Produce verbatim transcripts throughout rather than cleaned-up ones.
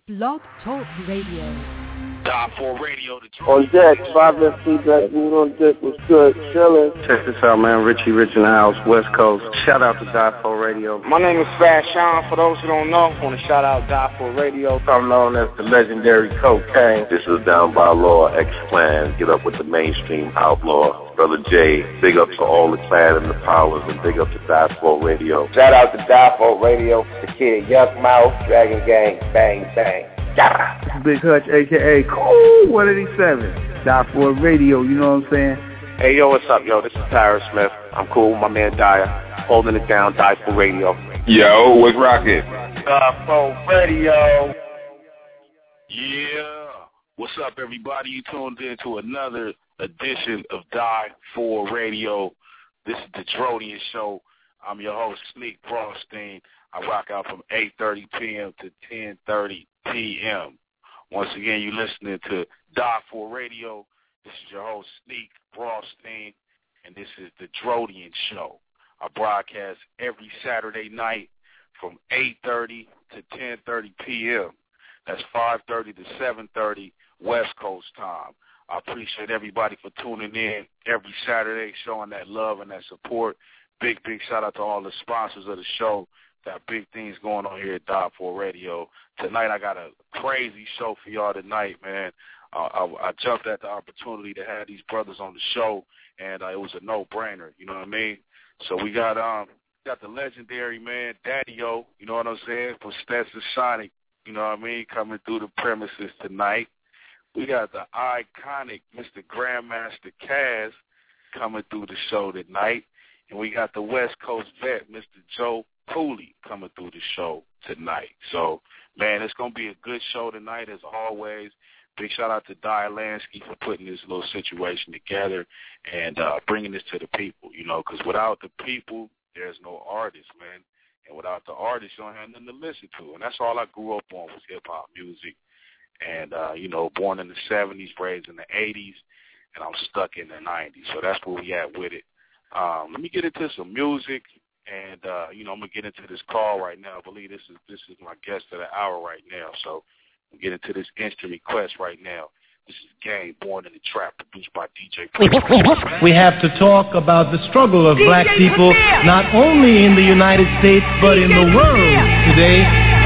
Blog Talk Radio. Die for Radio. On deck, five F T Black Moon on deck was good. Chillin'. Check this out, man. Richie Rich in the house, West Coast. Shout out to Die for Radio. My name is Fast Sean. For those who don't know, I want to shout out Die for Radio. I'm known as the legendary Cocaine. This is Down by Law, X-Clan. Get up with the mainstream outlaw. Brother Jay, big up to all the Clan and the Powers, and big up to Die for Radio. Shout out to Die for Radio. The kid, Yuck Mouth, Dragon Gang, bang, bang. Yeah. This is Big Hutch, a k a. Cool one eighty-seven. Die for Radio, you know what I'm saying? Hey, yo, what's up, yo? This is Tyrus Smith. I'm cool with my man Dyer. Holding it down, Die for Radio. Yo, what's rockin'? Die for Radio. Yeah. What's up, everybody? You tuned in to another edition of Die for Radio. This is the Drodian Show. I'm your host, Sneak Brostein. I rock out from eight thirty p.m. to ten thirty p.m. Once again, you're listening to Die for Radio. This is your host, Sneak Brostein, and this is the Drodian Show. I broadcast every Saturday night from eight thirty to ten thirty p.m. That's five thirty to seven thirty West Coast time. I appreciate everybody for tuning in every Saturday, showing that love and that support. Big, big shout out to all the sponsors of the show. Got big things going on here at Die for Radio. Tonight I got a crazy show for y'all tonight, man. Uh, I, I jumped at the opportunity to have these brothers on the show, and uh, it was a no-brainer, you know what I mean? So we got um got the legendary, man, Daddy-O, you know what I'm saying, for Stetson Sonic, you know what I mean, coming through the premises tonight. We got the iconic Mister Grandmaster Caz coming through the show tonight. And we got the West Coast vet, Mister Joe Cooley, coming through the show tonight. So, man, it's going to be a good show tonight, as always. Big shout-out to Dyer Lansky for putting this little situation together and uh, bringing this to the people, you know, because without the people, there's no artists, man. And without the artists, you don't have nothing to listen to. And that's all I grew up on was hip-hop music. And, uh, you know, born in the seventies, raised in the eighties, and I'm stuck in the nineties. So that's where we at with it. Um, let me get into some music, and, uh, you know, I'm going to get into this call right now. I believe this is this is my guest of the hour right now. So I'm going to get into this instant request right now. This is Game, Born in the Trap, produced by D J Premier. We have to talk about the struggle of D J black people, Premier. Not only in the United States, but D J in the world Premier. Today,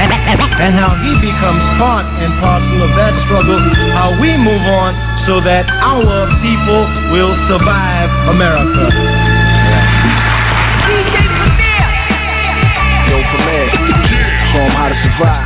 and how he becomes part and parcel of that struggle, how we move on so that our people will survive America. D J Premier. Yo, Premier. Show them how to survive.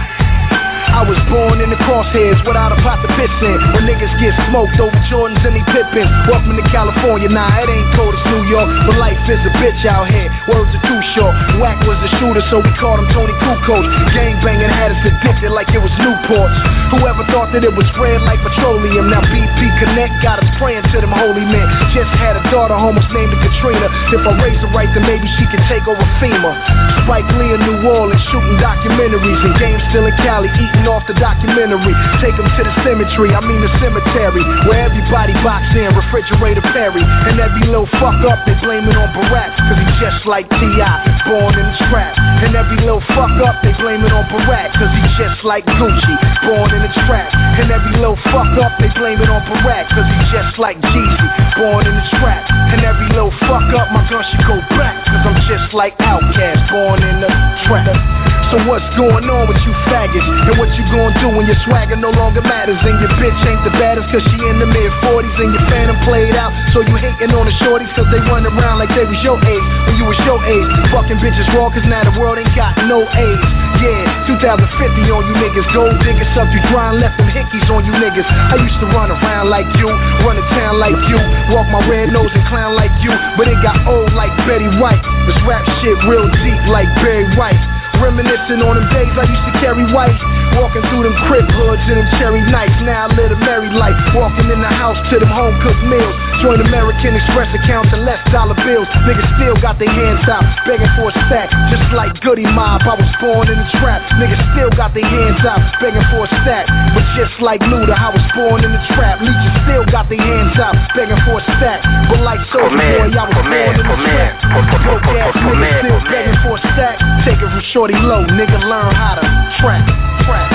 I was born in the crosshairs without a pot to piss in. When niggas get smoked over Jordans and they Pippins. Welcome to California, nah, it ain't cold as New York, but life is a bitch out here. Words are too short. Wack was the shooter, so we called him Tony Kukoc. Gang banging had us addicted like it was Newports. Whoever thought that it was red like petroleum. Now B P Connect got us praying to them holy men. Just had a daughter, almost named her Katrina. If I raise her right, then maybe she can take over FEMA. Spike Lee in New Orleans shooting documentaries, and Game still in Cali eating off the documentary. Take them to the cemetery, I mean the cemetery, where everybody box in, refrigerator Perry. And every little fuck up, they blame it on Barack, cause he just like T I, born in the trap. And every little fuck up, they blame it on Barack, cause he just like Gucci, born in the trap. And every little fuck up, they blame it on Barack, cause he just like Jeezy, born in the trap. And every little fuck up, my gun should go back, cause I'm just like Outkast, born in the trap. So what's going on with you faggots? And what you gonna do when your swagger no longer matters? And your bitch ain't the baddest cause she in the mid forties. And your phantom played out, so you hating on the shorties cause they run around like they was your age when you was your age. Fucking bitches raw cause now the world ain't got no age. Yeah, two thousand fifty on you niggas. Gold diggers up you dry and left them hickeys on you niggas. I used to run around like you, run a town like you, walk my red nose and clown like you. But it got old like Betty White. This rap shit real deep like Barry White. Reminiscing on them days I used to carry white. Walking through them crib hoods and them cherry nights. Now I live a merry life. Walking in the house to them home cooked meals. Join American Express accounts and less dollar bills. Niggas still got their hands out, begging for a stack. Just like Goody Mob, I was born in the trap. Niggas still got their hands out, begging for a stack. But just like Luda, I was born in the trap. Leeches still got their hands out, begging for a stack. But like Soulja Boy, I was born in the trap. Broke ass niggas still begging for a stack. Take it from Shorty Low, nigga, learn how to trap, trap.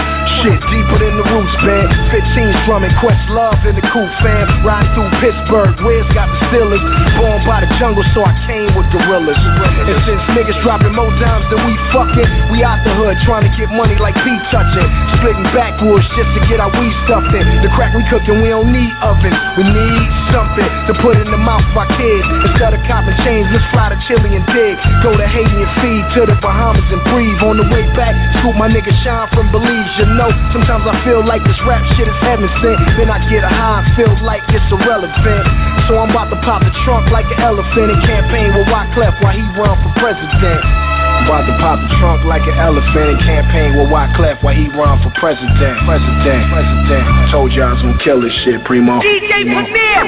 Shit deeper than the roots, man. fifteen slumming, quest love in the coupe, fam. Riding through Pittsburgh, Wiz got the Steelers. Born by the jungle, so I came with gorillas. And since niggas dropping more dimes than we fucking, we out the hood trying to get money like P touching. Splitting backwoods just to get our weed stuffed in. The crack we cooking, we don't need ovens. We need something to put in the mouth of our kids. Instead of copping chains, let's fly to Chile and dig. Go to Haiti and feed to the Bahamas and breathe. On the way back, scoop my nigga Shine from Belize. You know, sometimes I feel like this rap shit is heaven sent. Then I get a high and feel like it's irrelevant. So I'm about to pop the trunk like an elephant and campaign with Wyclef while he run for president. I'm about to pop the trunk like an elephant and campaign with Wyclef while he run for president. President, president. I told you I was gonna kill this shit, Primo. D J Premier!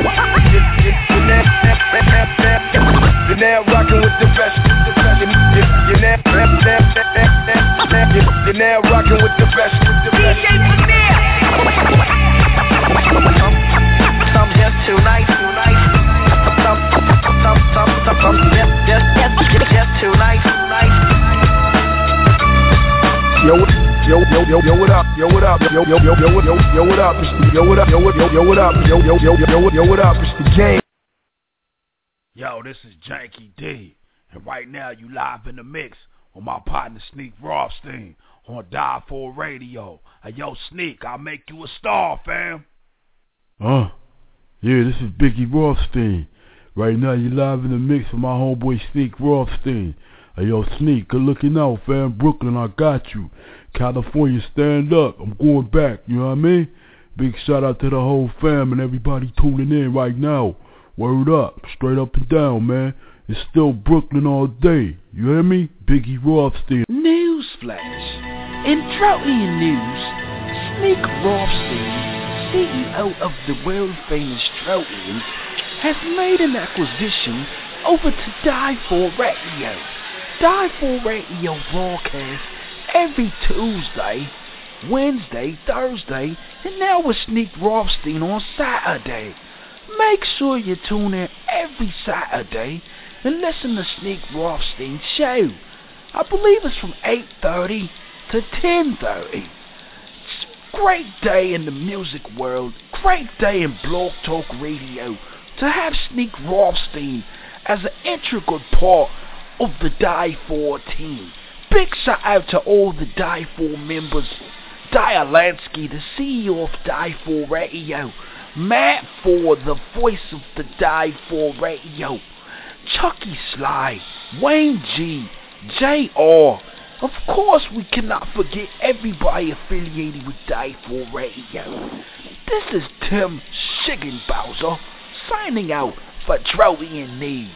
You're now rocking with the best. You're now, you're now rocking with the best. D J Premier! Some just too nice, too nice. Some, some, some, some, some just, just, just, just too nice, too nice. Yo, yo, yo, yo, yo, what up? Yo, what up? Yo, yo, yo, yo, yo, yo, what up? It's the, yo, what up? Yo, yo, yo, what up? Yo, yo, yo, yo, yo, what up? It's the game. Yo, this is Janky D, and right now you live in the mix with my partner Sneak Rothstein on Die For Radio. Hey, yo, Sneak, I'll make you a star, fam. Uh, yeah, this is Biggie Rothstein. Right now you live in the mix with my homeboy Sneak Rothstein. Hey, yo, Sneak, good looking out, fam. Brooklyn, I got you. California, stand up. I'm going back, you know what I mean? Big shout out to the whole fam and everybody tuning in right now. Word up, straight up and down, man. It's still Brooklyn all day. You hear me? Biggie Rothstein. Newsflash. In Troutian news, Sneak Rothstein, C E O of the world-famous Troutian, has made an acquisition over to Die For Radio. Die For Radio broadcasts every Tuesday, Wednesday, Thursday, and now with Sneak Rothstein on Saturday. Make sure you tune in every Saturday and listen to Sneak Rothstein's show. I believe it's from eight thirty to ten thirty. It's a great day in the music world, great day in Blog Talk Radio to have Sneak Rothstein as an integral part of the Die For team. Big shout out to all the Die For members. Dyer Lansky, the C E O of Die For Radio. Matt Ford, the voice of the Die For Radio. Chucky Sly, Wayne G, J R. Of course, we cannot forget everybody affiliated with Die For Radio. This is Tim Schiggenbauser signing out for Troutian News.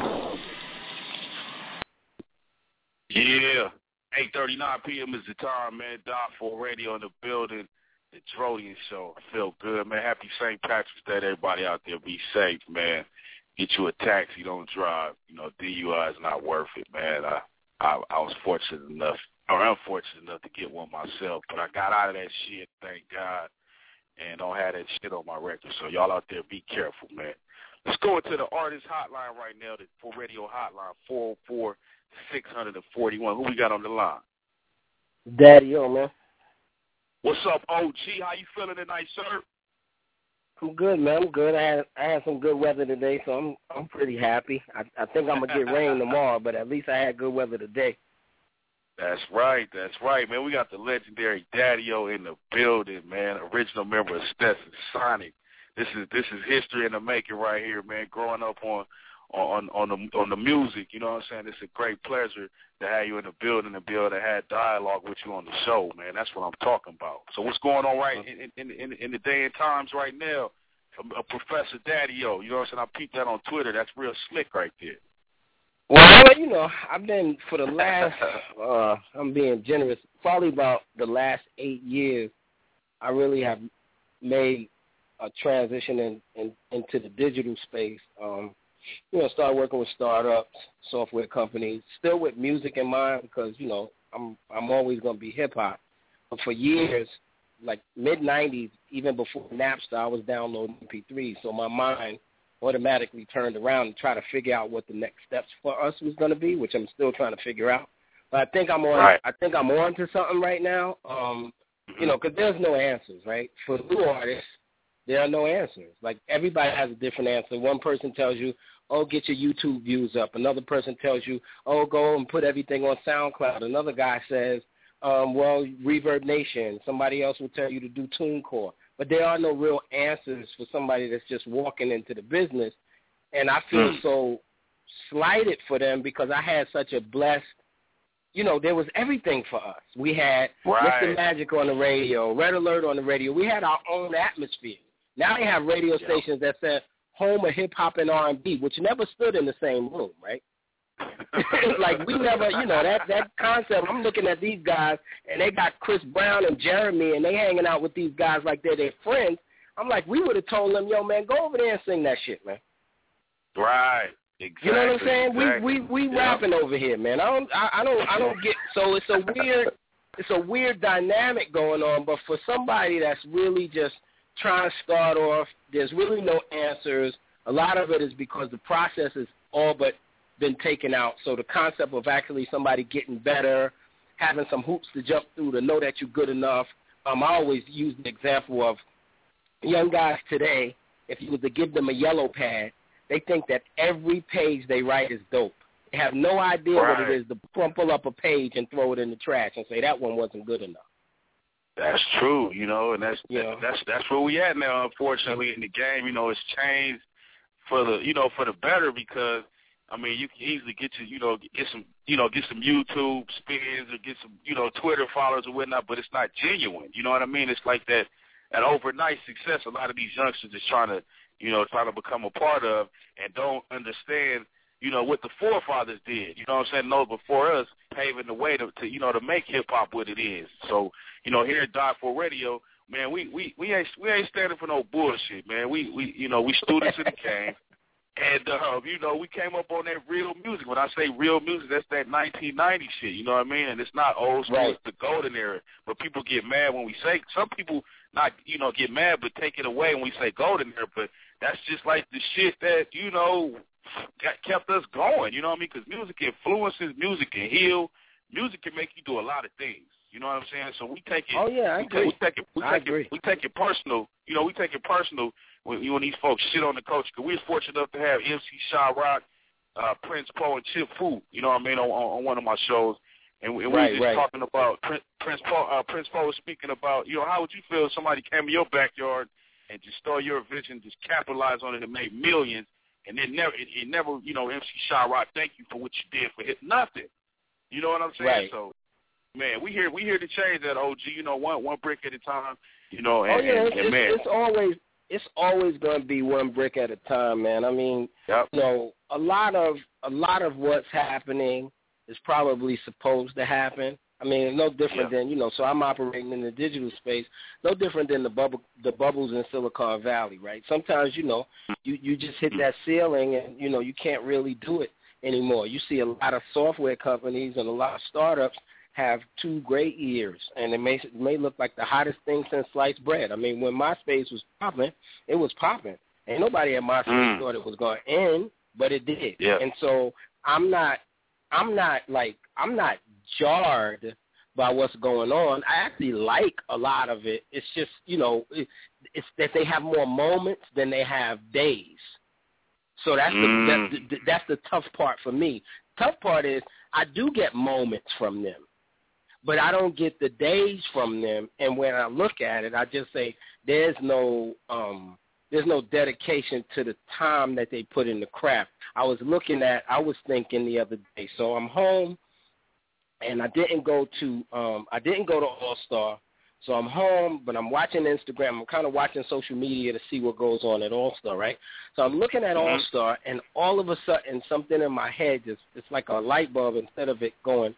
Yeah, eight thirty-nine p.m. is the time, man. Die For Radio in the building. The Troutian Show. I feel good, man. Happy Saint Patrick's Day to everybody out there. Be safe, man. Get you a taxi. Don't drive. You know, D U I is not worth it, man. I, I I was fortunate enough, or unfortunate enough to get one myself, but I got out of that shit, thank God, and don't have that shit on my record. So y'all out there, be careful, man. Let's go into the artist hotline right now, the For Radio hotline, four oh four, six four one. Who we got on the line? Daddy-O, man. What's up, O G? How you feeling tonight, sir? I'm good, man. I'm good. I had I had some good weather today, so I'm I'm pretty happy. I I think I'm gonna get rain tomorrow, but at least I had good weather today. That's right. That's right, man. We got the legendary Daddy-O in the building, man. Original member of Stetson Sonic. This is this is history in the making right here, man. Growing up on on on the on the music, you know what I'm saying? It's a great pleasure to have you in the building and be able to have dialogue with you on the show, man. That's what I'm talking about. So what's going on right in in in, in the day and times right now? A, a Professor Daddy-O, you know what I'm saying? I peeped that on Twitter. That's real slick right there. Well, you know, I've been for the last, uh, I'm being generous, probably about the last eight years, I really have made a transition in, in, into the digital space. Um, you know, started working with startups, software companies, still with music in mind because, you know, I'm I'm always going to be hip-hop. But for years, like mid nineties, even before Napster, I was downloading M P threes. So my mind automatically turned around and tried to figure out what the next steps for us was going to be, which I'm still trying to figure out. But I think I'm on. Right. I think I'm on to something right now. Um, you know, because there's no answers, right? For new artists, there are no answers. Like, everybody has a different answer. One person tells you, oh, get your YouTube views up. Another person tells you, oh, go and put everything on SoundCloud. Another guy says, um, well, Reverb Nation. Somebody else will tell you to do TuneCore. But there are no real answers for somebody that's just walking into the business. And I feel mm. so slighted for them because I had such a blessed, you know, there was everything for us. We had right. Mister Magic on the radio, Red Alert on the radio. We had our own atmosphere. Now they have radio yeah. stations that said home of hip-hop and R and B, which never stood in the same room, right? Like, we never, you know, that, that concept, I'm looking at these guys, and they got Chris Brown and Jeremy, and they hanging out with these guys like they're their friends. I'm like, we would have told them, yo, man, go over there and sing that shit, man. Right. Exactly. You know what I'm saying? Exactly. We we we yeah. rapping over here, man. I don't I, I don't I don't get so it's a weird it's a weird dynamic going on, but for somebody that's really just trying to start off, there's really no answers. A lot of it is because the process is all but been taken out. So the concept of actually somebody getting better, having some hoops to jump through to know that you're good enough. Um, I always use the example of young guys today, if you were to give them a yellow pad, they think that every page they write is dope. They have no idea right. what it is to crumple up a page and throw it in the trash and say that one wasn't good enough. That's true, you know, and that's yeah. that's that's where we at now. Unfortunately, in the game, you know, it's changed for the you know for the better because I mean you can easily get to you know get some you know get some YouTube spins or get some you know Twitter followers or whatnot, but it's not genuine. You know what I mean? It's like that that overnight success. A lot of these youngsters is trying to. you know, trying to become a part of and don't understand, you know, what the forefathers did, you know what I'm saying, those before us paving the way to, to you know, to make hip-hop what it is. So, you know, here at Die for Radio, man, we, we, we, ain't, we ain't standing for no bullshit, man. We, we you know, we students of the game. And, uh, you know, we came up on that real music. When I say real music, that's that nineteen ninety shit, you know what I mean? And it's not old school, right. it's the golden era. But people get mad when we say, some people not, you know, get mad but take it away when we say golden era. But that's just like the shit that, you know, got, kept us going, you know what I mean? Because music influences, music can heal, music can make you do a lot of things. You know what I'm saying? So we take it. Oh yeah, I we agree. Take, we take it. We I take agree. it. We take it personal. You know, we take it personal when you and these folks shit on the coach. Cause we was fortunate enough to have M C Sha Rock, uh, Prince Poe, and Chip Fu. You know what I mean on, on one of my shows, and we, and we right, were just right. talking about Prince, Prince Poe. Uh, Prince Poe was speaking about, you know, how would you feel if somebody came in your backyard and just stole your vision, just capitalize on it and make millions, and then never, it, it never, you know, M C Sha Rock, thank you for what you did for hit nothing. You know what I'm saying? Right. So. Man, we here we here to change that, O G. You know, one one brick at a time. You know, and, oh yeah, and, it's, and man, it's always it's always going to be one brick at a time, man. I mean, yep. you know, a lot of a lot of what's happening is probably supposed to happen. I mean, it's no different yeah. than you know. So I'm operating in the digital space, no different than the bubble the bubbles in Silicon Valley, right? Sometimes you know, you you just hit that ceiling, and you know you can't really do it anymore. You see a lot of software companies and a lot of startups have two great years, and it may it may look like the hottest thing since sliced bread. I mean, when MySpace was popping, it was popping. Ain't nobody at MySpace mm. thought it was going to end, but it did. Yeah. And so I'm not, I'm not like, I'm not jarred by what's going on. I actually like a lot of it. It's just, you know, it, it's that they have more moments than they have days. So that's mm. the that's the, that's the tough part for me. Tough part is I do get moments from them, but I don't get the days from them. And when I look at it, I just say there's no um, there's no dedication to the time that they put in the craft. I was looking at, I was thinking the other day. So I'm home, and I didn't go to um, I didn't go to All Star. So I'm home, but I'm watching Instagram. I'm kind of watching social media to see what goes on at All Star, right? So I'm looking at mm-hmm. All Star, and all of a sudden, something in my head just it's like a light bulb. Instead of it going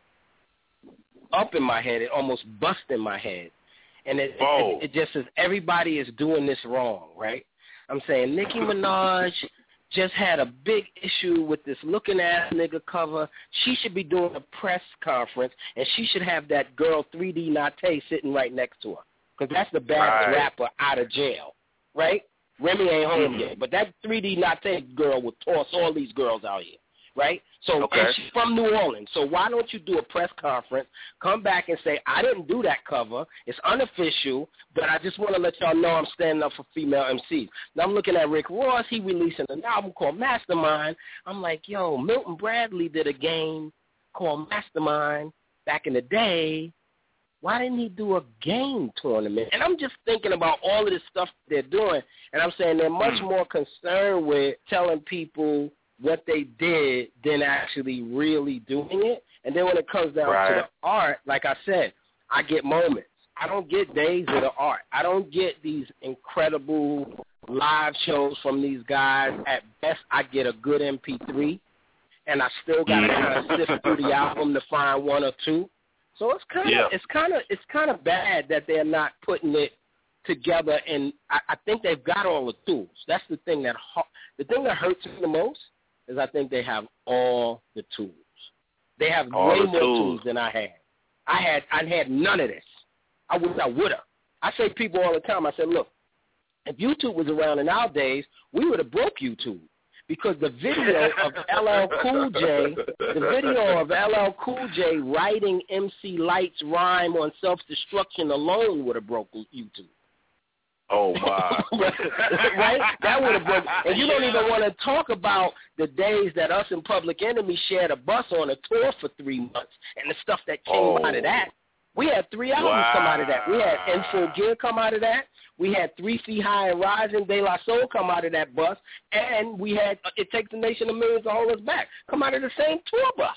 up in my head, it almost bust in my head, and it, oh. it, it just says everybody is doing this wrong, right? I'm saying Nicki Minaj just had a big issue with this looking ass nigga cover. She should be doing a press conference, and she should have that girl three D Nate sitting right next to her, because that's the baddest right. rapper out of jail, right? Remy ain't home mm-hmm. yet, but that three D Nate girl will toss all these girls out here, right? So okay. and she's from New Orleans. So why don't you do a press conference, come back and say, I didn't do that cover. It's unofficial, but I just want to let y'all know I'm standing up for female M Cs. Now I'm looking at Rick Ross. He releasing an album called Mastermind. I'm like, yo, Milton Bradley did a game called Mastermind back in the day. Why didn't he do a game tournament? And I'm just thinking about all of this stuff they're doing, and I'm saying they're much more concerned with telling people what they did than actually really doing it. And then when it comes down right. to the art, like I said, I get moments. I don't get days of the art. I don't get these incredible live shows from these guys. At best, I get a good M P three, and I still got to kind of sift through the album to find one or two. So it's kind of yeah. it's kind of it's kind of bad that they're not putting it together. And I, I think they've got all the tools. That's the thing that the thing that hurts me the most is I think they have all the tools. They have all way the more tools. tools than I had. I had I had none of this. I wish I would have. I say people all the time. I said, look, if YouTube was around in our days, we would have broke YouTube. Because the video of L L Cool J, the video of L L Cool J writing M C Light's rhyme on self-destruction alone would have broken YouTube. Oh, my. Right? That would have broken. And you don't even want to talk about the days that us and Public Enemy shared a bus on a tour for three months and the stuff that came oh. out of that. We had three albums wow. come out of that. We had In Full Gear come out of that. We had Three Feet High and Rising, De La Soul come out of that bus. And we had It Takes a Nation of Millions to Hold Us Back come out of the same tour bus.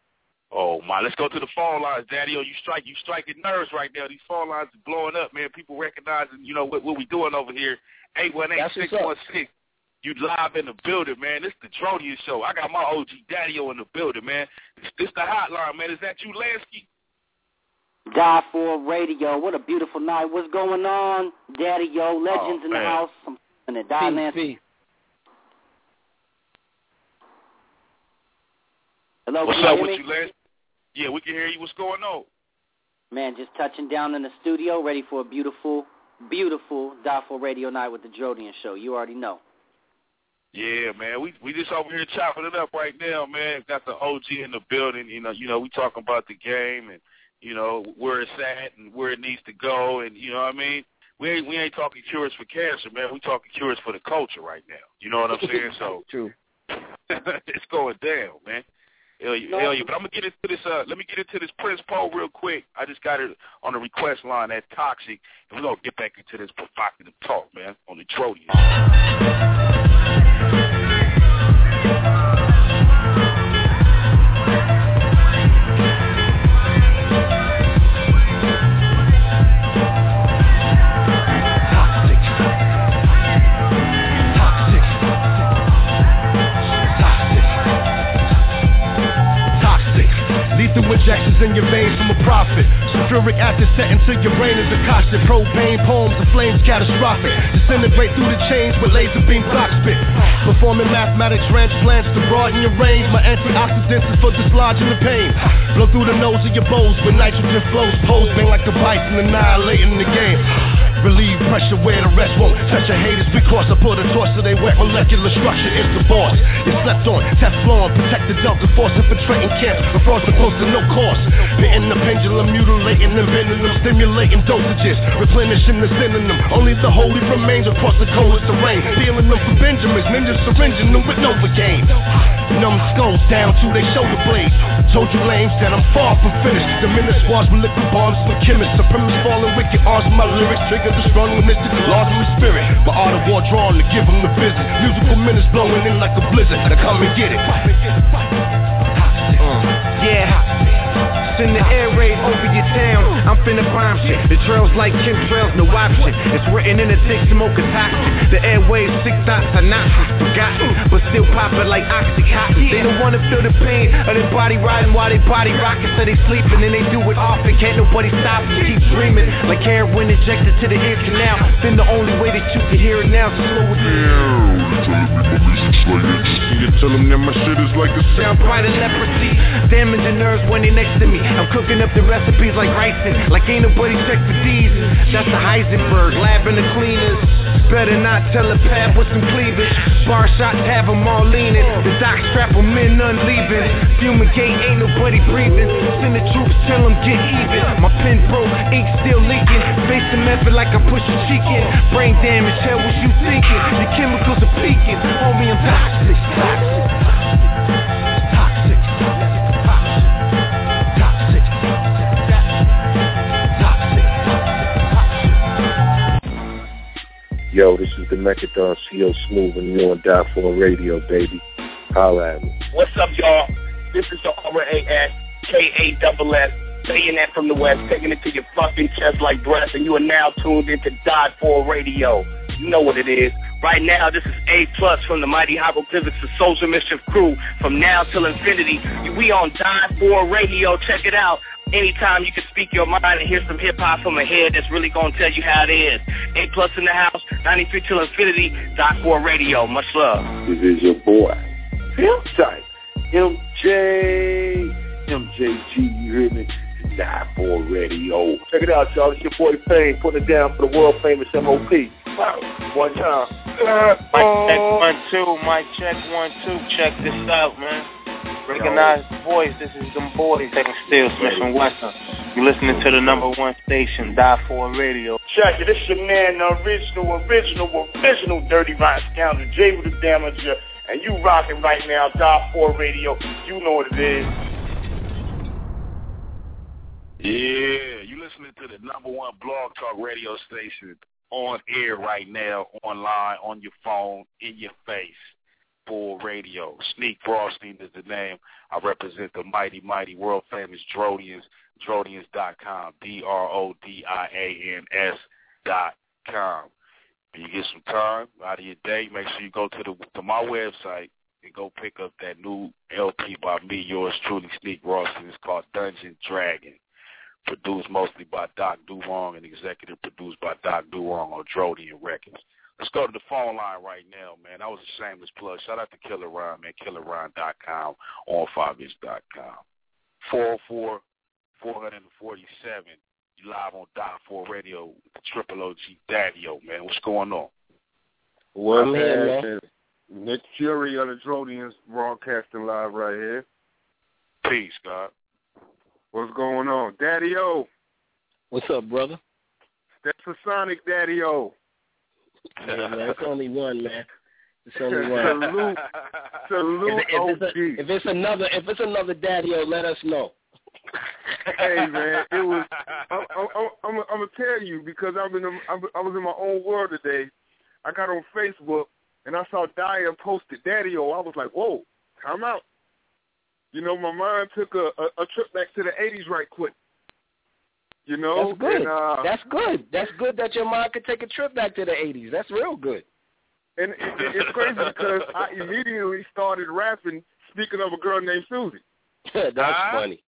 Oh, my. Let's go to the phone lines, Daddy. Oh, you strike, you striking nerves right now. These phone lines are blowing up, man. People recognizing, you know, what, what we doing over here. eight one eight, six one six. You live in the building, man. This is the Drodian Show. I got my O G Daddy-O in the building, man. This, this the hotline, man. Is that you, Lansky? Die for Radio. What a beautiful night. What's going on? Daddy-O, legends oh, in the man. house. I'm in it. Die, Lansky. Hello, What's can up you with hear you, me? Lance? Yeah, we can hear you. What's going on? Man, just touching down in the studio, ready for a beautiful, beautiful Die for Radio night with the Drodian Show. You already know. Yeah, man. We we just over here chopping it up right now, man. Got the O G in the building. You know, you know, we talking about the game and you know where it's at and where it needs to go, and you know what I mean. We ain't we ain't talking cures for cancer, man. We talking cures for the culture right now. You know what I'm saying? So true. It's going down, man. Hell yeah, hell yeah. But I'm gonna get into this. Uh, let me get into this Prince poll real quick. I just got it on the request line at Toxic, and we're gonna get back into this provocative talk, man, on the Drodian. Lethal injections in your veins from a prophet. Sulfuric acid set into your brain is a caustic. Propane poems of flames catastrophic. Disintegrate through the chains with laser beam block spit. Performing mathematics transplants to broaden your range. My antioxidants is for dislodging the pain. Blow through the nose of your bows with nitrogen flows. Pose bang like a bison annihilating the game. Relieve pressure where the rest won't touch your haters because I put a torch to they wet. Molecular structure is the boss. You slept on Teflon, protect the Delta Force, infiltrating camps, the frost are close to no cost. Hitting the pendulum, mutilating and bending them, stimulating dosages, replenishing the synonym. Only the holy remains across the coldest terrain. Feeling them for Benjamins, ninjas syringing them with Novocaine. Numb skulls down to their shoulder blades. Told you lames that I'm far from finished. The minute squads with liquid bombs with chemists. Supremacists falling wicked arms with my lyrics. Trigger the strong and mystical laws of the spirit. My art of war drawn to give them the business. Musical minutes blowing in like a blizzard. Now come and get it. Uh, yeah. Send the air raid over your town. I'm finna bomb shit. The trails like chemtrails, no option. It's written in the thick smoke of toxin. The airwaves, sick thoughts are not forgotten, but still popping like oxycontin. They don't wanna feel the pain of their body riding while they body rocking, so they sleeping and they do it often. Can't nobody stop them. Keep dreaming like heroin injected to the ear canal. Then the only way that you can hear it now is slow it down. You tell them that my shit is like a soundbite of leprosy, damaging nerves when they next to me. I'm cooking up the recipes like ricin', like ain't nobody check for these. That's the Heisenberg, lab in the cleaners. better not telepath with some cleavage. Bar shots have them all leaning. The doc strap them in, none leaving. Fumigate, ain't nobody breathing. Send the troops, tell them get even. My pen broke, ink still leaking. Face the method like I push a cheek in. Brain damage, hell was you thinking? The chemicals are peaking. Homie, I'm toxic, toxic, toxic, toxic, toxic. Yo, this is the Mechadon C O Smooth, and you're on Die For Radio, baby. Holla at me. What's up, y'all? This is the R A S K A S S, saying that from the West, taking it to your fucking chest like breath, and you are now tuned into Die For Radio. You know what it is. Right now, this is A Plus from the Mighty Hieroglyphics, the Social Mischief crew. From now till infinity, we on Die For Radio. Check it out. Anytime you can speak your mind and hear some hip-hop from a head that's really going to tell you how it is. A Plus in the house, ninety-three till infinity, Die For Radio. Much love. This is your boy. Feel tight. M J. M J G, you hear me? Die For Radio. Check it out, y'all. It's your boy Fame putting it down for the world-famous M O P. Wow. One time. Uh, Mic check one, two. Mic check one, two. Check this out, man. Recognize the voice. This is them boys, Taking Steel, Smith and Wesson. You're listening to the number one station, Die For Radio. Check it. This your man, the original, original, original Dirty Rhyme Scoundrel, Jay with the Damager, and you rocking right now, Die For Radio. You know what it is. Yeah, you listening to the number one blog talk radio station on air right now, online, on your phone, in your face, full radio. Sneak Rothstein is the name. I represent the mighty, mighty, world-famous Drodians, Drodians dot com, D R O D I A N S dot com. When you get some time out of your day, make sure you go to the to my website and go pick up that new L P by me, yours truly, Sneak Rothstein. It's called Dungeon Dragon. Produced mostly by Doc Durong and executive produced by Doc Durong on Drodian Records. Let's go to the phone line right now, man. That was a shameless plug. Shout out to Killer Rhyme, man. Killer Rhyme dot com, on five inch dot com. four oh four, four four seven. You live on Die For Radio with the Triple O G Daddy-O, man. What's going on? What's I'm here, man. Nick Fury of the Drodians broadcasting live right here. Peace, God. What's going on? Daddy-O. What's up, brother? That's a Sonic Daddy-O. Yeah, man, it's only one, man. It's only one. Salute, salute, if, if, it's a, if it's another, if it's another Daddy-O, let us know. Hey, man, it was. I'm, I'm, I'm, I'm gonna tell you because I'm in. The, I'm, I was in my own world today. I got on Facebook and I saw Daya posted Daddy-O. I was like, whoa, time out. You know, my mind took a, a, a trip back to the eighties right quick. You know? That's good. And, uh, That's good. That's good that your mind could take a trip back to the eighties. That's real good. And it, it, it's crazy because I immediately started rapping, speaking of a girl named Susie. That's uh, funny.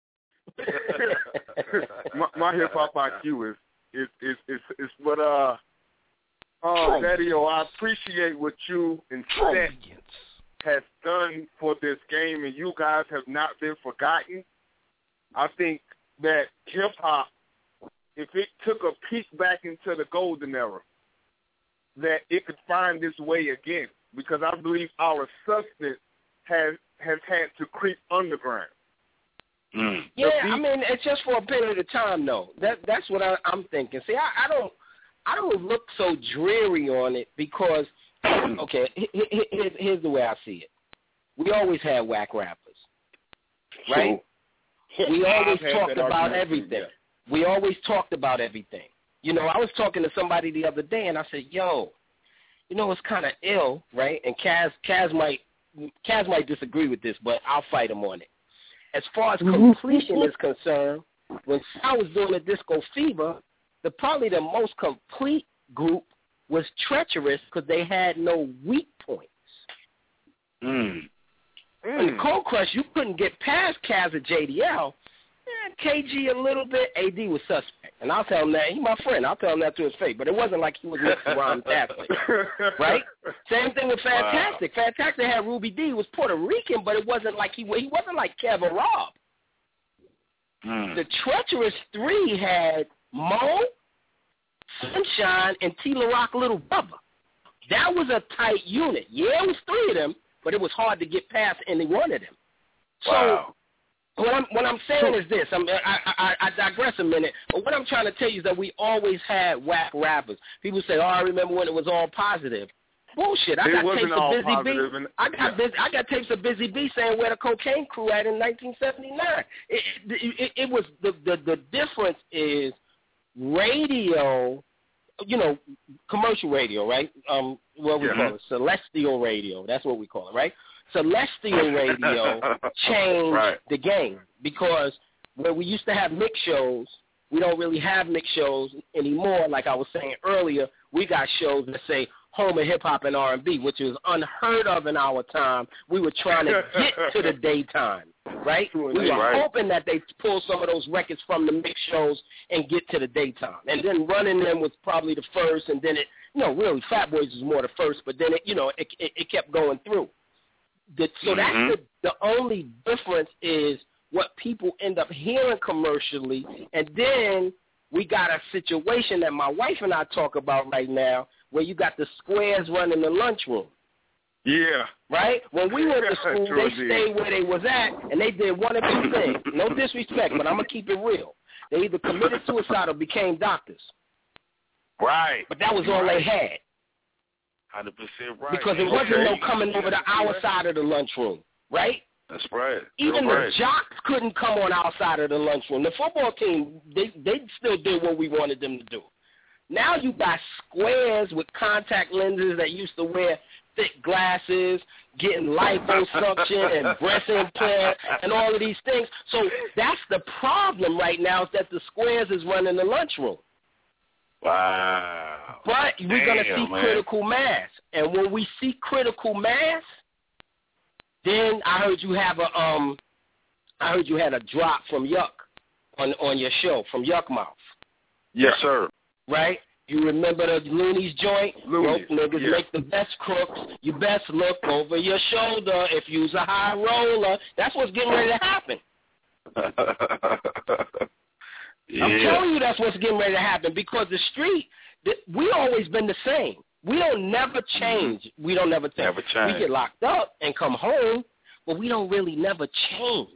my, my hip-hop I Q is, is, is, is, is but, uh, oh, Daddy-O, I appreciate what you and Seth has done for this game, and you guys have not been forgotten. I think that hip-hop, if it took a peek back into the golden era, that it could find its way again, because I believe our substance has has had to creep underground. Mm. Yeah, I mean, it's just for a period of time, though. That that's what I, I'm thinking. See, I, I don't I don't look so dreary on it because, okay, here's, here's the way I see it. We always had whack rappers, right? So, we always talked about everything. We always talked about everything. You know, I was talking to somebody the other day, and I said, yo, you know, it's kind of ill, right? And Kaz, Kaz might Kaz might disagree with this, but I'll fight him on it. As far as completion is concerned, when I was doing the Disco Fever, the probably the most complete group was Treacherous because they had no weak points. Mm. In the Cold Crush, you couldn't get past Kaz or J D L. Eh, K G a little bit, A D was suspect. And I'll tell him that. He's my friend. I'll tell him that to his face. But it wasn't like he was mixing Rhyme-tastic, right? Same thing with Fantastic. Wow. Fantastic had Ruby D, was Puerto Rican, but it wasn't like he he wasn't like Kev or Rob. Mm. The Treacherous Three had Mo, Sunshine, and T. La Rock Little Brother. That was a tight unit. Yeah, it was three of them, but it was hard to get past any one of them. Wow. So what I'm what I'm saying is this. I'm, I, I I digress a minute, but what I'm trying to tell you is that we always had whack rappers. People say, "Oh, I remember when it was all positive." Bullshit. I it got wasn't tapes all of Busy B. positive and, I got yeah. busy, I got tapes of Busy B saying where the cocaine crew at in nineteen seventy-nine. It it, it, it was the, the the difference is radio. You know, commercial radio, right? Um, what we yeah. call it, celestial radio. That's what we call it, right? Celestial radio changed right. the game because where we used to have mix shows, we don't really have mix shows anymore. Like I was saying earlier, we got shows that say home of hip hop and R and B, which is unheard of in our time. We were trying to get to the daytime, right? We were right. hoping that they pull some of those records from the mix shows and get to the daytime. And then running them was probably the first, and then it, you know, really Fat Boys was more the first, but then it, you know, it it, it kept going through. The, so mm-hmm. that's the, the only difference is what people end up hearing commercially, and then we got a situation that my wife and I talk about right now where you got the squares running the lunchroom. Yeah. Right? When we went to school, True they indeed. stayed where they was at, and they did one of two things. No disrespect, but I'm going to keep it real. They either committed suicide or became doctors. Right. But that was all right. they had. one hundred percent right. Because it wasn't no coming over to our side of the lunchroom, right? That's right. Even Real the right. jocks couldn't come on our side of the lunchroom. The football team, they they still did what we wanted them to do. Now you got squares with contact lenses that used to wear thick glasses, getting liposuction and breast implant and all of these things. So that's the problem right now is that the squares is running the lunchroom. Wow. But we're going to see man. critical mass. And when we see critical mass, then I heard you have a um I heard you had a drop from Yuck on on your show, from Yuck Mouth. Yes, sir. Right? You remember the Looney's joint? Looney's, Broke niggas yeah. make the best crooks. You best look over your shoulder if you's a high roller. That's what's getting ready to happen. yeah. I'm telling you that's what's getting ready to happen because the street, we always been the same. We don't never change. We don't never change. Never change. We get locked up and come home, but we don't really never change.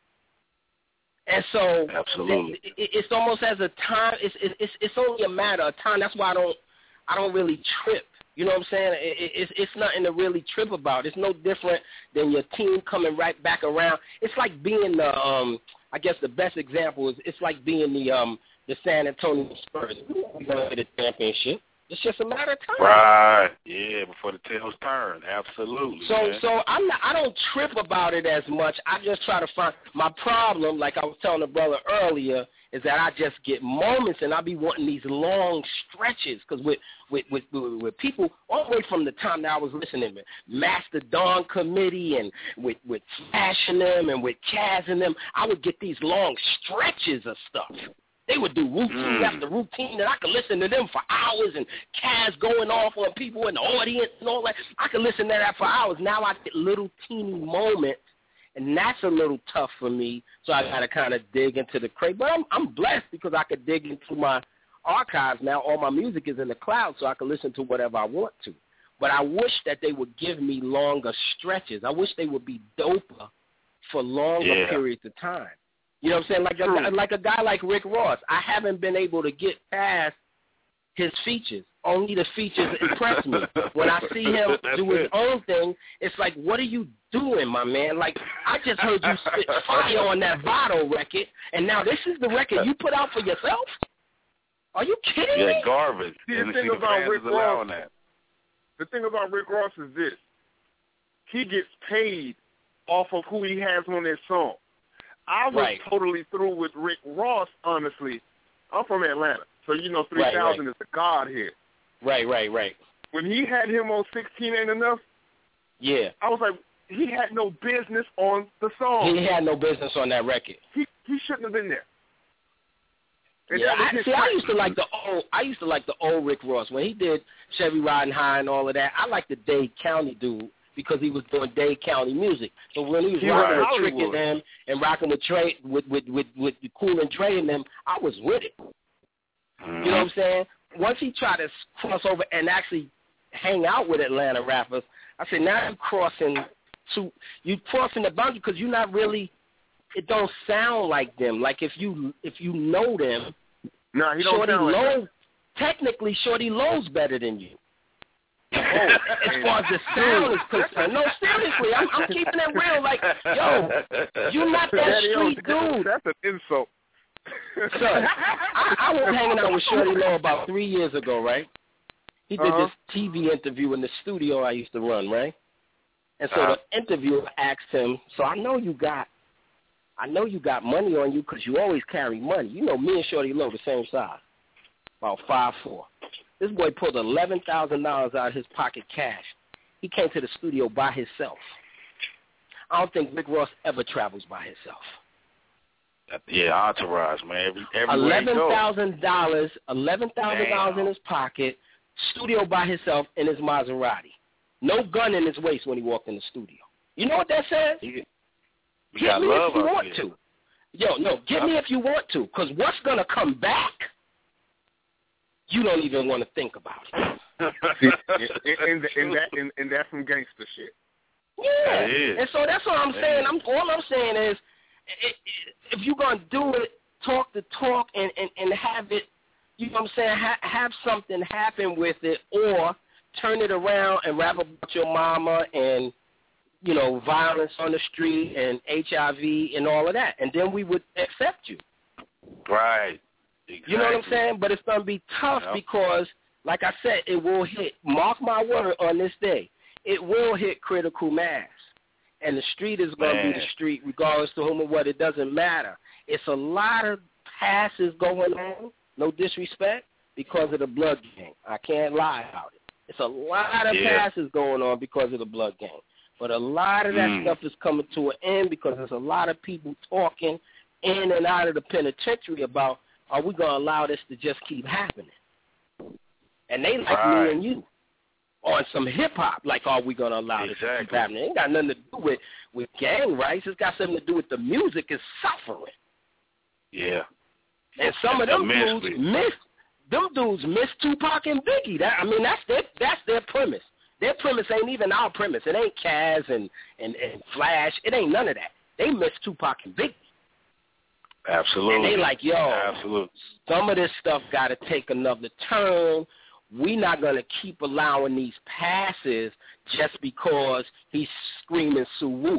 And so Absolutely. it, it, it's almost as a time. It's it's it's only a matter of time. That's why I don't I don't really trip. You know what I'm saying? It, it, it's it's nothing to really trip about. It's no different than your team coming right back around. It's like being the um. I guess the best example is it's like being the um the San Antonio Spurs. We're gonna get a championship. It's just a matter of time. Right. Yeah, before the tails turn. Absolutely. So man. so I'm not, I don't trip about it as much. I just try to find my problem, like I was telling the brother earlier, is that I just get moments and I be wanting these long stretches because with with, with with with people all the way from the time that I was listening to Master Dawn Committee and with with Flash and them and with Kaz and them, I would get these long stretches of stuff. They would do routine mm. after routine, and I could listen to them for hours, and Kaz going off on people in the audience and all that. I could listen to that for hours. Now I get little teeny moments, and that's a little tough for me, so I got to kind of dig into the crate. But I'm, I'm blessed because I could dig into my archives now. All my music is in the cloud, so I can listen to whatever I want to. But I wish that they would give me longer stretches. I wish they would be doper for longer yeah. periods of time. You know what I'm saying? Like a, like a guy like Rick Ross, I haven't been able to get past his features. Only the features impress me. When I see him That's do his it. own thing, it's like, what are you doing, my man? Like, I just heard you spit fire on that Votto record, and now this is the record you put out for yourself? Are you kidding yeah, me? garbage. See, and the see thing the about fans Rick is allowing Ross, that. the thing about Rick Ross is this: he gets paid off of who he has on his song. I was Right. totally through with Rick Ross, honestly. I'm from Atlanta, so you know three thousand Right, right. is the god here. Right, right, right. When he had him on sixteen Ain't Enough, Yeah. I was like, he had no business on the song. He had no business on that record. He he shouldn't have been there. And Yeah, that was I, his see, I track. used to like the old. I used to like the old Rick Ross when he did Chevy Riding High and all of that. I like the Dade County dude because he was doing Dade County music. So when he was He rocking was with Trick and Hollywood. them and rocking with Trey, with with with with Cool and Dre and them, I was with it. Mm-hmm. You know what I'm saying? Once he tried to cross over and actually hang out with Atlanta rappers. I said, now you're crossing to you crossing the boundary because you're not really. It don't sound like them. Like if you if you know them, no, he don't Shorty sound like Lowe, that. Technically, Shorty Lowe's better than you. Oh, as far as the sound is concerned. No, seriously, I'm, I'm keeping it real. Like, yo, you're not that street dude. That's an insult. Son, I, I was hanging out with Shorty Lowe about three years ago, right? He did uh-huh. this T V interview in the studio I used to run, right? And so uh-huh. the interviewer asked him, so I know you got, I know you got money on you because you always carry money. You know, me and Shorty Lowe the same size, about five foot four. This boy pulled eleven thousand dollars out of his pocket cash. He came to the studio by himself. I don't think Rick Ross ever travels by himself. Yeah, entourage, man. Every, eleven thousand dollars, eleven thousand dollars in his pocket, studio by himself in his Maserati. No gun in his waist when he walked in the studio. You know what that says? He, he get got me love if you up want here. to. Yo, no, get me if you want to, because what's going to come back, you don't even want to think about it. and, and, and, that, and, and that's some gangster shit. Yeah, That is. and so that's what I'm That saying. is. I'm all I'm saying is, if you're gonna do it, talk the talk and, and, and have it. You know what I'm saying? Ha- have something happen with it, or turn it around and rap about your mama and you know violence on the street and H I V and all of that, and then we would accept you. Right. Exactly. You know what I'm saying? But it's gonna be tough Yep. because, like I said, it will hit. Mark my word on this day. It will hit critical mass. And the street is going to be the street regardless to whom or what. It doesn't matter. It's a lot of passes going on, no disrespect, because of the blood gang. I can't lie about it. It's a lot of Yeah. passes going on because of the blood gang. But a lot of that Mm. stuff is coming to an end because there's a lot of people talking in and out of the penitentiary about, are we going to allow this to just keep happening? And they like Right. me and you. On some hip-hop, like, are we going to allow this to keep happening? It ain't got nothing to do with, with gang rights. It's got something to do with the music is suffering. Yeah. And some of them Immensely. dudes miss, them dudes miss Tupac and Biggie. That, I mean, that's their, that's their premise. Their premise ain't even our premise. It ain't Kaz and, and, and Flash. It ain't none of that. They miss Tupac and Biggie. Absolutely. And they like, yo, Absolutely. some of this stuff got to take another turn. We not going to keep allowing these passes just because he's screaming Suwoo.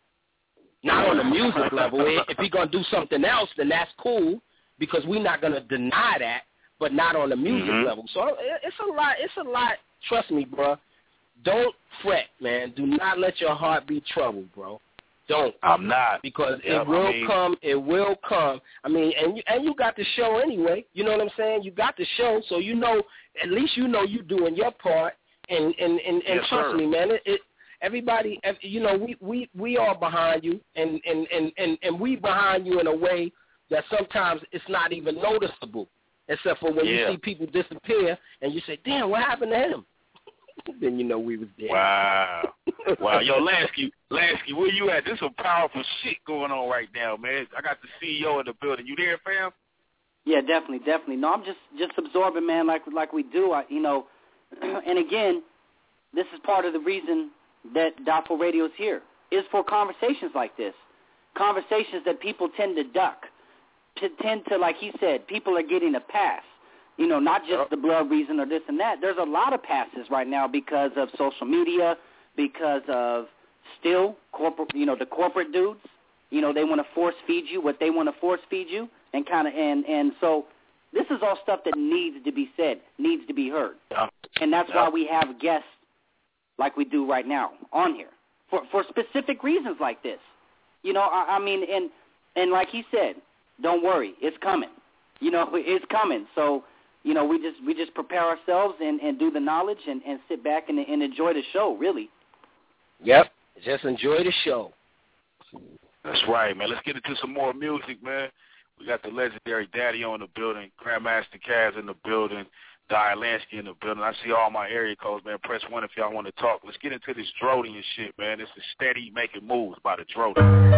Not on the music level. If he's going to do something else, then that's cool because we're not going to deny that, but not on the music Mhm. level. So it's a lot. It's a lot. Trust me, bro. Don't fret, man. Do not let your heart be troubled, bro. Don't. I'm not. Because Yeah, it will I mean, come. It will come. I mean, and you, and you got the show anyway. You know what I'm saying? You got the show, so you know, at least you know you doing your part. And and and, and Yes, trust sir. me, man. It, it everybody, ev- you know, we we we are behind you, and and and and and we behind you in a way that sometimes it's not even noticeable, except for when Yeah. you see people disappear, and you say, "Damn, what happened to him?" Then you know we was there. Wow. Wow. Yo, Lansky, Lansky, where you at? There's some powerful shit going on right now, man. I got the C E O in the building. You there, fam? Yeah, definitely, definitely. No, I'm just just absorbing, man, like like we do. I, you know, and again, this is part of the reason that Doubtful Radio is here, is for conversations like this, conversations that people tend to duck, to tend to, like he said, people are getting a pass. You know, not just the blood reason or this and that. There's a lot of passes right now because of social media, because of still corporate, you know, the corporate dudes. You know, they want to force feed you what they want to force feed you, and kind of, and and so this is all stuff that needs to be said, needs to be heard, and that's why we have guests like we do right now on here for for specific reasons like this. You know, I, I mean, and and like he said, don't worry, it's coming. You know, it's coming. So, you know, we just we just prepare ourselves and, and do the knowledge and, and sit back and, and enjoy the show, really. Yep. Just enjoy the show. That's right, man. Let's get into some more music, man. We got the legendary Daddy on the building, Grandmaster Kaz in the building, Dia Lansky in the building. I see all my area codes, man. Press one if y'all want to talk. Let's get into this Drodian shit, man. This is Steady Making Moves by the Drodian.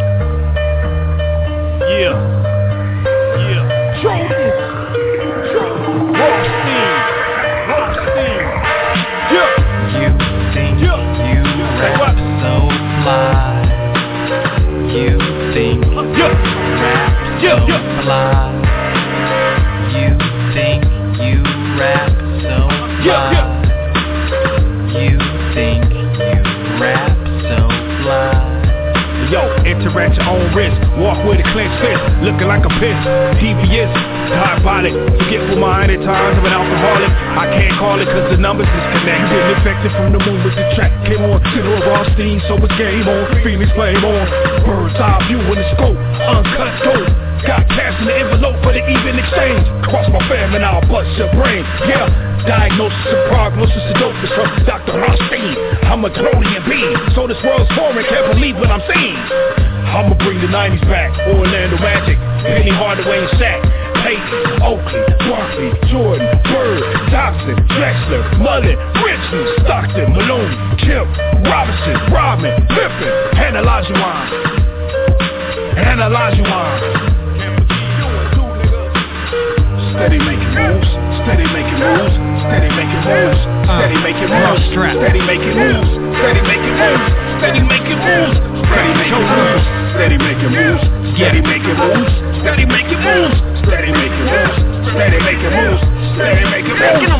Yeah. Yeah. Drodian. Rothstein. Rothstein. Yeah. looking like a piss. Devious, diabolic, forgetful mind at times. I'm an alcoholic. I can't call it cause the numbers disconnect. You been infected from the moment the track came on. General Rothstein, so it's game on. Phoenix flame on. Bird's eye view in the scope. Uncut dope. Got cash in the envelope for the even exchange. Cross my fam and I'll bust your brain. Yeah, diagnosis and prognosis of dopeness from Doctor Rothstein. I'm a Dronian being, so this world's foreign, can't believe what I'm seeing. I'ma bring the nineties back, Orlando Magic, Penny Hardaway and Shaq, Peyton, Oakley, Barkley, Jordan, Bird, Thompson, Drexler, Mullen, Richmond, Stockton, Malone, Kemp, Robinson, Rodman, Pippen, and Olajuwon, and Olajuwon. Steady making moves, steady making moves, steady making moves, steady making moves, steady making moves, steady making moves, steady making moves, steady making moves, steady making moves, steady making moves, steady making moves, steady making moves, steady making moves, steady making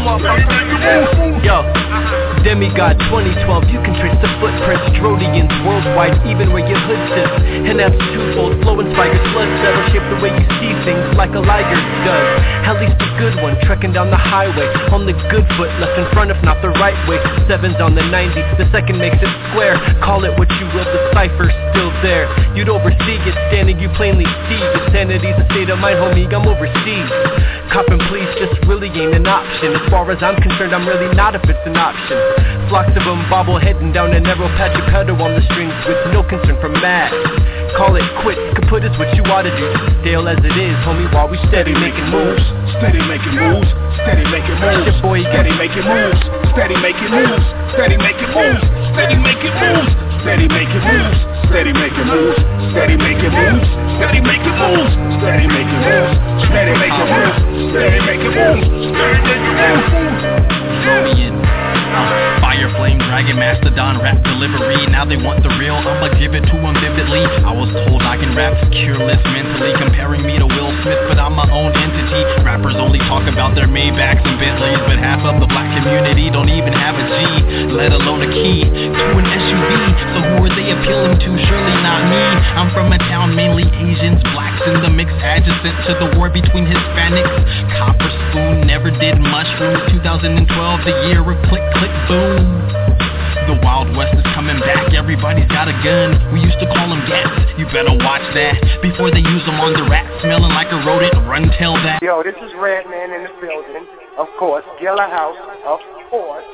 moves. Yo, Demigod twenty twelve, you can trace the footprints, Drodians worldwide, even where your hood sits. And that's twofold, flow and spikers, blood that'll shape the way you see things like a liger does. At least a good one, trekking down the highway, on the good foot, left in front if not the right way. Sevens on the ninety, the second makes it square. Call it what you will, the cipher's still there. You'd oversee it, standing you plainly see. The sanity's a state of mind, homie, I'm overseas. Copping please just really ain't an option. As far as I'm concerned, I'm really not if it's an option. Flocks of them bobble heading down a narrow patch of pedal on the strings with no concern for mad. Call it quits, kaput is what you ought to do. Stale as it is, homie, while we steady making moves. Steady making moves, steady making moves, your boy steady making moves, steady making moves, steady making moves, steady making moves, steady making moves, steady making moves, steady making moves, steady making moves, steady making moves, steady making moves, steady making moves, steady making moves. Dronian. Uh, fire flame, dragon, mastodon, rap delivery. Now they want the real, I'ma give it to them vividly. I was told I can rap cureless mentally, comparing me to Will Smith, but I'm my own entity. Rappers only talk about their Maybachs and Bentleys, but half of the black community don't even have a G, let alone a key to an S U V. So who are they appealing to? Surely not me. I'm from a town mainly Asians, blacks in the mix, adjacent to the war between Hispanics. Copper spoon, never did mushrooms. two thousand twelve, the year of click click boom. The Wild West is coming back, everybody's got a gun. We used to call them gats, you better watch that before they use them on the rat, smelling like a rodent, run tell that. Yo, this is Redman in the building, of course, Gilla House, of course,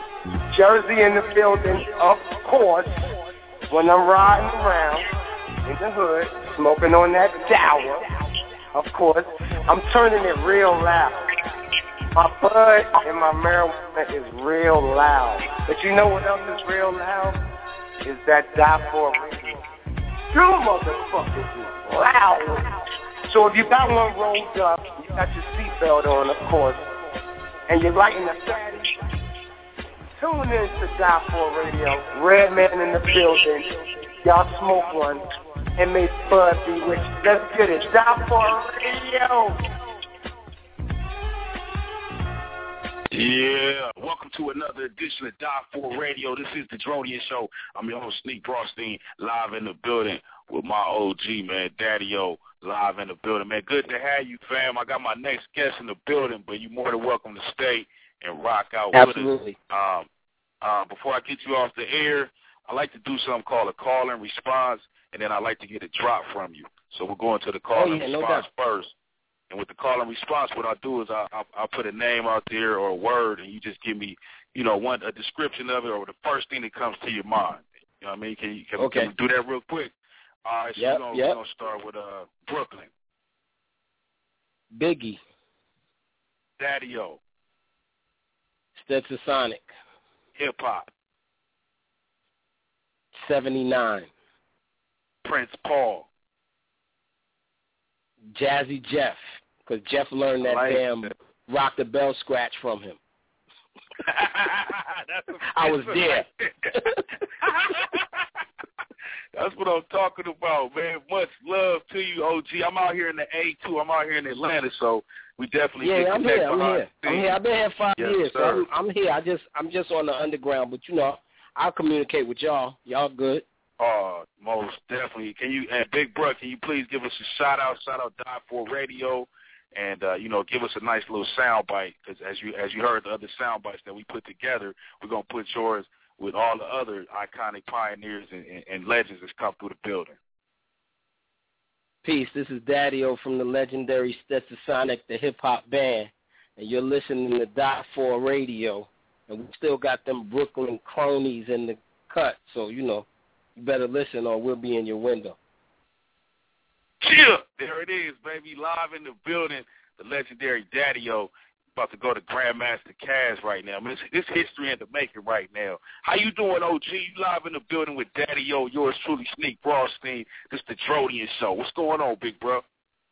Jersey in the building, of course, when I'm riding around in the hood, smoking on that Dower, of course, I'm turning it real loud. My bud and my marijuana is real loud. But you know what else is real loud? Is that Die For Radio. You motherfuckers is loud. So if you got one rolled up, you got your seatbelt on, of course, and you're lighting the fatty, tune in to Die For Radio. Redman in the building. Y'all smoke one. And may Bud be with you. Let's get it. Die For Radio. Yeah, welcome to another edition of Die For Radio. This is the Dronian Show. I'm your host, Sneak Rothstein, live in the building with my O G, man, Daddy-O, live in the building. Man, good to have you, fam. I got my next guest in the building, but you're more than welcome to stay and rock out Absolutely. with us. Um, uh, before I get you off the air, I like to do something called a call and response, and then I like to get a drop from you. So we're going to the call oh, and yeah, response no first. And with the call and response, what I'll do is I'll, I'll, I'll put a name out there or a word, and you just give me, you know, one a description of it or the first thing that comes to your mind. You know what I mean? Can you, can, okay. can we do that real quick? All right, so yep, we're going yep. to start with uh, Brooklyn. Biggie. Daddy-O. Stetsasonic. Hip-hop. seventy-nine. Prince Paul. Jazzy Jeff, because Jeff learned that like damn that. Rock the Bell scratch from him. I was there. That's what I'm talking about, man. Much love to you, O G. I'm out here in the A two. I'm out here in Atlanta, so we definitely yeah. get I'm connect here. I'm here. I'm here. I've been here five yes, years. So sir. I'm, I'm here. I just I'm just on the underground, but you know I'll communicate with y'all. Y'all good. Oh, most definitely. Can you, and Big Bro, can you please give us a shout out? Shout out Die for Radio, and uh, you know, give us a nice little sound bite, because as you as you heard the other sound bites that we put together, we're gonna put yours with all the other iconic pioneers and, and, and legends that's come through the building. Peace. This is Daddy-O from the legendary Stetsasonic, the hip hop band, and you're listening to Die for Radio, and we still got them Brooklyn cronies in the cut, so you know. You better listen or we'll be in your window. Yeah, there it is, baby. Live in the building, the legendary Daddy-O. About to go to Grandmaster Caz right now. I mean, it's, it's history in the making right now. How you doing, O G? You live in the building with Daddy-O. Yours truly, Sneak Rothstein. This the Drodian Show. What's going on, big bro?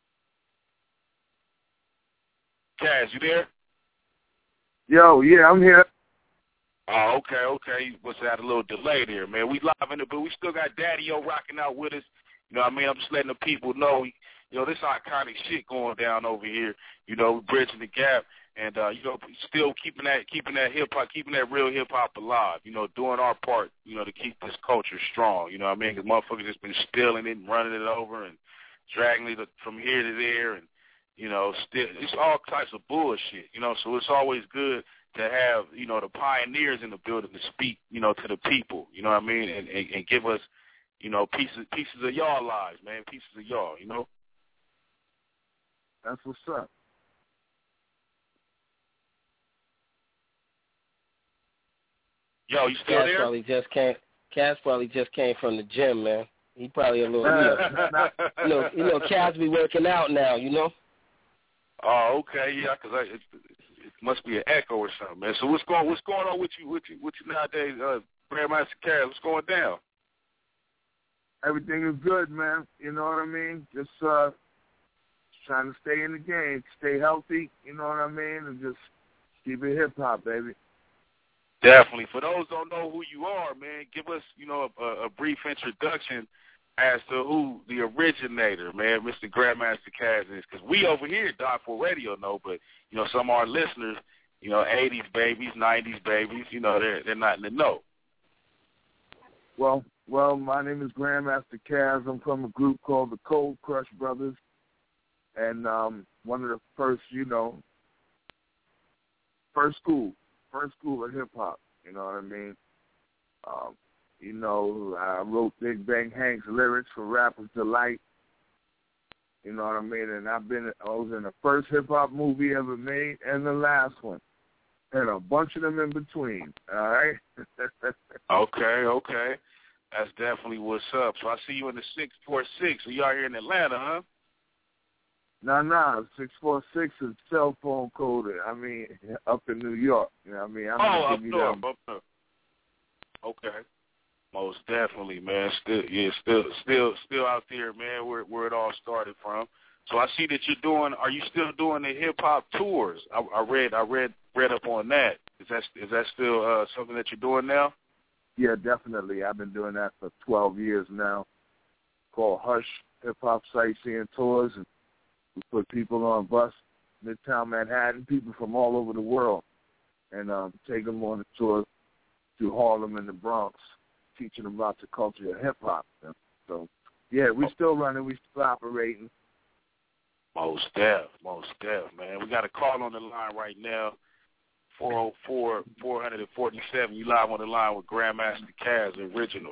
Caz, you there? Yo, yeah, I'm here. Oh, okay, okay. What's that? A little delay there, man. We live in it, but we still got Daddy-O rocking out with us. You know what I mean? I'm just letting the people know, you know, this iconic shit going down over here. You know, bridging the gap, and uh, you know, still keeping that, keeping that hip hop, keeping that real hip hop alive. You know, doing our part, you know, to keep this culture strong. You know what I mean? Because motherfuckers just been stealing it and running it over and dragging it from here to there, and you know, still it's all types of bullshit. You know, so it's always good to have, you know, the pioneers in the building to speak, you know, to the people, you know what I mean, and, and, and give us, you know, pieces pieces of y'all lives, man, pieces of y'all, you know. That's what's up. Yo, you still Caz there? Probably just came. Caz probably just came from the gym, man. He probably a little, you know, you know, you know, Caz be working out now, you know. Oh, okay, yeah, because I. It, it must be an echo or something, man. So what's going what's going on with you with you with you nowadays, uh, Grandmaster Caz? What's going down? Everything is good, man. You know what I mean? Just uh, trying to stay in the game, stay healthy. You know what I mean, and just keep it hip hop, baby. Definitely. For those who don't know who you are, man, give us, you know, a, a brief introduction as to who the originator, man, Mister Grandmaster Caz is. Because we over here at Die for Radio know, but, you know, some of our listeners, you know, eighties babies, nineties babies, you know, they're, they're not in the know. Well, well, my name is Grandmaster Caz. I'm from a group called the Cold Crush Brothers. And um, one of the first, you know, first school, first school of hip-hop, you know what I mean? Um, You know, I wrote Big Bang Hank's lyrics for Rapper's Delight. You know what I mean? And I've been, I was in the first hip-hop movie ever made and the last one. And a bunch of them in between, all right? Okay, okay. That's definitely what's up. So I see you in the six four six. So you out here in Atlanta, huh? No, no, six four six is cell phone coded. I mean, up in New York. You know what I mean? I'm oh, up give you north, them. up north. Okay. Most definitely, man. Still, yeah, still, still, still out there, man. Where where it all started from. So I see that you're doing. Are you still doing the hip hop tours? I, I read, I read, read up on that. Is that is that still uh, something that you're doing now? Yeah, definitely. I've been doing that for twelve years now. Called Hush Hip Hop Sightseeing Tours, and we put people on a bus, Midtown Manhattan, people from all over the world, and um, take them on a tour to Harlem and the Bronx, teaching them about the culture of hip-hop. So, yeah, we still running. We still operating. Most def, most def, man. We got a call on the line right now, four oh four, four four seven. You live on the line with Grandmaster Caz, the original.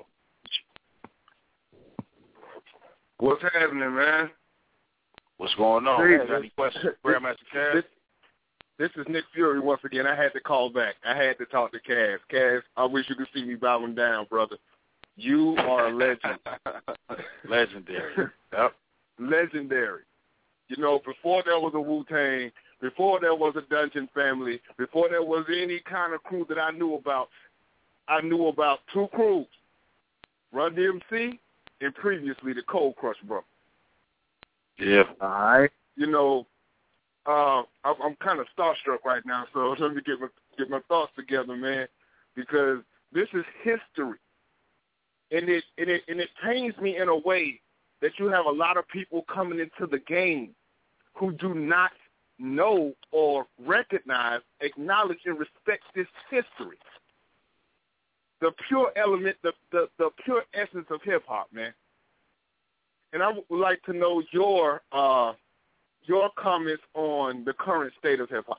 What's happening, man? What's going on? Hey, You got any questions for Grandmaster Caz? This, this is Nick Fury once again. I had to call back. I had to talk to Caz. Caz, I wish you could see me bowing down, brother. You are a legend. Legendary. Yep. Legendary. You know, before there was a Wu-Tang, before there was a Dungeon Family, before there was any kind of crew that I knew about, I knew about two crews, Run D M C and previously the Cold Crush Brothers. Yeah. All right. You know, uh, I'm, I'm kind of starstruck right now, so let me get my, get my thoughts together, man, because this is history. And it, and it and it pains me in a way that you have a lot of people coming into the game who do not know or recognize, acknowledge, and respect this history. the pure element, the, the, the pure essence of hip hop, man. And I would like to know your uh, your comments on the current state of hip hop.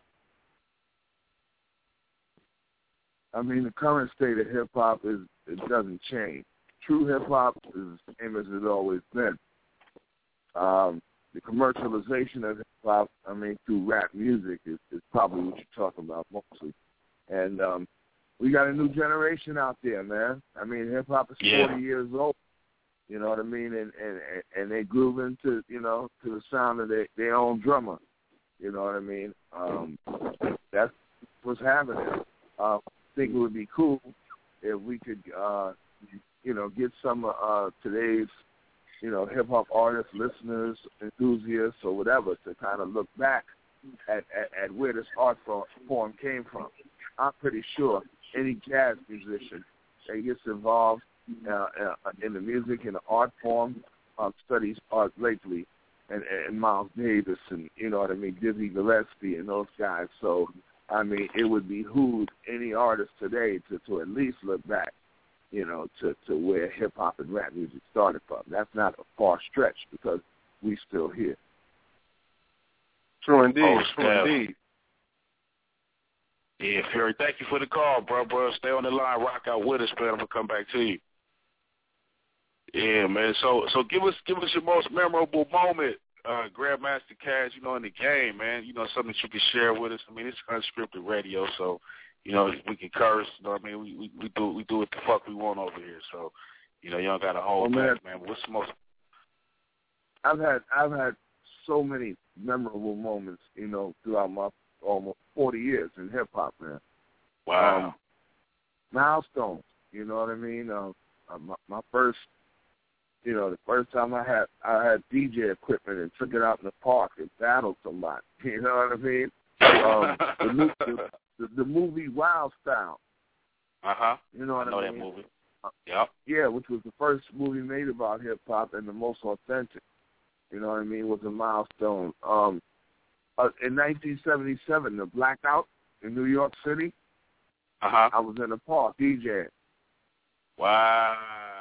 I mean, the current state of hip hop is it doesn't change. True hip hop is the same as it's always been. Um, the commercialization of hip hop, I mean, through rap music is, is probably what you're talking about mostly. And um, we got a new generation out there, man. I mean, hip hop is yeah. forty years old. You know what I mean? And and and they groove into, you know, to the sound of their, their own drummer. You know what I mean? Um, that's what's happening. Uh, I think it would be cool if we could, uh, you know, get some of uh, today's, you know, hip hop artists, listeners, enthusiasts, or whatever, to kind of look back at, at, at where this art form came from. I'm pretty sure any jazz musician that gets involved uh, uh, in the music and the art form uh, studies Art Blakey and, and Miles Davis and, you know what I mean, Dizzy Gillespie and those guys. So, I mean, it would behoove any artist today to, to at least look back, you know, to, to where hip-hop and rap music started from. That's not a far stretch because we still here. True indeed. Oh, True indeed. Yeah, Fury, thank you for the call, bro, bro. Stay on the line, rock out with us, man. I'm gonna come back to you. Yeah, man. So, so give us, give us your most memorable moment, uh, Grandmaster Caz, you know, in the game, man. You know, something that you can share with us. I mean, it's unscripted radio, so you know we can curse. You know what I mean? We we, we do we do what the fuck we want over here. So, you know, you don't got to hold well, back, man. man. What's the most? I've had I've had so many memorable moments, you know, throughout my almost forty years in hip hop, man. Wow. Um, milestones, you know what I mean? Uh, uh, my, my first, you know, the first time I had I had D J equipment and took it out in the park and battled somebody. You know what I mean? Um, the, the, the, the movie Wild Style. Uh huh. You know what I, I know mean? that movie. Yep. Yeah, which was the first movie made about hip hop and the most authentic. You know what I mean? Was a milestone. Um, uh, in nineteen seventy-seven, the blackout in New York City. Uh huh. I was in the park DJing. Wow.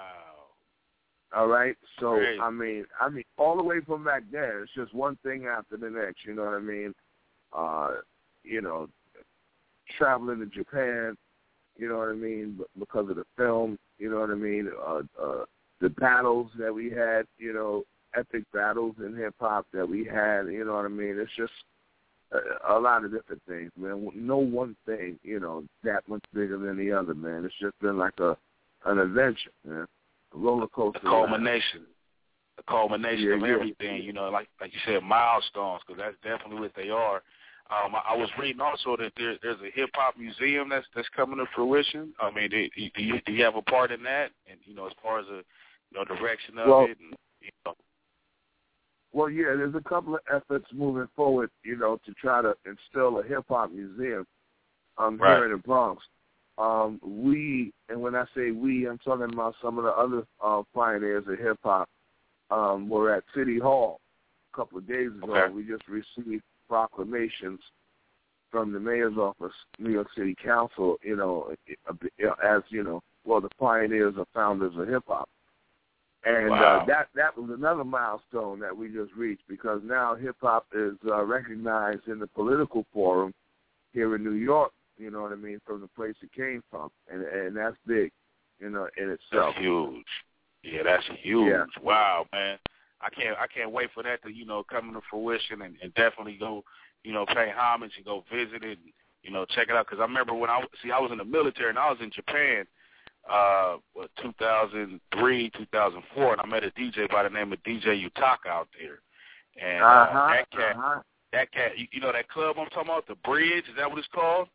All right. So Great. I mean, I mean, all the way from back then, it's just one thing after the next. You know what I mean? Uh, you know, traveling to Japan. You know what I mean? Because of the film. You know what I mean? Uh, uh, the battles that we had. You know, epic battles in hip hop that we had. You know what I mean? It's just a, a lot of different things, man. No one thing, you know, that much bigger than the other, man. It's just been like a an adventure, man. A roller coaster. A culmination. A culmination yeah, of yeah. everything, you know, like like you said, milestones, because that's definitely what they are. Um, I, I was reading also that there, there's a hip hop museum that's that's coming to fruition. I mean, do, do you do you have a part in that? And you know, as far as the you know direction of well, it, and, you know. Well, yeah, there's a couple of efforts moving forward, you know, to try to instill a hip hop museum um, right. here in the Bronx. Um, we, and when I say we, I'm talking about some of the other uh, pioneers of hip hop. Um, were at City Hall a couple of days ago. Okay. We just received proclamations from the mayor's office, New York City Council, you know, as, you know, well, the pioneers or founders of hip-hop. And wow. uh, that that was another milestone that we just reached, because now hip-hop is uh, recognized in the political forum here in New York, you know what I mean, from the place it came from. And, and that's big, you know, in itself. That's huge. Yeah, that's huge. Yeah. Wow, man. I can't I can't wait for that to, you know, come to fruition and, and definitely go, you know, pay homage and go visit it and, you know, check it out. Because I remember when I, see, I was in the military and I was in Japan, uh, what, two thousand three, two thousand four, and I met a D J by the name of D J Utaka out there. And uh, uh-huh, that cat, uh-huh. that cat, you, you know that club I'm talking about, The Bridge, is that what it's called?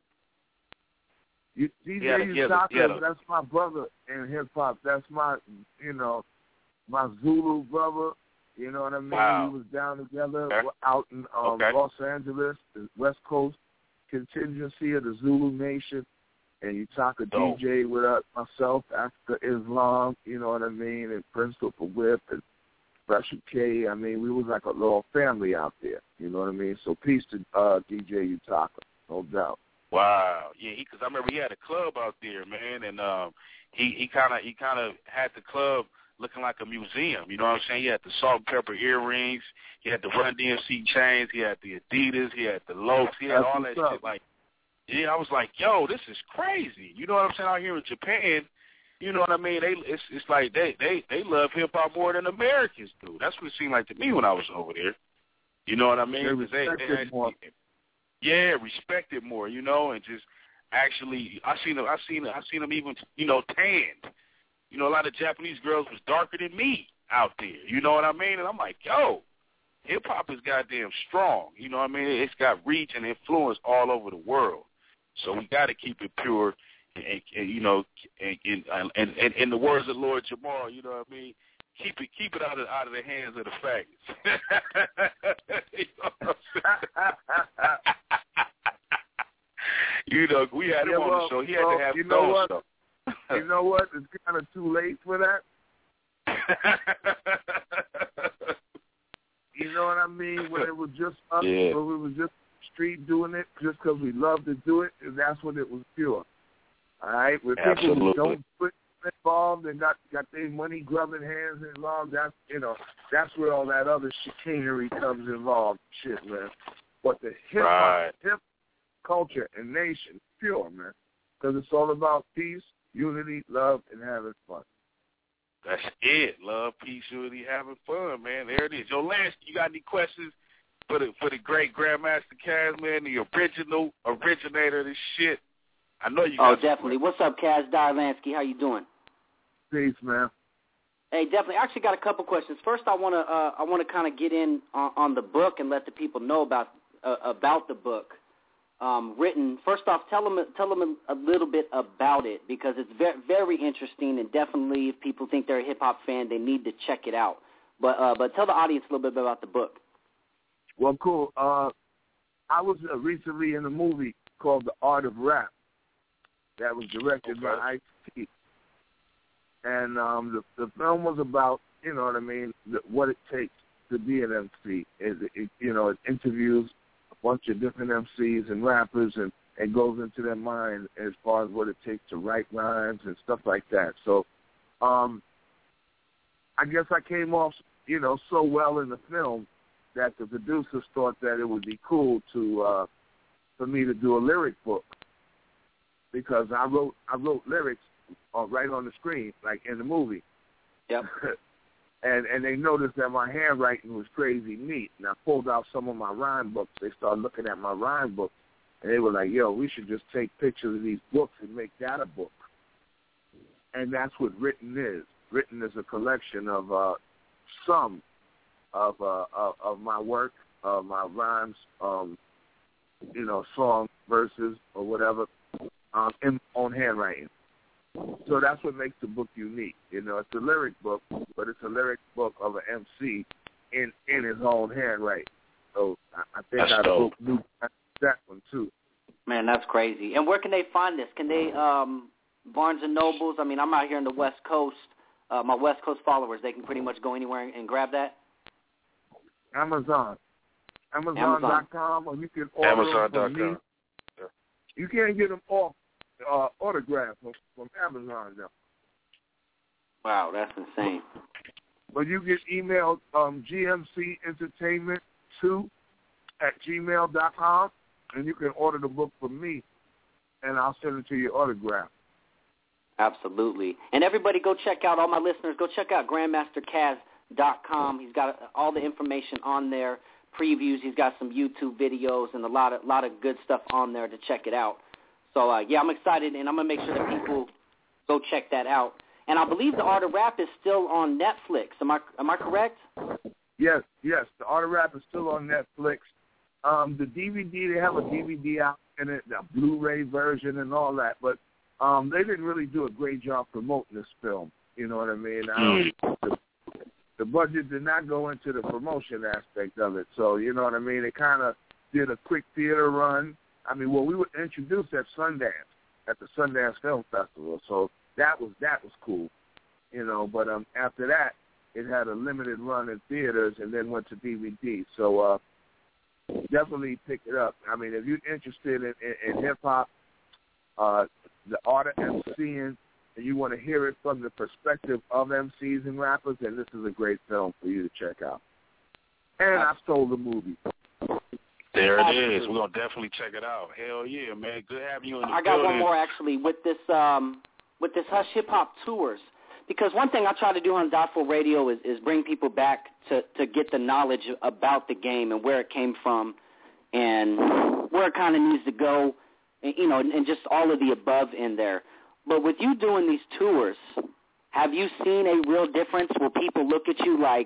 You, D J yeah, Utaka, yeah, yeah, that's my brother in hip-hop. That's my, you know, my Zulu brother. You know what I mean? Wow. We was down together okay. out in um, okay. Los Angeles, the West Coast contingency of the Zulu Nation. And Utaka Dope. D J with us, myself, Africa Islam, you know what I mean, and Principal Whip and Special K. I mean, we was like a little family out there. You know what I mean? So peace to uh, D J Utaka, no doubt. Wow. Yeah, because I remember he had a club out there, man, and um, he he kind of he kind of had the club looking like a museum. You know what I'm saying? He had the salt and pepper earrings, he had the Run D M C chains, he had the Adidas, he had the Lokes, he had That's all that up. shit. Like, yeah, I was like, yo, this is crazy. You know what I'm saying? Out here in Japan, you know what I mean? They it's it's like they they they love hip hop more than Americans do. That's what it seemed like to me when I was over there. You know what I mean? They 'Cause they, respect they it actually, more. yeah, respect it more, you know, and just actually, I seen them, I seen, I seen them even, you know, tanned. You know, a lot of Japanese girls was darker than me out there. You know what I mean? And I'm like, yo, hip hop is goddamn strong. You know what I mean? It's got reach and influence all over the world. So we got to keep it pure, and, and, and you know, and in and, and, and in the words of Lord Jamal, you know what I mean? Keep it, keep it out of out of the hands of the faggots. You know what I'm saying? You know, we had him yeah, on well, the show. He had well, to have you know those what? stuff. You know what? It's kind of too late for that. You know what I mean? When it was just us, Yeah. when we was just street doing it, just because we love to do it, and that's when it was pure. All right? When people Absolutely. who don't put involved and got got their money grubbing hands involved, that's you know, that's where all that other chicanery comes involved. Shit, man. But the hip hop, Right. hip culture and nation, pure, man, because it's all about peace, unity, love, and having fun. That's it. Love, peace, unity, having fun, man. There it is. Yo, Lance, you got any questions for the for the great Grandmaster Caz, man, the original originator of this shit? I know you got Oh, definitely. What's up, Kaz Darlansky? How you doing? Peace, man. Hey, definitely. I actually got a couple questions. First, I want to uh, I want to kind of get in on, on the book and let the people know about uh, about the book. Um, written. First off, tell them tell them a, a little bit about it, because it's very very interesting, and definitely if people think they're a hip hop fan, they need to check it out. But uh, but tell the audience a little bit about the book. Well, cool. Uh, I was uh, recently in a movie called The Art of Rap that was directed Okay. by Ice-T, and um, the the film was about, you know what I mean, the, what it takes to be an M C. It, it, you know, it interviews bunch of different M Cs and rappers, and, and goes into their mind as far as what it takes to write rhymes and stuff like that. So um, I guess I came off, you know, so well in the film that the producers thought that it would be cool to uh, for me to do a lyric book, because I wrote I wrote lyrics uh, right on the screen, like in the movie. Yep. And and they noticed that my handwriting was crazy neat. And I pulled out some of my rhyme books. They started looking at my rhyme books, and they were like, yo, we should just take pictures of these books and make that a book. And that's what Written is. Written is a collection of uh, some of, uh, of of my work, uh, my rhymes, um, you know, songs, verses, or whatever, um, in on handwriting. So that's what makes the book unique. You know, it's a lyric book, but it's a lyric book of an M C in, in his own handwriting. So I, I think That's I dope. do that one too. Man, that's crazy. And where can they find this? Can they um, Barnes and Nobles? I mean, I'm out here in the West Coast. Uh, my West Coast followers, they can pretty much go anywhere and, and grab that. Amazon, Amazon dot com, or you can order Amazon them dot from com. me. You can't get them off uh, autograph from, from Amazon though. Wow, that's insane. But you get emailed um, G M C Entertainment two at gmail dot com, and you can order the book from me, and I'll send it to your autograph. Absolutely. And everybody go check out, all my listeners, go check out Grandmaster Caz dot com. He's got all the information on there, previews. He's got some YouTube videos and a lot of lot of good stuff on there to check it out. So, uh, yeah, I'm excited, and I'm going to make sure that people go check that out. And I believe The Art of Rap is still on Netflix. Am I am I correct? Yes, yes. The Art of Rap is still on Netflix. Um, the D V D, they have a D V D out in it, the Blu-ray version and all that. But um, they didn't really do a great job promoting this film. You know what I mean? Um, the, the budget did not go into the promotion aspect of it. So, you know what I mean? They kind of did a quick theater run. I mean, well, we were introduced at Sundance, at the Sundance Film Festival. So that was that was cool, you know. But um, after that, it had a limited run in theaters and then went to D V D. So uh, definitely pick it up. I mean, if you're interested in, in, in hip hop, uh, the art of MCing, and you want to hear it from the perspective of M Cs and rappers, then this is a great film for you to check out. And I stole the movie. There it is. We're going to definitely check it out. Hell yeah, man. Good having you in the I got building. one more, actually, with this um, with this Hush Hip Hop Tours. Because one thing I try to do on Dot four Radio is, is bring people back to, to get the knowledge about the game and where it came from and where it kind of needs to go, and, you know, and just all of the above in there. But with you doing these tours, have you seen a real difference where people look at you like,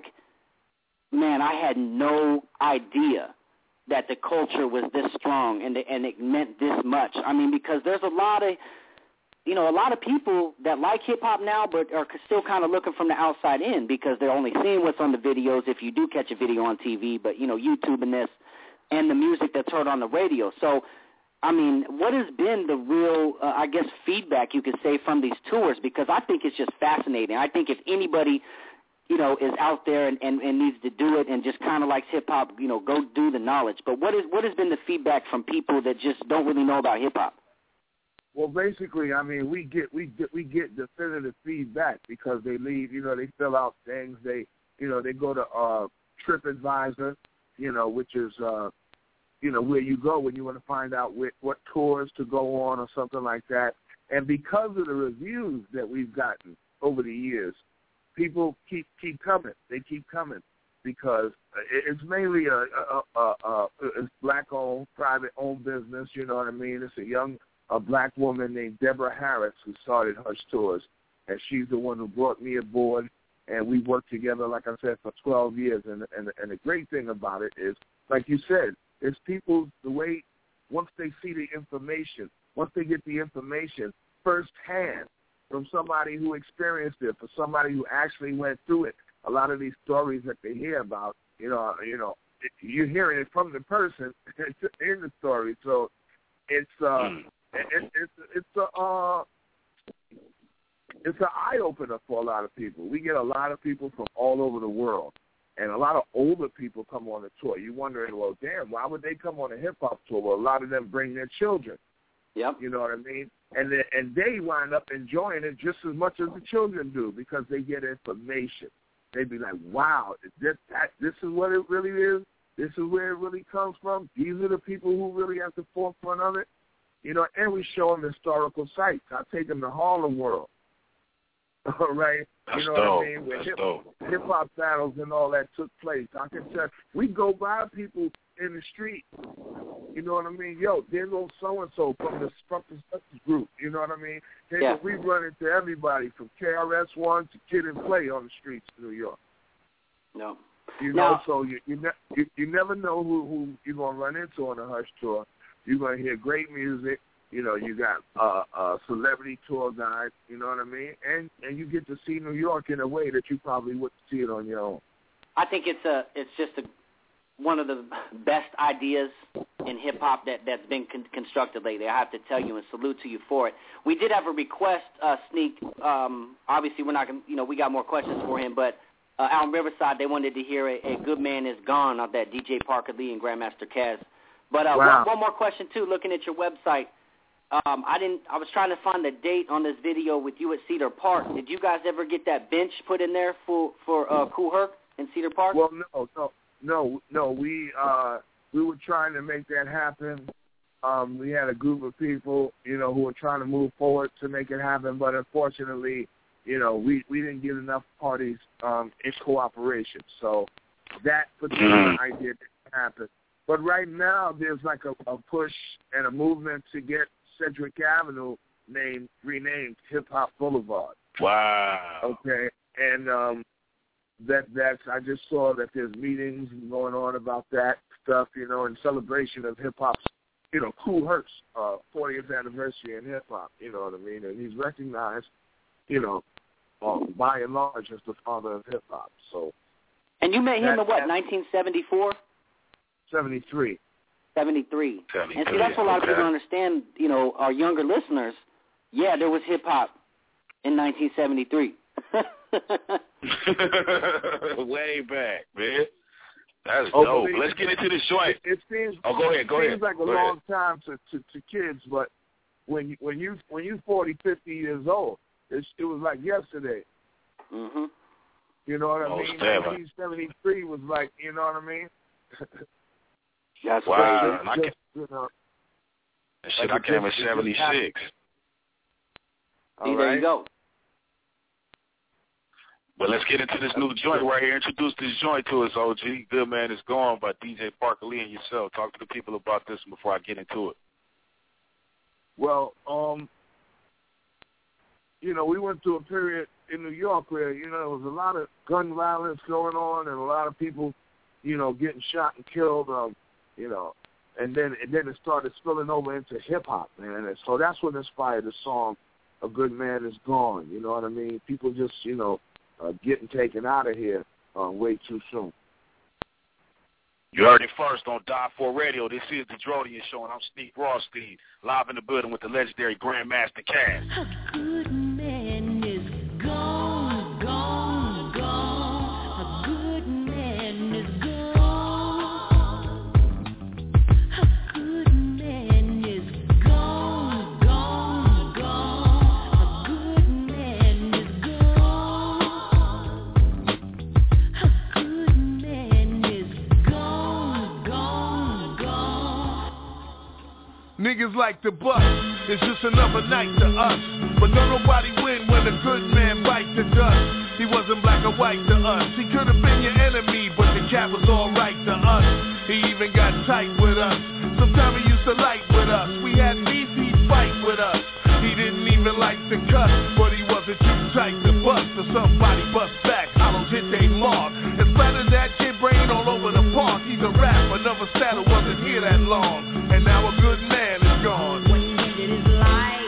man, I had no idea that the culture was this strong and, the, and it meant this much? I mean, because there's a lot of, you know, a lot of people that like hip-hop now but are still kind of looking from the outside in because they're only seeing what's on the videos if you do catch a video on T V, but, you know, YouTube and this, and the music that's heard on the radio. So, I mean, what has been the real, uh, I guess, feedback you could say from these tours? Because I think it's just fascinating. I think if anybody, you know, is out there and, and, and needs to do it and just kind of likes hip-hop, you know, go do the knowledge. But what is what has been the feedback from people that just don't really know about hip-hop? Well, basically, I mean, we get we get we get definitive feedback because they leave, you know, they fill out things. They, you know, they go to uh, TripAdvisor, you know, which is, uh, you know, where you go when you want to find out wh- what tours to go on or something like that. And because of the reviews that we've gotten over the years, people keep keep coming. They keep coming because it's mainly a, a, a, a, a it's black-owned, private-owned business. You know what I mean? It's a young a black woman named Deborah Harris who started Hush Tours, and she's the one who brought me aboard. And we worked together, like I said, for twelve years. And and and the great thing about it is, like you said, it's people the way once they see the information, once they get the information firsthand from somebody who experienced it, for somebody who actually went through it. A lot of these stories that they hear about, you know, you know, you're hearing it from the person in the story. So it's uh, it, it's it's a uh, it's an eye opener for a lot of people. We get a lot of people from all over the world, and a lot of older people come on the tour. You're wondering, well, damn, why would they come on a hip hop tour? Well, a lot of them bring their children. Yep. You know what I mean? And they, and they wind up enjoying it just as much as the children do because they get information. They be like, wow, this, that, this is what it really is. This is where it really comes from. These are the people who really at the forefront of it. You know, and we show them historical sites. I take them to Harlem World. All right? That's you know dope. what I mean? Where That's hip, dope. hip-hop battles and all that took place. I can tell. We go by people in the street. You know what I mean? Yo, there goes so-and-so from the from the group. You know what I mean? Hey, Yeah. we run into everybody from K R S One to Kid and Play on the streets of New York. No. You know, Now- so you you, ne- you you never know who, who you're going to run into on a Hush tour. You're going to hear great music. You know, you got uh, uh, celebrity tour guides, you know what I mean? And and you get to see New York in a way that you probably wouldn't see it on your own. I think it's a it's just a one of the best ideas in hip hop that that's been con- constructed lately. I have to tell you and salute to you for it. We did have a request, uh, Sneak. Um, obviously, we're not gonna, you know, we got more questions for him, but uh, out in Riverside, they wanted to hear a, a Good Man Is Gone of that D J Parker Lee and Grandmaster Caz. But uh, Wow. one, one more question too. Looking at your website, um, I didn't. I was trying to find the date on this video with you at Cedar Park. Did you guys ever get that bench put in there for for uh, Kool Herc in Cedar Park? Well, no, no, no, no. We uh, we were trying to make that happen. Um, we had a group of people, you know, who were trying to move forward to make it happen, but unfortunately, you know, we, we didn't get enough parties um, in cooperation. So that particular idea didn't happen. But right now, there's like a, a push and a movement to get Cedric Avenue named renamed Hip Hop Boulevard. Wow. Okay, and um, that that's I just saw that there's meetings going on about that stuff, you know, in celebration of hip hop's, you know, Kool Herc's uh, fortieth anniversary in hip hop. You know what I mean? And he's recognized, you know, uh, by and large as the father of hip hop. So. And you met him that, in what, nineteen seventy-four? seventy-three. seventy-three. seventy-three. And see, that's what a lot of Okay. people don't understand, you know, our younger listeners. Yeah, there was hip-hop in nineteen seventy-three. Way back, man. That's oh, dope. it, Let's get into this joint. It, it seems. Oh, go ahead. Go it ahead. Seems like a go long ahead. time to, to, to kids, but when you, when you when you forty, fifty years old, it's, it was like yesterday. Mm-hmm. You know what I Most mean? definitely. nineteen seventy-three was like, you know what I mean? That's wow. Just, I just, you know, That shit, like I came in just, seventy-six. See, there you go. But let's get into this new joint right here. Introduce this joint to us, O G. Good Man Is Gone by D J Parker Lee and yourself. Talk to the people about this before I get into it. Well, um, you know, we went through a period in New York where, you know, there was a lot of gun violence going on and a lot of people, you know, getting shot and killed, um, you know, and then and then it started spilling over into hip-hop, man. And so that's what inspired the song, A Good Man Is Gone, you know what I mean? People just, you know, uh, getting taken out of here uh, way too soon. You heard it first on Die four Radio. This is the Drodian Show, and I'm Sneak Rothstein, live in the building with the legendary Grandmaster Caz. A good man is gone, gone, gone. A good man is gone. A good man is gone, gone, gone. A good man is gone. A good man is gone, gone, gone. Niggas like the bus, it's just another night to us. But don't nobody win when a good man bites the dust. He wasn't black or white to us. He could have been your enemy, but the cat was alright to us. He even got tight with us. Sometimes he used to light with us. We had beef, he'd fight with us. He didn't even like to cuss, but he wasn't too tight to bust. So somebody bust back, hollows hit they mark. And splattered that kid brain all over the park. He's a rap, another saddle wasn't here that long. And now a good man is gone. What ended his life?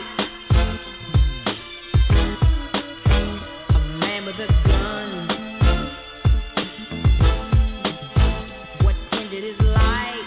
A man with a gun. What ended his life?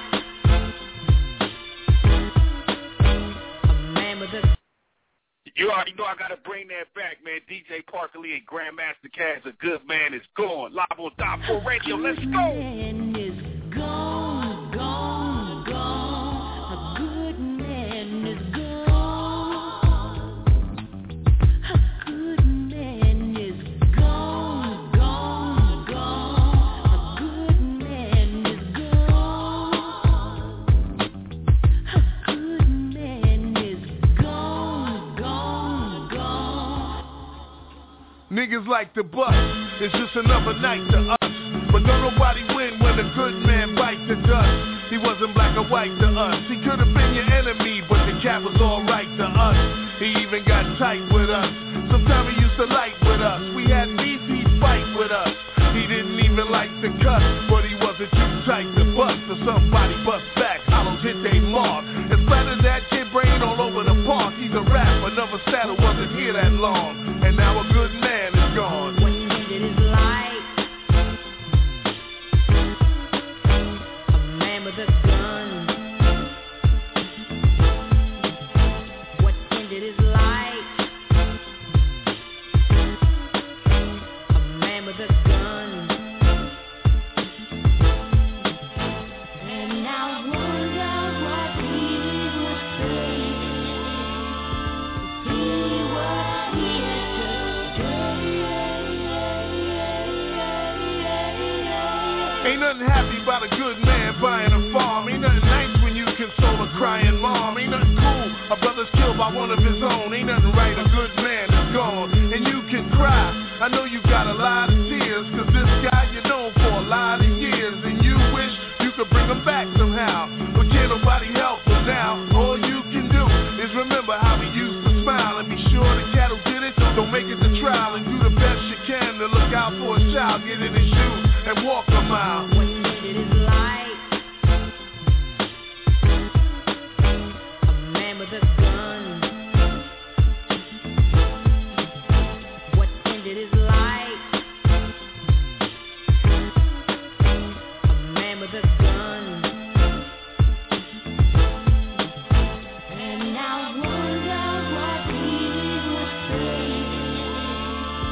A man with a You already know I got to bring that back, man. D J Parker Lee and Grandmaster Caz, A Good Man Is Gone. Live on Die four Radio. Let's go. man is gone, gone, gone. A good man is gone. A good man is gone, gone, gone. A good man is gone. A good man is gone, gone, gone. Niggas like the bus, it's just another night to us. But don't nobody win when a good man bites the dust. He wasn't black or white to us. He could have been your enemy, but the cat was alright to us. He even got tight with us. Sometimes he used to light with us. We had beef, he'd fight with us. He didn't even like to cuss, but he wasn't too tight to bust. So somebody bust back, hollows hit they mark. And splattered that kid brain all over the park. He's a rap, another saddle wasn't here that long. And now a good man is gone. What ended his life? A man with a gun. What ended his life? A man with a gun. And I wonder what he would say if he was here today. Ain't nothing happy about a good man buying a farm. Ain't nothing nice when you console a crying mom. Ain't nothing cool, a brother's killed by one of his own. Ain't nothing right, a good man is gone. And you can cry, I know you got a lot of tears, cause this guy you known for a lot of years. And you wish you could bring him back somehow, but can't nobody help him now. All you can do is remember how he used to smile. And be sure the cattle did it, don't make it to trial. And do the best you can to look out for his child. Get in his shoes and walk a mile. What ended his life? A man with a gun. What ended his life? A man with a gun. And I wonder what he would say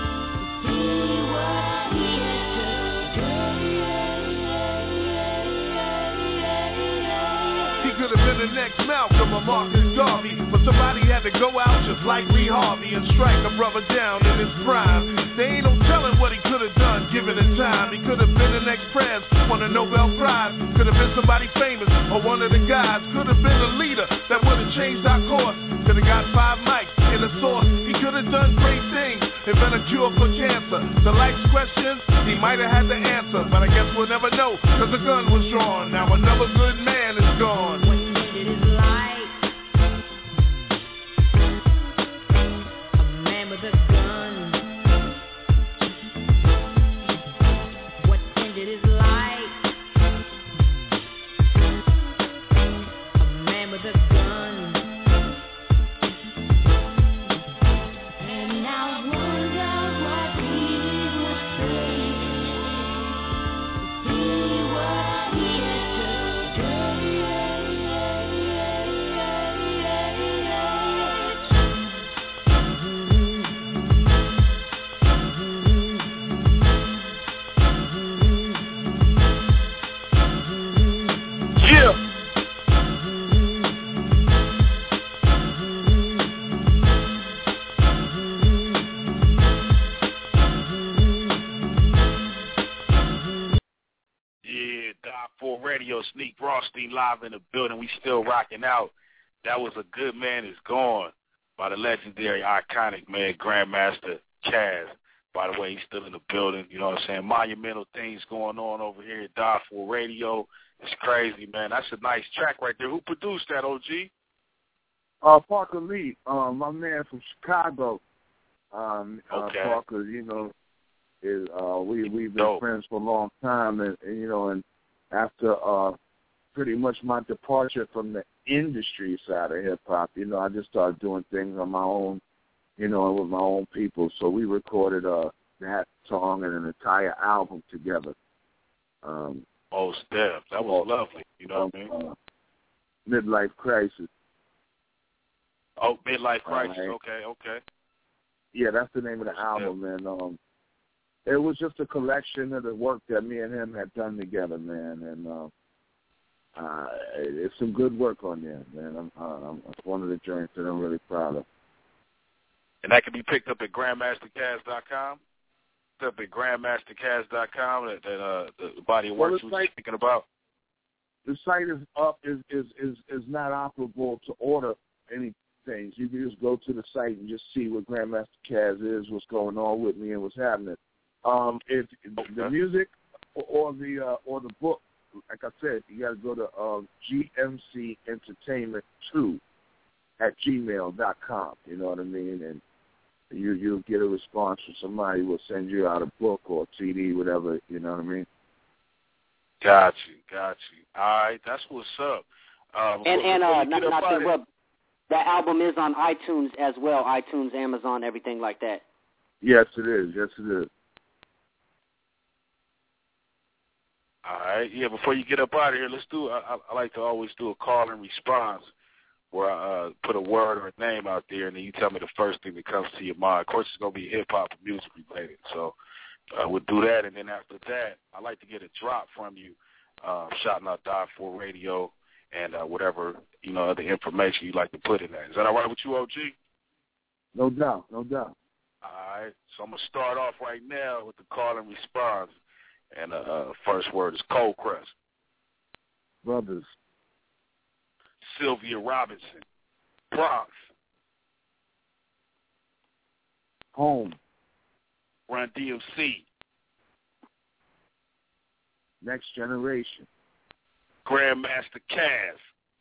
or Marcus Garvey, but somebody had to go out just like Lee Harvey and strike a brother down in his prime. There ain't no telling what he could have done given the time. He could have been the next Prez, won a Nobel Prize, could have been somebody famous or one of the guys, could have been a leader that would have changed our course, could have got five mics in the source. He could have done great things, invent a cure for cancer. The life's questions, he might have had the answer, but I guess we'll never know, cause the gun was drawn. Now another good man is gone. What ended his life? A man with a gun. What ended his life? A man with a gun. And I wonder what he would say. He was here to stay. Yeah. Yeah, Doc four Radio, Sneak Rothstein live in the building. We still rocking out. That was A Good Man Is Gone by the legendary, iconic man, Grandmaster Caz. By the way, he's still in the building. You know what I'm saying? Monumental things going on over here at Doc four Radio. It's crazy, man. That's a nice track right there. Who produced that, O G? Uh, Parker Lee, um, my man from Chicago. Um, Okay. uh, Parker, you know, is uh, we we've been Dope. friends for a long time, and, and you know, and after uh, pretty much my departure from the industry side of hip hop, you know, I just started doing things on my own, you know, with my own people. So we recorded uh, that song and an entire album together. Um, Oh, Steph, that was lovely. You know what I mean? uh, Midlife Crisis. Oh, Midlife Crisis. Alright. Okay, okay. Yeah, that's the name of the album, and um, it was just a collection of the work that me and him had done together, man. And uh, uh, it's some good work on there, man. I'm, uh, I'm, it's one of the joints that I'm really proud of. And that can be picked up at grandmaster caz dot com. Up at grandmaster caz dot com. That, that uh, the body of work Well, you it's were like- thinking about. The site is up, is is is is not operable to order any things. You can just go to the site and just see what Grandmaster Caz is, what's going on with me, and what's happening. Um, if the music or, or the uh, or the book, like I said, you got to go to uh, G M C Entertainment two at gmail dot com. You know what I mean? And you you'll get a response from somebody. Will send you out a book or a C D, whatever. You know what I mean? Got you, got you. All right, that's what's up. Um, And and before uh, we not, get up not out to of- interrupt, that album is on iTunes as well. iTunes, Amazon, everything like that. Yes, it is. Yes, it is. All right, yeah. Before you get up out of here, let's do. I, I, I like to always do a call and response, where I uh, put a word or a name out there, and then you tell me the first thing that comes to your mind. Of course, it's gonna be hip hop and music related, so uh, we'll do that. And then after that, I like to get a drop from you, uh, shouting out Doc four Radio and uh, whatever you know other information you like to put in that. Is that all right with you, O G? No doubt. No doubt. All right, so I'm gonna start off right now with the call and response, and uh, uh, first word is Cold Crust. Brothers. Sylvia Robinson, Bronx, Home. Run D M C, Next Generation. Grandmaster Caz.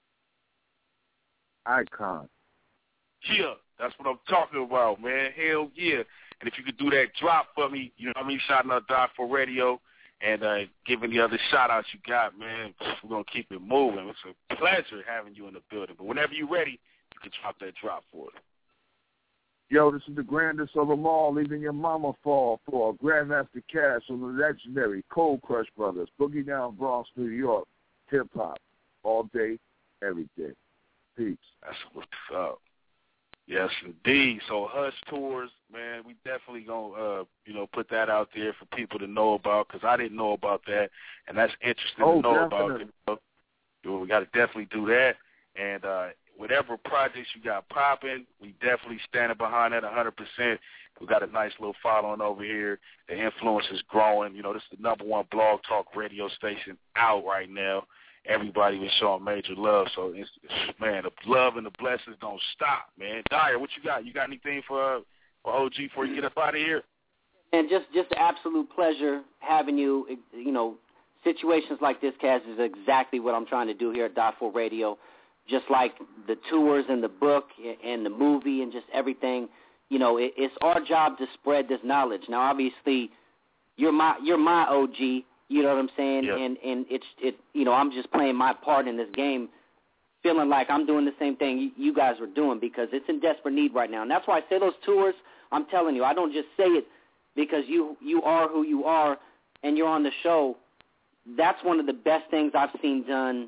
Icon. Yeah, that's what I'm talking about, man. Hell yeah. And if you could do that drop for me, you know what I mean, shouting out Doc four Radio and uh, giving the other shout-outs you got, man, we're going to keep it moving. It's a pleasure having you in the building. But whenever you're ready, you can drop that drop for us. Yo, this is the grandest of them all, leaving your mama fall for Grandmaster Caz from the legendary Cold Crush Brothers, Boogie Down Bronx, New York, hip-hop, all day, every day. Peace. That's what's up. Yes, indeed. So Hush Tours, man, we definitely going to, uh, you know, put that out there for people to know about because I didn't know about that, and that's interesting oh, to know definitely. about. You know, we got to definitely do that. And uh, whatever projects you got popping, we definitely standing behind that one hundred percent. We got a nice little following over here. The influence is growing. You know, this is the number one blog talk radio station out right now. Everybody was showing major love. So, it's, man, the love and the blessings don't stop, man. Dyer, what you got? You got anything for, uh, for O G before you get up out of here? And just, just an absolute pleasure having you. You know, situations like this, Kaz, is exactly what I'm trying to do here at Die four Radio. Just like the tours and the book and the movie and just everything. You know, it, it's our job to spread this knowledge. Now, obviously, you're my you're my O G. You know what I'm saying? Yep. And and it's it. You know, I'm just playing my part in this game, feeling like I'm doing the same thing you, you guys are doing because it's in desperate need right now. And that's why I say those tours. I'm telling you, I don't just say it because you you are who you are and you're on the show. That's one of the best things I've seen done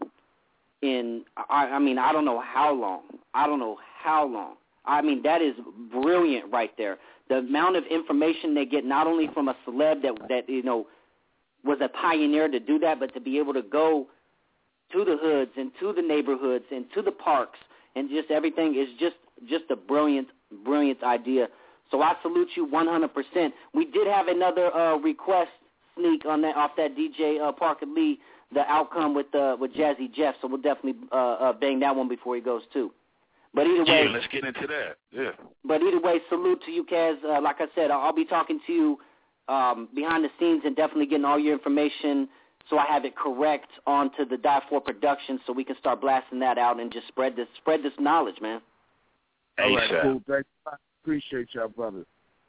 in. I, I mean, I don't know how long. I don't know how long. I mean, that is brilliant right there. The amount of information they get, not only from a celeb that, that you know, was a pioneer to do that, but to be able to go to the hoods and to the neighborhoods and to the parks and just everything is just, just a brilliant, brilliant idea. So I salute you one hundred percent. We did have another uh, request sneak on that off that D J uh, Parker Lee, the outcome with uh, with Jazzy Jeff. So we'll definitely uh, uh, bang that one before he goes too. But either way, yeah, let's get into that. Yeah. But either way, salute to you, Kaz. Uh, like I said, I'll be talking to you um, behind the scenes and definitely getting all your information so I have it correct onto the Die four production so we can start blasting that out and just spread this spread this knowledge, man. All right, cool. Thanks. I appreciate y'all, brother.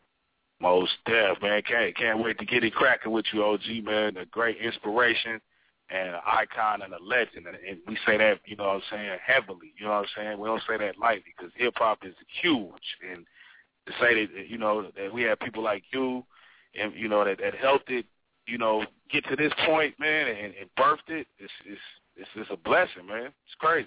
Most def, man. Can't can't wait to get it cracking with you, O G, man. A great inspiration. And an icon and a legend, and, and we say that, you know what I'm saying, heavily, you know what I'm saying? We don't say that lightly because hip-hop is huge, and to say that, you know, that we have people like you, and, you know, that, that helped it, you know, get to this point, man, and, and birthed it, it's, it's, it's, it's a blessing, man. It's crazy.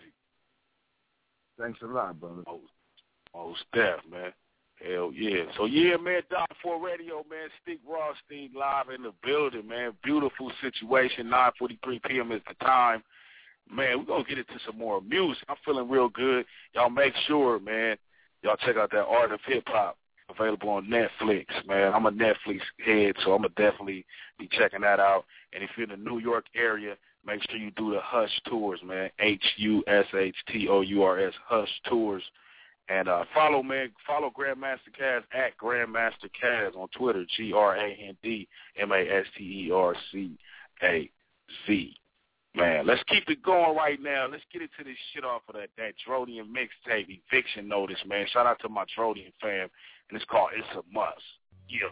Thanks a lot, brother. Most, most def, man. Hell yeah. So, yeah, man, Die four Radio, man, Stick Rothstein live in the building, man. Beautiful situation. nine forty-three p.m. is the time. Man, we're going to get into some more music. I'm feeling real good. Y'all make sure, man, y'all check out that Art of Hip-Hop available on Netflix, man. I'm a Netflix head, so I'm going to definitely be checking that out. And if you're in the New York area, make sure you do the Hush Tours, man, H U S H T O U R S, Hush Tours. And uh, follow, man, follow Grandmaster Caz at Grandmaster Caz on Twitter, G R A N D M A S T E R C A Z. Man, let's keep it going right now. Let's get into this shit off of that, that Drodian mixtape, Eviction Notice, man. Shout out to my Drodian fam, and it's called It's a Must. Yeah.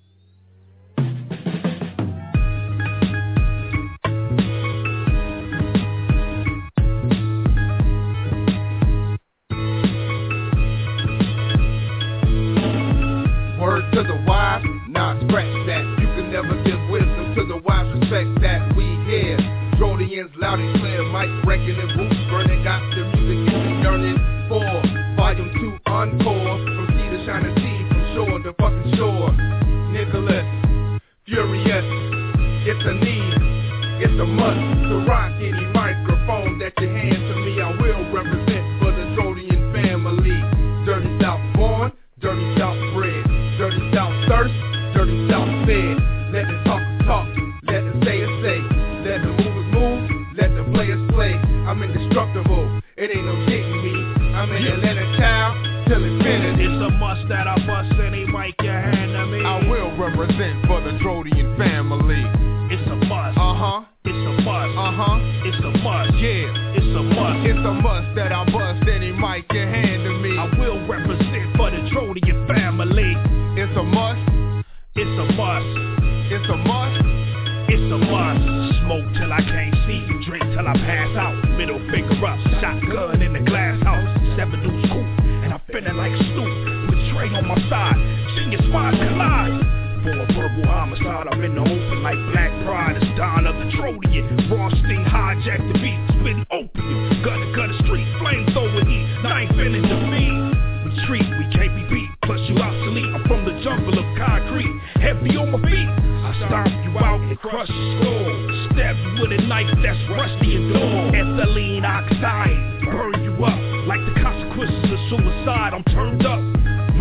Word to the wise, nah, scratch that. You can never give wisdom to the wise, respect that we hear. Drodians loud and clear, mic breaking and roots burning, got the music getting yearning for. Volume two encore, from sea to shining sea, from shore to fucking shore. Nicholas, furious, it's a need, it's a must to rock any microphone that you hand to me. I will represent for the Drodian family. Dirty South born, dirty South bred. Dirty South thirst, dirty South fed. Let the talk talk, let the sayers say. Let the movers move, let the players play. I'm indestructible, it ain't no getting me. I'm an Atlanta child, till infinity. It's a must that I bust any mic you hand to me. I will represent for the Drodian family. It's a must. Uh-huh. It's a must. Uh-huh. It's a must. Yeah. It's a must. It's a must that I bust any mic you hand to me. I will represent for the Drodian family. It's a must. It's a must. It's a must. It's a must. Smoke till I can't see. Drink till I pass out. Middle finger up. Shotgun in the glass house. Seven deuce coupe. And I'm feeling like Snoop. With Trey on my side. Genius minds collide. For a verbal homicide, I'm in the open like Black Pride. It's Don of the Drodian. Rothstein hijack the beat. Spitting opium. Gutter gutter street. Flamethrower heat. Knife in and defeat. Retreat. We can't be beat. Plus you obsolete. I'm from the jungle of concrete. Heavy on my feet. I stomp you out and crush your skull. Stab you with a knife that's rusty and dull. Ethylene oxide. Burn you up like the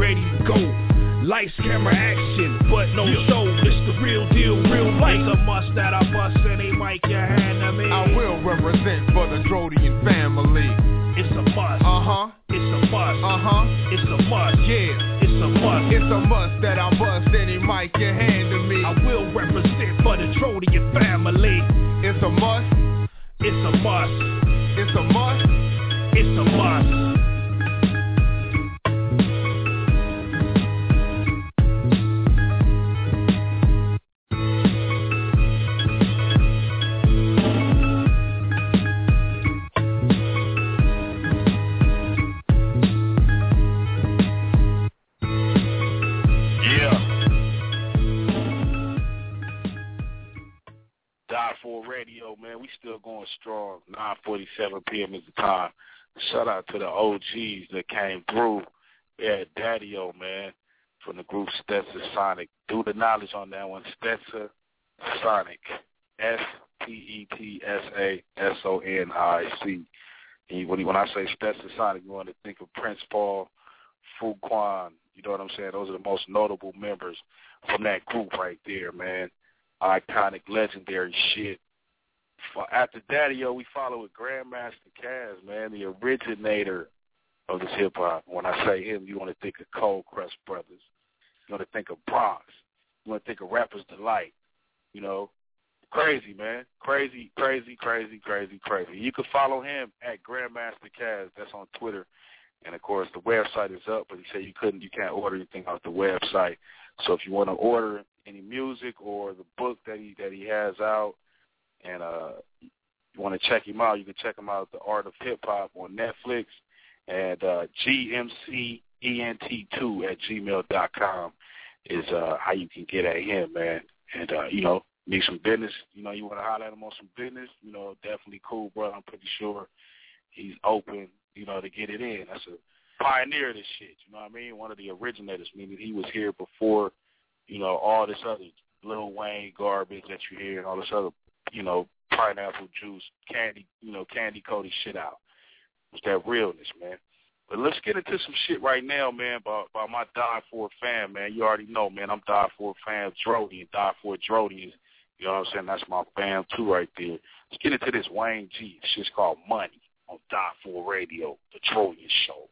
ready to go. Lights, camera, action, but no yeah. show. It's the real deal, real life. It's a must that I bust any mic you hand to me. I will represent for the Drodian family. It's a must. Uh-huh. It's a must. Uh-huh. It's a must. Yeah. It's a must. It's a must that I bust any mic you hand to me. I will represent for the Drodian family. It's a must. It's a must. It's a must. It's a must. Radio, man, we still going strong. nine forty-seven p.m. is the time. Shout out to the O Gs that came through. Yeah, Daddy-O, man, from the group Stetsasonic. Sonic. Do the knowledge on that one. Stetsasonic. S T E T S A S O N I C. And when, when I say Stetsasonic, you want to think of Prince Paul, Fuquan. You know what I'm saying? Those are the most notable members from that group right there, man. Iconic, legendary shit. After Daddy-O, we follow with Grandmaster Caz, man, the originator of this hip-hop. When I say him, you want to think of Cold Crush Brothers. You want to think of Bronx. You want to think of Rapper's Delight. You know, crazy, man. Crazy, crazy, crazy, crazy, crazy. You can follow him at Grandmaster Caz. That's on Twitter. And, of course, the website is up, but he said you couldn't, you can't order anything off the website. So if you want to order any music or the book that he that he has out, and uh, you want to check him out, you can check him out, The Art of Hip Hop on Netflix, and uh, G M C E N T two at gmail dot com is uh, how you can get at him, man. And, uh, you know, need some business. You know, you want to holler at him on some business, you know, definitely cool, brother. I'm pretty sure he's open, you know, to get it in. That's a pioneer of this shit, you know what I mean? One of the originators, meaning he was here before, you know, all this other Lil Wayne garbage that you hear and all this other, you know, pineapple juice, candy, you know, candy-coated shit out. It's that realness, man. But let's get into some shit right now, man, by, by my Die For fan, man. You already know, man, I'm Die For fan, Drodian, Die For Drodian. You know what I'm saying? That's my fam, too, right there. Let's get into this Wayne G. This shit's called Money on Die For Radio, the Drodian Show.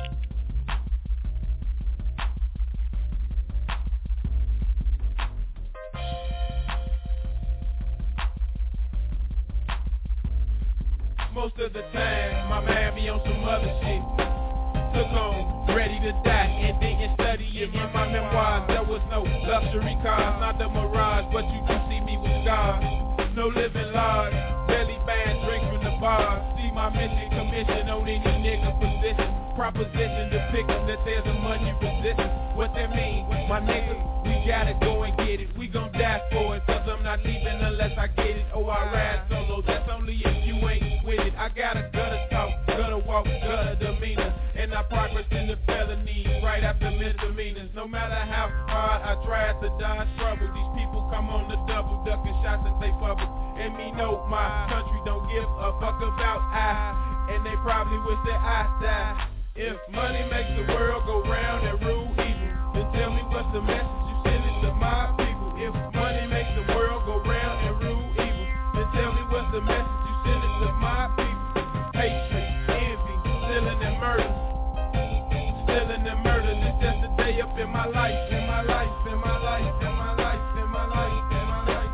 Most of the time, my man be on some other shit. Took on, ready to die, and didn't study it. In my memoirs, there was no luxury cars, not the Mirage, but you can see me with scars. No living large, belly band, drink from the bar. See my mission, commission on any nigga position. Proposition depicting that there's a money resistance. What that mean? My nigga, we gotta go and get it. We gon' die for it, cause I'm not leaving unless I get it. Oh, I ride solo, that's only if you ain't with it. I got a gutter talk, gutter walk, gutter demeanor. And I progress in the felonies right after misdemeanors. No matter how hard I try to dodge trouble, these people come on the double, ducking shots and they bubble. And me know my country don't give a fuck about I, and they probably wish that I died. If money makes the world go round and rule evil, then tell me what's the message you sending to my people. If money makes the world go round and rule evil, then tell me what's the message you sending to my people. Hatred, envy, stealing and murder. Stealing and murder, it's just a day up in my life, in my life, in my life, in my life, in my life, in my life.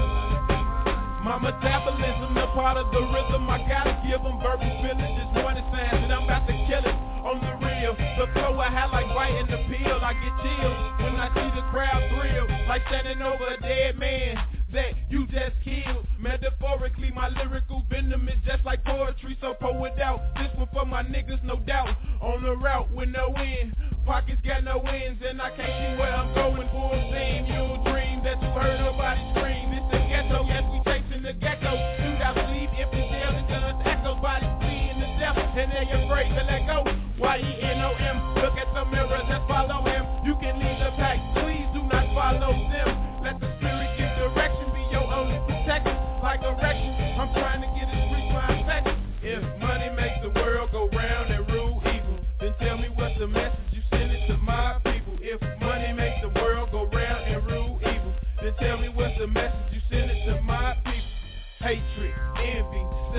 My metabolism, a part of the rhythm, I gotta give them verbal feelings. This morning signs and I'm about to kill it on the real. The flow I have like biting the pill, I get chills when I see the crowd thrill, like standing over a dead man that you just killed. Metaphorically, my lyrical venom is just like poetry, so pour it out. This one for my niggas, no doubt. On the route with no end, pockets got no ends, and I can't see where I'm going. Full steam, you'll dream that you heard nobody scream. It's the ghetto, yes, we chasing the gecko. Shoot out sleep, if the jail, the guns echo, bodies fleeing the death, and they afraid to let go. Y E N O M, look at the mirror, just follow him. You can leave the pack, please do not follow them. Let the spirit give direction, be your only protection. Like erection, I'm trying to get it reach my affection. If money makes the world go round and rule evil, then tell me what's the message you send it to my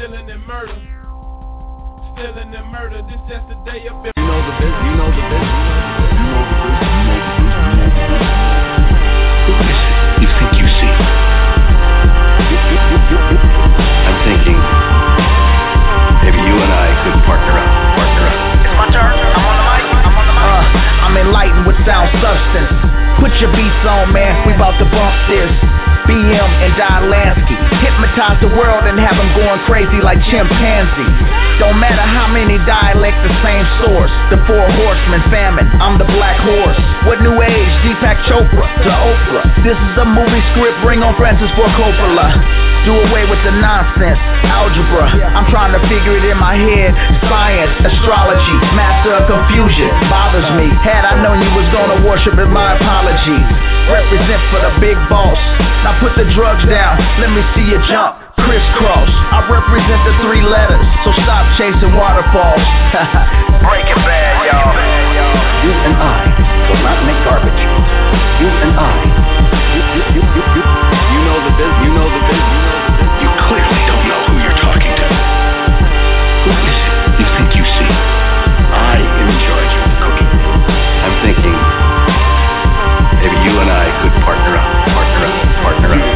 Stealing and murder. Stealing and murder. This just the day of it. You know the business. You know the business. You know the business. You know the business. Who is it you think you see? You, you, you, you, you. I'm thinking maybe you and I could partner up. Partner up. It's my turn. I'm on the mic. I'm on the mic. Uh, I'm enlightened with sound substance. Put your beats on, man. We about to bump this. B M and Don Lansky hypnotize the world and have them going crazy like chimpanzees. Don't matter how many dialect, the same source. The four horsemen, famine, I'm the black horse. What new age, Deepak Chopra to Oprah. This is a movie script, bring on Francis Ford Coppola. Do away with the nonsense, algebra. I'm trying to figure it in my head. Science, astrology, master of confusion bothers me. Had I known you was gonna worship it, my apologies. Represent for the big boss. Now put the drugs down, let me see you jump. Crisscross, I represent the three letters, so stop chasing waterfalls. Breaking Bad, y'all. You and I will not make garbage. You and I. You, you, you, you, you. You know the biz. You know the biz. You know the biz. You clearly don't know who you're talking to. Who is it you think you see? I am in charge of the cooking. I'm thinking maybe you and I could partner up. Partner up. Partner up.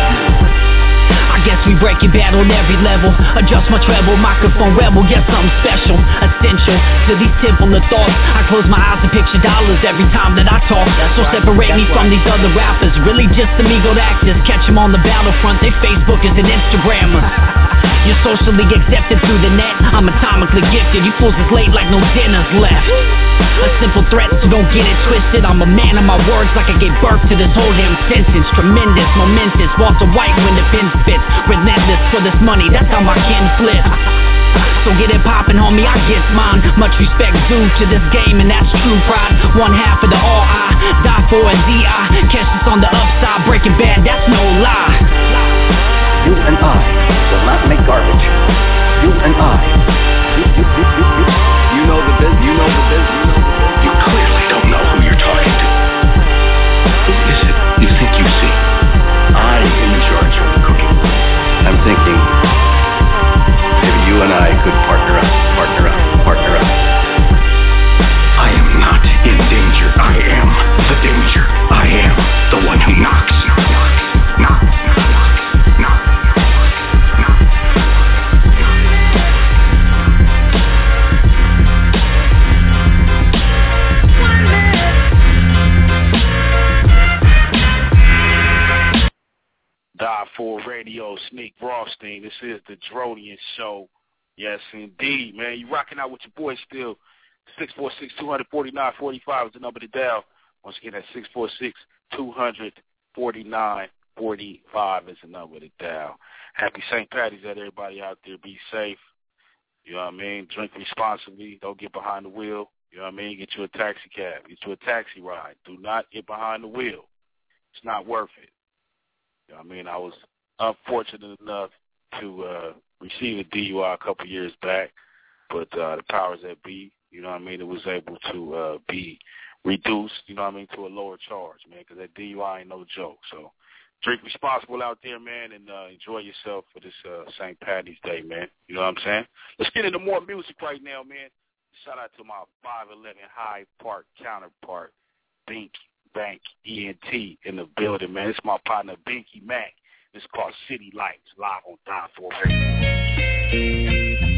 I guess we breaking bad on every level. Adjust my treble, microphone rebel, get something special, essential to these simpler thoughts. I close my eyes and picture dollars every time that I talk. So separate me from these other rappers, really just amigo actors. Catch them on the battlefront, they Facebookers and Instagrammers. You're socially accepted through the net, I'm atomically gifted. You fools is late like no dinner's left. A simple threat, so don't get it twisted. I'm a man of my words like I gave birth to this whole damn sentence. Tremendous, momentous, Walter White when the pen spits. Relentless for this money, that's how my kin flip. So get it poppin', homie, I get mine. Much respect due to this game, and that's true pride. One half of the all I die for a D I. Catch us on the upside, Breaking Bad, that's no lie. You and I will not make garbage. You and I. You, you, you, you, you. You know the biz. You know the biz. You know the biz. You clearly don't know who you're talking to. Who is it you think you see? I am in charge of the cooking. I'm thinking maybe you and I could partner up. Partner up. Partner up. I am not in danger. I am the danger. I am the one who knocks. Knocks. Knocks. Die for Radio, Sneak Rothstein. This is the Drodian Show. Yes, indeed, man. You rocking out with your boy still. six four six, two four nine, four five is the number to dial. Once again, that's six four six, two four nine, four five is the number to dial. Happy Saint Patty's at everybody out there. Be safe. You know what I mean? Drink responsibly. Don't get behind the wheel. You know what I mean? Get you a taxi cab. Get you a taxi ride. Do not get behind the wheel. It's not worth it. You know what I mean? I was unfortunate enough to uh, receive a D U I a couple years back, but uh, the powers that be, you know what I mean, it was able to uh, be reduced, you know what I mean, to a lower charge, man, because that D U I ain't no joke. So drink responsible out there, man, and uh, enjoy yourself for this uh, Saint Patty's Day, man. You know what I'm saying? Let's get into more music right now, man. Shout out to my five eleven Hyde Park counterpart, Bink Bank E N T in the building, man. It's my partner, Binky Mac. It's called City Lights, live on Die for Radio.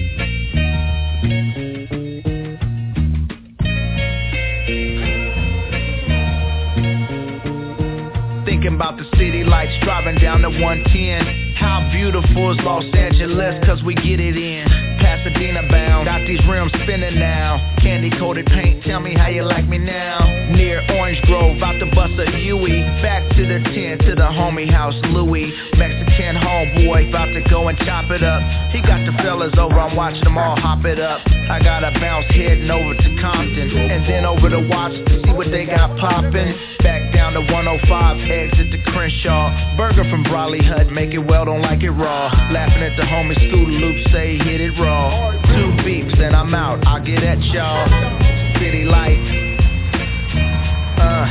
Thinking about the city lights, driving down the one ten. How beautiful is Los Angeles, cause we get it in. Pasadena bound, got these rims spinning now. Candy coated paint, tell me how you like me now. Near Orange Grove, out the bus of Huey. Back to the ten, to the homie house, Louie. Mexican homeboy, about to go and chop it up. He got the fellas over, I'm watching them all hop it up. I gotta bounce heading over to Compton, and then over to Watts to see what they got poppin'. Back down to one oh five, exit to Crenshaw. Burger from Brawley Hut, make it well, don't like it raw. Laughing at the homie Scooter Loop, say hit it raw. Two beeps and I'm out, I'll get at y'all. City lights, uh,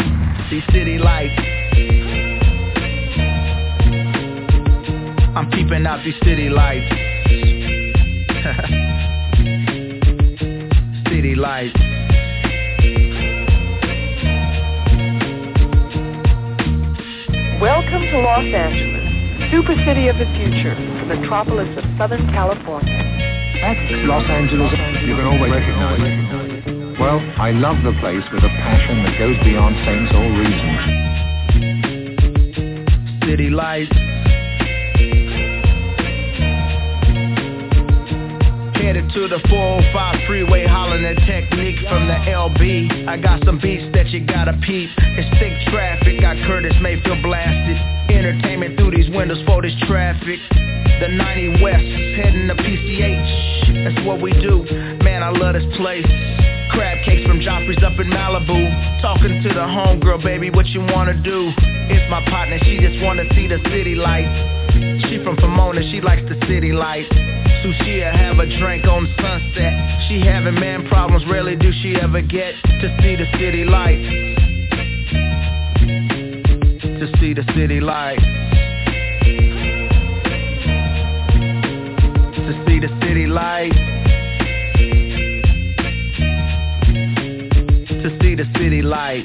these city lights. I'm peeping Tripping out these city lights. City lights. Welcome to Los Angeles, super city of the future, the metropolis of Southern California. That's Los Angeles. You can always recognize it. Well, I love the place with a passion that goes beyond saints or reasons. City lights. Headed to the four oh five freeway, hollering at Technique from the L B. I got some beats that you gotta peep. It's thick traffic, got Curtis Mayfield blasted. Entertainment through these windows for this traffic. The ninety West, heading to P C H. That's what we do, man, I love this place. Crab cakes from Joffrey's up in Malibu. Talking to the homegirl, baby, what you wanna do? It's my partner, she just wanna see the city lights. She from Pomona, she likes the city lights. Sushi, I have a drink on Sunset. She having man problems, rarely do she ever get to see the city lights. To see the city lights. To see the city lights. To see the city lights.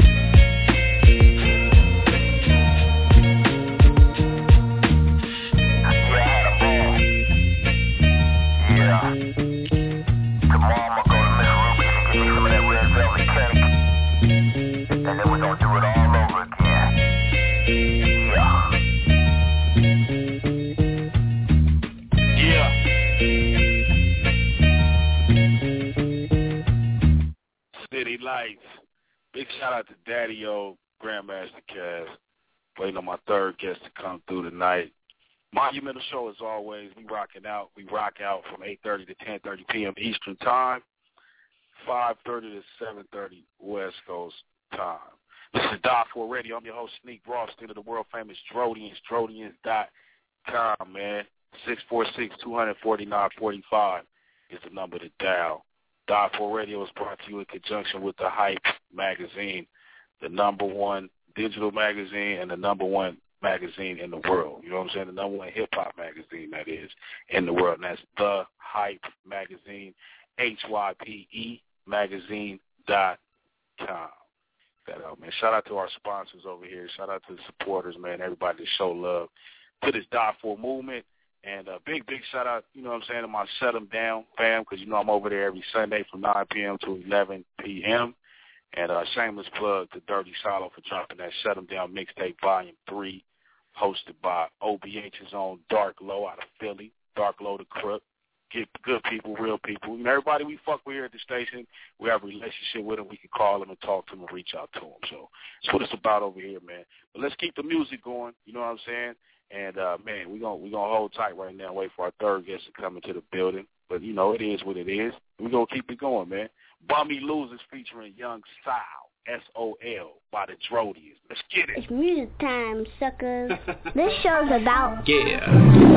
Lights. Big shout out to Daddy-O, Grandmaster Caz. Waiting on my third guest to come through tonight. Monumental show as always. We rocking out. We rock out from eight thirty to ten thirty p.m. Eastern Time, five thirty to seven thirty West Coast Time. This is Dive For Radio. I'm your host, Sneak Rawsteen of the world famous Drodians, Drodians dot com, man. six four six, two four nine, four five is the number to dial. Dive For Radio is brought to you in conjunction with the Hype magazine, the number one digital magazine and the number one magazine in the world. You know what I'm saying? The number one hip-hop magazine, that is, in the world. And that's the Hype magazine, H Y P E magazine dot com. That out, man. Shout out to our sponsors over here. Shout out to the supporters, man, everybody that show love to this Dive For movement. And a big, big shout-out, you know what I'm saying, to my Shut 'em Down fam, because, you know, I'm over there every Sunday from nine p.m. to eleven p.m. And a shameless plug to Dirty Shallow for dropping that Shut 'em Down mixtape volume three, hosted by O B H's own Dark Low out of Philly, Dark Low the Crook. Get good people, real people. And everybody we fuck with here at the station, we have a relationship with them. We can call them and talk to them and reach out to them. So that's what it's about over here, man. But let's keep the music going, you know what I'm saying? And, uh, man, we're going we gonna hold tight right now and wait for our third guest to come into the building. But, you know, it is what it is. We're going to keep it going, man. Bummy Losers featuring Young Style, S O L, by the Drodians. Let's get it. It's music time, suckers. This show's about... Yeah.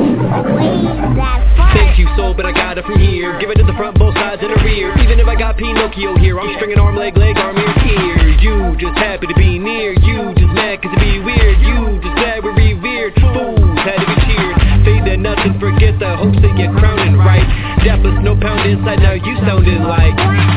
ways that fun. Thank you, soul, but I got it from here. Give it to the front, both sides, and the rear. Even if I got Pinocchio here, I'm stringing arm, leg, leg, arm, ear, ear. You just happy to be near. You just mad cause it be weird. You just glad we're revered. Fools had to be cheered. Fade that nothing, forget the hopes that you're crowning right. Dappers, no pound inside, now you sounding like...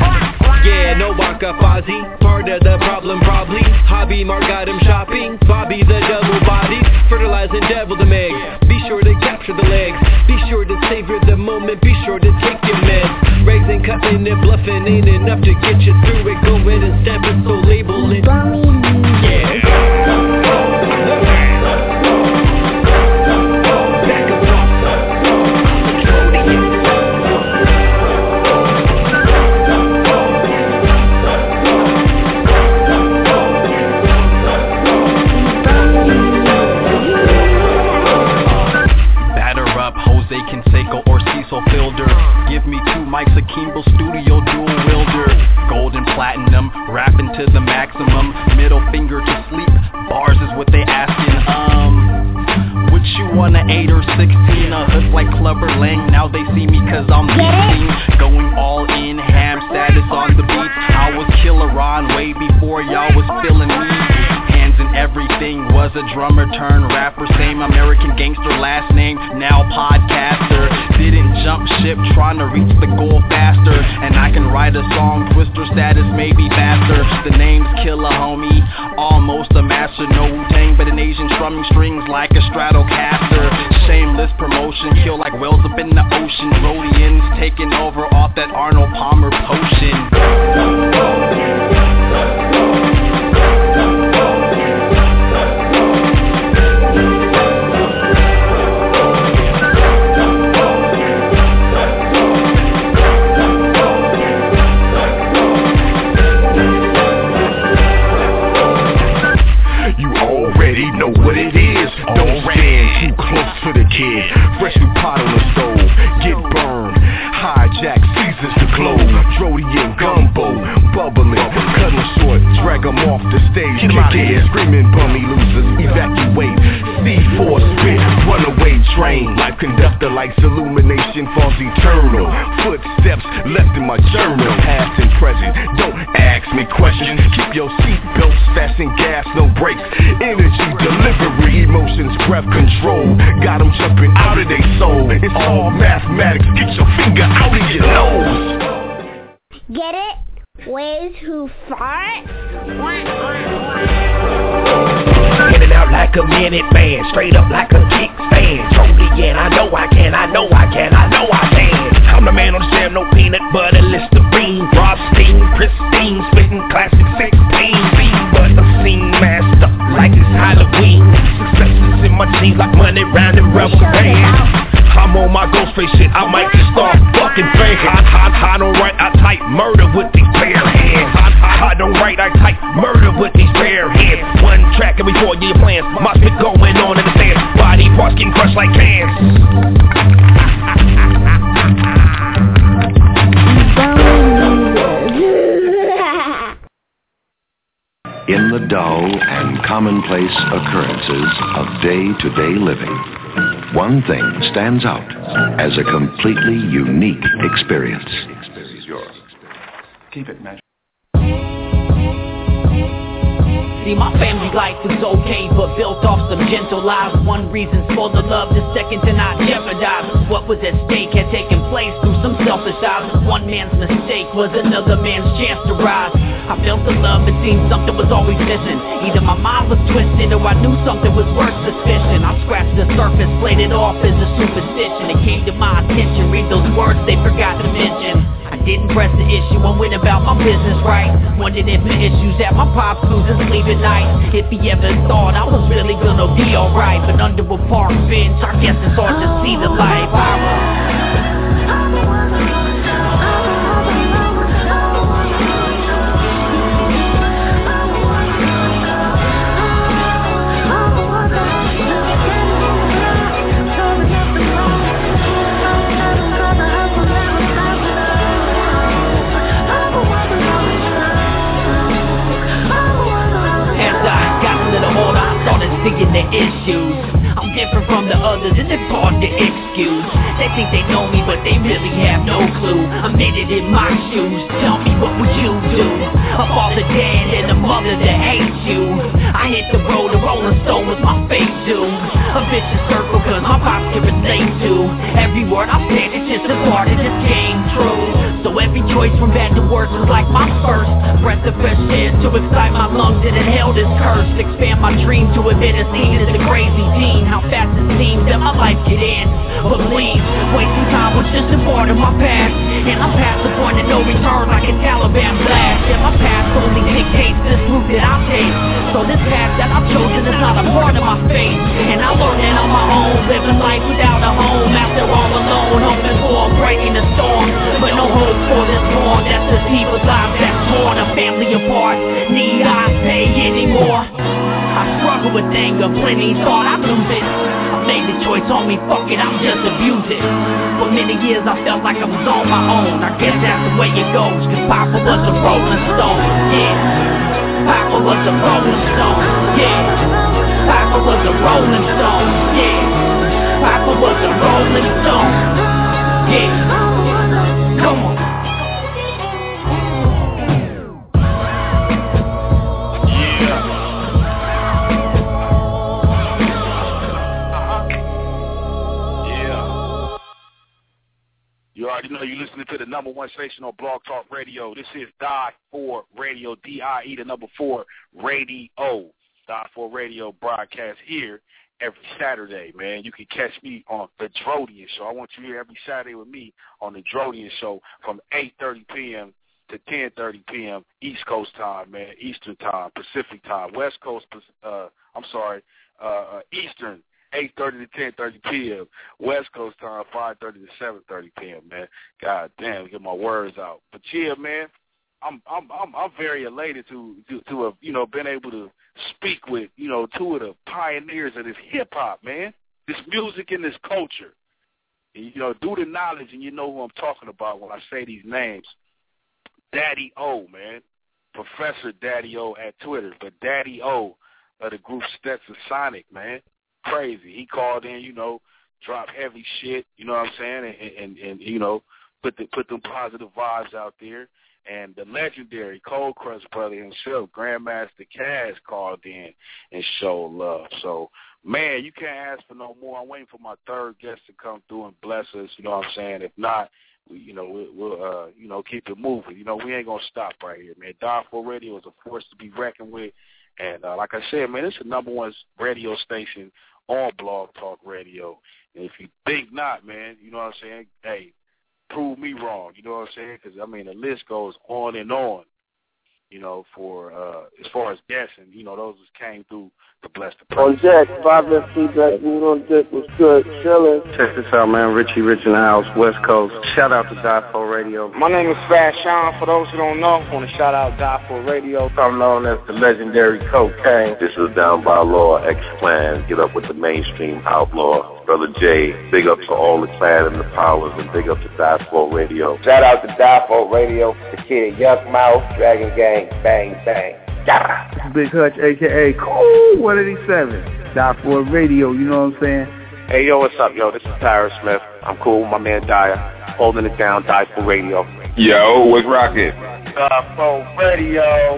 Yeah, no Waka Fozzie, part of the problem probably. Hobby Mark got him shopping, Bobby the double body, fertilizing devil the eggs. Be sure to capture the legs, be sure to savor the moment, be sure to take your meds. Raising, cutting and bluffing ain't enough to get you through it. Go ahead and stamp it, so label it. Yeah. Canseco or Cecil Fielder. Give me two mics, a Kimble Studio dual wielder. Gold and platinum, rapping to the maximum. Middle finger to sleep, bars is what they asking. Um, would you want an eight or sixteen? A hood like Clubber Lang, now they see me cause I'm beasting. Going all in, ham status on the beat. I was Killer Ron way before y'all was feeling me. Hands names and everything. Was a drummer turned rapper, same American gangster last name, now podcaster. Didn't jump ship, trying to reach the goal faster. And I can write a song, Twister status maybe faster. The name's Killer Homie, almost a master. No Wu-Tang, but an Asian strumming strings like a Stratocaster. Shameless promotion, kill like whales up in the ocean. Rhodians taking over off that Arnold Palmer potion. Know what it is, don't stand too close to the kid. Fresh new pot on the stove, get burned. Hijack seasons the globe. Drody and gumbo, bubbling, cutting short, drag them off the stage. Kick in, screaming bummy losers, evacuate. C four spit, runaway train. Life conductor lights illumination falls eternal. Footsteps left in my journal, past and present. Don't ask me questions. Keep your seatbelts fastened, gas, no brakes. Energy delivery, emotions, breath control. Got them jumping out of their soul. It's all mathematics. Get your finger out of your nose. Get it? Ways who fart? In and out like a minute man, straight up like a kickstand. Totally, and I know I can, I know I can, I know I can. I'm the man on the jam, no peanut butter, Listerine, Rothstein, pristine, spitting classic sixteen. Bean, but a scene master, like it's Halloween. Success is in my jeans, like money round and rubber bands. I'm on my ghost face shit, I might just start fucking fake. I, I, I don't write, I type murder with these bare hands. I, I don't write, I type murder with these bare hands. One track every four year plans, my spit going on in the stands. Body parts getting crushed like cans. In the dull and commonplace occurrences of day-to-day living, one thing stands out as a completely unique experience. Keep it magic. See, my family life is okay, but built off some gentle lives. One reason's for the love, the second to not jeopardize what was at stake had taken place through some selfish eyes. One man's mistake was another man's chance to rise. I felt the love, it seemed something was always missing. Either my mind was twisted or I knew something was worth suspicion. I scratched the surface, played it off as a superstition. It came to my attention, read those words they forgot to mention. I didn't press the issue, I went about my business right. Wondered if the issues at my pop's losing sleep at night. If he ever thought I was really gonna be alright. But under a park bench, I guess it's hard to see the light. I was seeing the issues. I'm different from the others and it's hard to excuse. They think they know me but they really have no clue. I'm knitted in my shoes, tell me what would you do? A father dead and a mother that hates you. I hit the road, a rolling stone was my fate due. A vicious circle cause my pops can relate to. Every word I said is just a part of this game, true. So every choice from bad to worse was like my first breath of fresh air to excite my lungs and inhale this curse. Expand my dream to admit it's seen as a crazy teen. How fast it seems that my life could end. But please, wasting time was just a part of my past. And I'm past the point of no return like a Taliban blast. And my past only dictates this route that I take. So this path that I've chosen is not a part of my fate. And I learned it on my own, living life without a home. After all alone, hoping for a break in the storm. But no hope for this born, that's the people's lives that's torn a family apart. Need I say anymore? I struggle with anger, plenty thought I'd lose it. I made the choice on me, fuck it, I'm just abuse it. For many years I felt like I was on my own. I guess that's the way it goes, cause Papa was a rolling stone, yeah. Papa was a rolling stone, yeah. Papa was a rolling stone, yeah. Papa was a rolling stone, yeah. Come on. listening to the number one station on Blog Talk Radio. This is Die for Radio, D I E, the number four, Radio. Die for Radio broadcast here every Saturday, man. You can catch me on The Drodian Show. I want you here every Saturday with me on The Drodian Show from eight thirty p.m. to ten thirty p.m. East Coast time, man, Eastern time, Pacific time, West Coast, uh, I'm sorry, uh, Eastern, eight thirty to ten thirty p.m. West Coast time, five thirty to seven thirty p.m., man. God damn, get my words out. But yeah, man, I'm I'm I'm, I'm very elated to, to to have, you know, been able to speak with, you know, two of the pioneers of this hip-hop, man, this music and this culture. And, you know, due to knowledge, and you know who I'm talking about when I say these names, Daddy O, man, Professor Daddy O at Twitter, but Daddy O of the group Stetson Sonic, man, crazy. He called in, you know, dropped heavy shit, you know what I'm saying, and, and, and you know, put the, put them positive vibes out there. And the legendary Cold Crush brother himself, Grandmaster Caz, called in and showed love. So, man, you can't ask for no more. I'm waiting for my third guest to come through and bless us, you know what I'm saying? If not, we, you know, we'll, we'll uh, you know, keep it moving. You know, we ain't going to stop right here, man. Die for Radio is a force to be reckoned with. And uh, like I said, man, it's the number one radio station on Blog Talk Radio. And if you think not, man, you know what I'm saying, hey, prove me wrong, you know what I'm saying? Because, I mean, the list goes on and on, you know, for uh, as far as guessing, you know, those just came through to bless the On deck, five F C Black Moon on deck was good, chilling. Check this out, man. Richie Rich in the house, West Coast. Shout out to Die for Radio. My name is Fast Sean. For those who don't know, I want to shout out Die for Radio. I'm known as the legendary Cocaine. This is Down by Law, X-Clan. Get up with the mainstream outlaw. Brother Jay, big up to all the Clan and the Powers, and big up to Die for Radio. Shout out to Die for Radio, the kid Yuck Mouth, Dragon Gang, bang, bang. Yeah. Big Hutch, a k a. Cool one eighty-seven. Die for Radio, you know what I'm saying? Hey, yo, what's up, yo? This is Tyrus Smith. I'm cool with my man Dyer. Holding it down, Die for Radio. Yo, what's rocking? Die for Radio.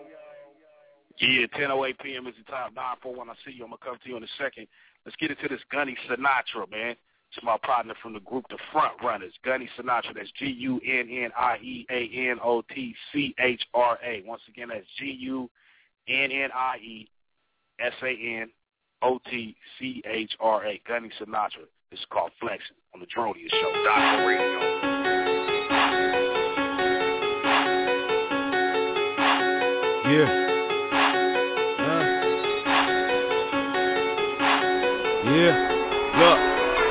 Yeah, ten oh eight p.m. is the time. nine four one, I see you. I'm going to come to you in a second. Let's get into this Gunny Sinatra, man. It's my partner from the group, the Front Runners. Gunny Sinatra, that's G U N N I E A N O T C H R A. Once again, that's G U N N I E S A N O T C H R A. Gunny Sinatra. This is called Flexing on the Drodian Show. Doctor Radio. Yeah. Yeah, look.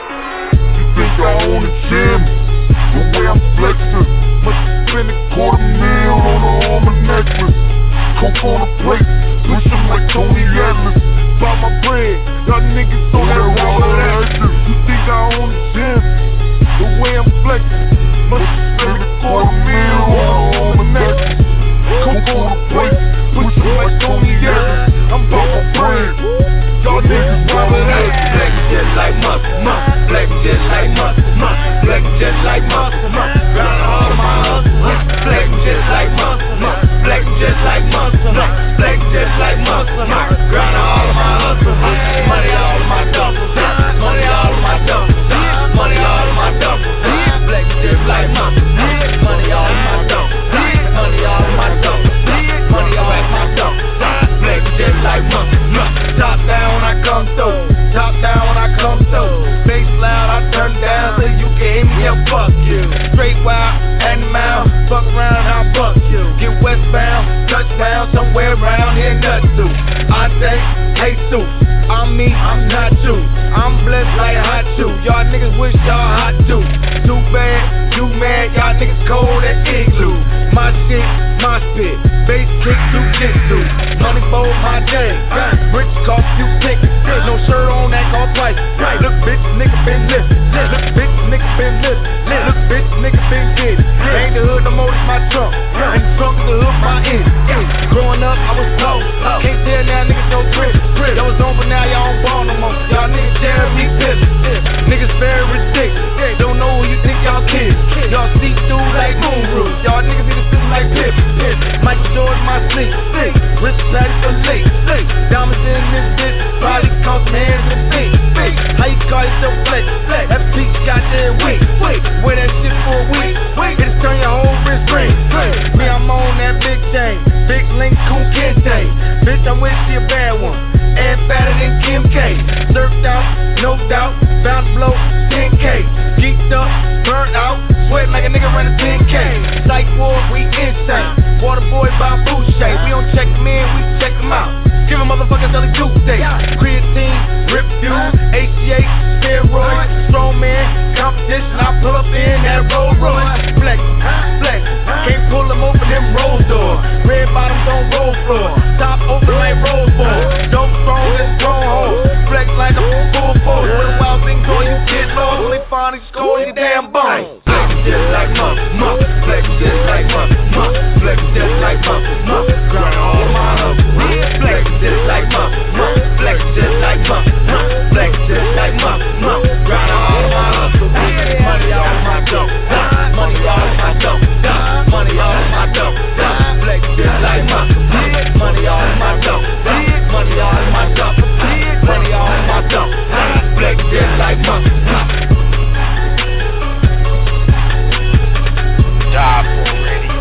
You think I own a gym? The way I'm flexing, must spend a quarter mil on an arm and necklace. Coke on a plate, listen like Tony Atlas. Buy my bread, y'all niggas on that roller action. You think I own a gym? The way I'm flexing, must spend a quarter mil on an arm and necklace. Coke on a plate, listen like Tony Atlas. I'm buy my bread. Y'all niggas rollin' out. Black just like must, must. Black just like must, must. Black just like must, must. Grind all my hustle. Black just like must, must. Black just like must, must. Black just like must, must. Grind all my hustle. Money all of my duffels. Money all of my duffels. Money all of my duffels. Black just like must, must. Money all of my duffels. Money all of my duffels. Money all of my duffels. Black just like must, must. Top down when I come through. Top down when I come through. Bass loud, I turn down so you can hear me, yeah, fuck you. Straight wild, animal, fuck around, I'll fuck you. Get westbound, touchdown, somewhere around here, nuts too. I think, hey, Sue, I'm me, I'm not you. I'm blessed like hot shoe. Y'all niggas wish y'all hot too. Too bad, you mad, y'all niggas cold at igloo. My shit, my spit, bass kick, you get to. Money for my day, rich cost you tickets. No shirt on that cost price. Look, bitch, nigga been lit. Look, bitch, nigga been lit. Look, bitch, nigga been dead. Ain't the hood no more, it's my trunk. And the trunk is the hood, my end. Growing up, I was low. Can't tell now niggas no grip. Y'all was on, but now y'all don't ball no more. Y'all niggas Jeremy Pitt. Niggas very ridiculous. Don't know who you think y'all kids. Y'all see through like moon roofs. Y'all niggas niggas feel like Pip. Michael Jordan, my sleep. Rich Patty for late. Diamonds in this bitch. Body Big Link Cool Kente. Bitch, I'm with you a bad one. And fatter than Kim K. Surfed out, no doubt. Bound to blow ten K. Geeked up, burnt out. Sweat like a nigga running ten K. Psych ward, we insane. Water boy by Boucher. We don't check them in, we check them out. Give a motherfucker till he Tuesday. Creatine, Rip Fuel, H G H, steroids, strong man, competition. I pull up in that Rolls Royce. Flex, flex. Can't pull them open them Rolls doors. Red bottoms on roll floor. Top open like Rolls Bowl. Dope strong as stronghold. Flex like a full force. With a wild thing on you get lost. They finally score your damn bones. Flex just like muck, muck. Flex just like muck, muck. Flex just like muck, muck. Grind all my up. Flex just like muck, muck. Flex just like muck, muck. Flex just like muck, muck. Grind all my up. Money all my dough. Money all my dough. Money all my dough. Flex just like muck. Money all my dough. Money all my dough. Money all my dough. Flex just like muck. Die for radio.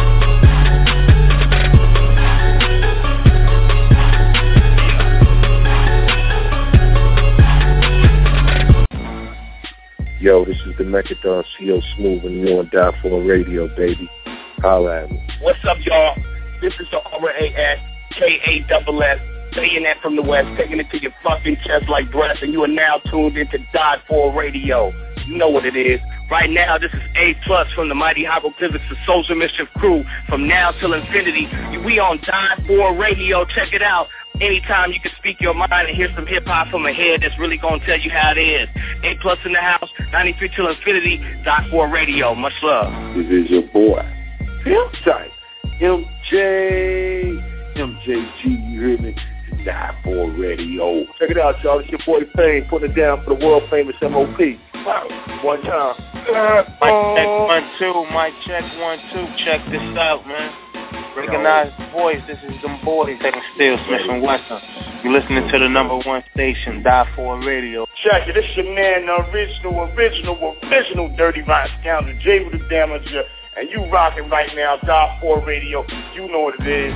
Yo, this is the Mechadon C O Smooth, and you're on Die For Radio, baby. Holla at me. What's up, y'all? This is the R A S K A S S, saying that from the West, taking it to your fucking chest like breath, and you are now tuned into Die For Radio. You know what it is. Right now, this is A Plus from the Mighty Hieroglyphics, the Social Mischief crew. From now till infinity, we on Die For Radio. Check it out. Anytime you can speak your mind and hear some hip-hop from a head that's really going to tell you how it is. A Plus in the house, ninety-three till infinity, Die For Radio. Much love. This is your boy. Feel tight. M J. M J G, you hear me? Die For Radio. Check it out, y'all. It's your boy Fame putting it down for the world famous M O P. One time. Mic check one, two. Mic check one, two. Check this out, man. Recognize the voice. This is them boys that can steal Smith and Wesson. You're listening to the number one station, Die For Radio. Check it. This your man, the original, original, original Dirty Rotten Scoundrel, Jay with the Damager, and you rocking right now, Die For Radio. You know what it is.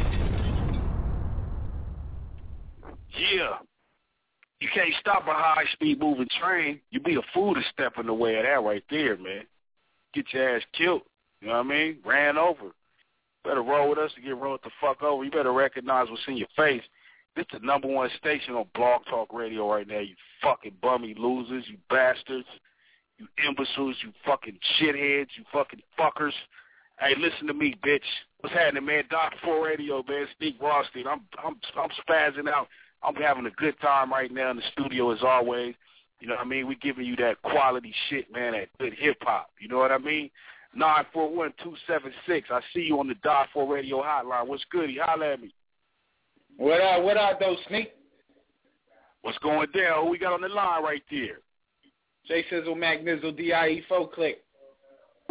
Yeah. You can't stop a high-speed moving train. You be a fool to step in the way of that right there, man. Get your ass killed. You know what I mean? Ran over. Better roll with us and get rolled the fuck over. You better recognize what's in your face. This is the number one station on Blog Talk Radio right now, you fucking bummy losers, you bastards, you imbeciles, you fucking shitheads, you fucking fuckers. Hey, listen to me, bitch. What's happening, man? Die For Radio, man. Steve Rothstein. I'm I'm I'm spazzing out. I'm having a good time right now in the studio as always. You know what I mean? We're giving you that quality shit, man, that good hip-hop. You know what I mean? nine four one, two seven six. I see you on the Die For Radio hotline. What's good? Holla at me. What up, what up, though, Sneak? What's going down? Who we got on the line right there? J Sizzle, Mac Nizzle, D I E four Click. Woo!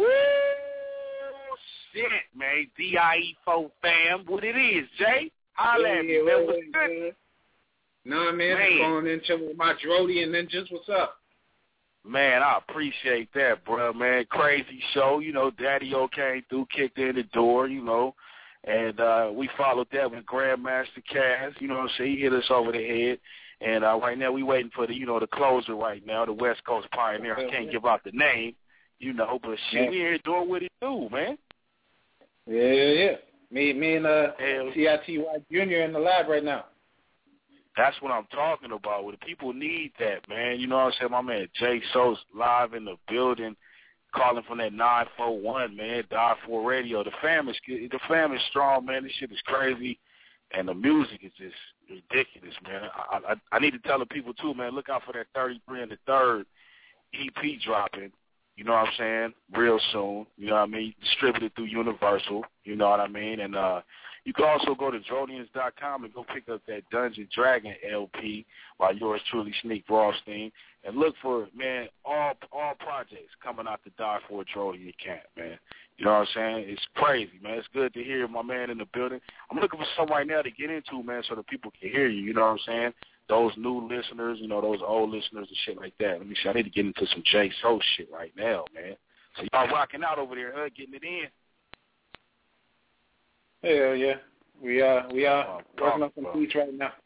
Shit, man. D I E four fam. What it is, Jay? Holla yeah, at me, man. What's yeah, good? No, man, I'm calling in chilling with my Drody and Ninjas. What's up? Man, I appreciate that, bro, man. Crazy show. You know, Daddy-O came through, kicked in the door, you know, and uh, we followed that with Grandmaster Caz. You know what I'm saying? He hit us over the head. And uh, right now we waiting for the, you know, the closer right now, the West Coast Pioneer. I can't give out the name, you know, but shit, yeah. we here doing what he do, man. Yeah, yeah. Me, me and uh, T I T Y Junior in the lab right now. That's what I'm talking about. Well, the people need that, man. You know what I'm saying? My man Jay So's live in the building, calling from that nine four one, man, Die For Radio. The fam is, the fam is strong, man. This shit is crazy, and the music is just ridiculous, man. I, I, I need to tell the people, too, man, look out for that thirty-three and the third E P dropping, you know what I'm saying, real soon. You know what I mean? Distributed through Universal, you know what I mean? And, uh, you can also go to Drodians dot com and go pick up that Dungeon Dragon L P by yours truly, Sneak Rothstein, and look for, man, all all projects coming out the Die For Drodian camp, man. You know what I'm saying? It's crazy, man. It's good to hear my man in the building. I'm looking for something right now to get into, man, so that people can hear you. You know what I'm saying? Those new listeners, you know, those old listeners and shit like that. Let me see. I need to get into some J Soul shit right now, man. So y'all rocking out over there, huh? Getting it in. Hell yeah. We uh we are working on some beats right now.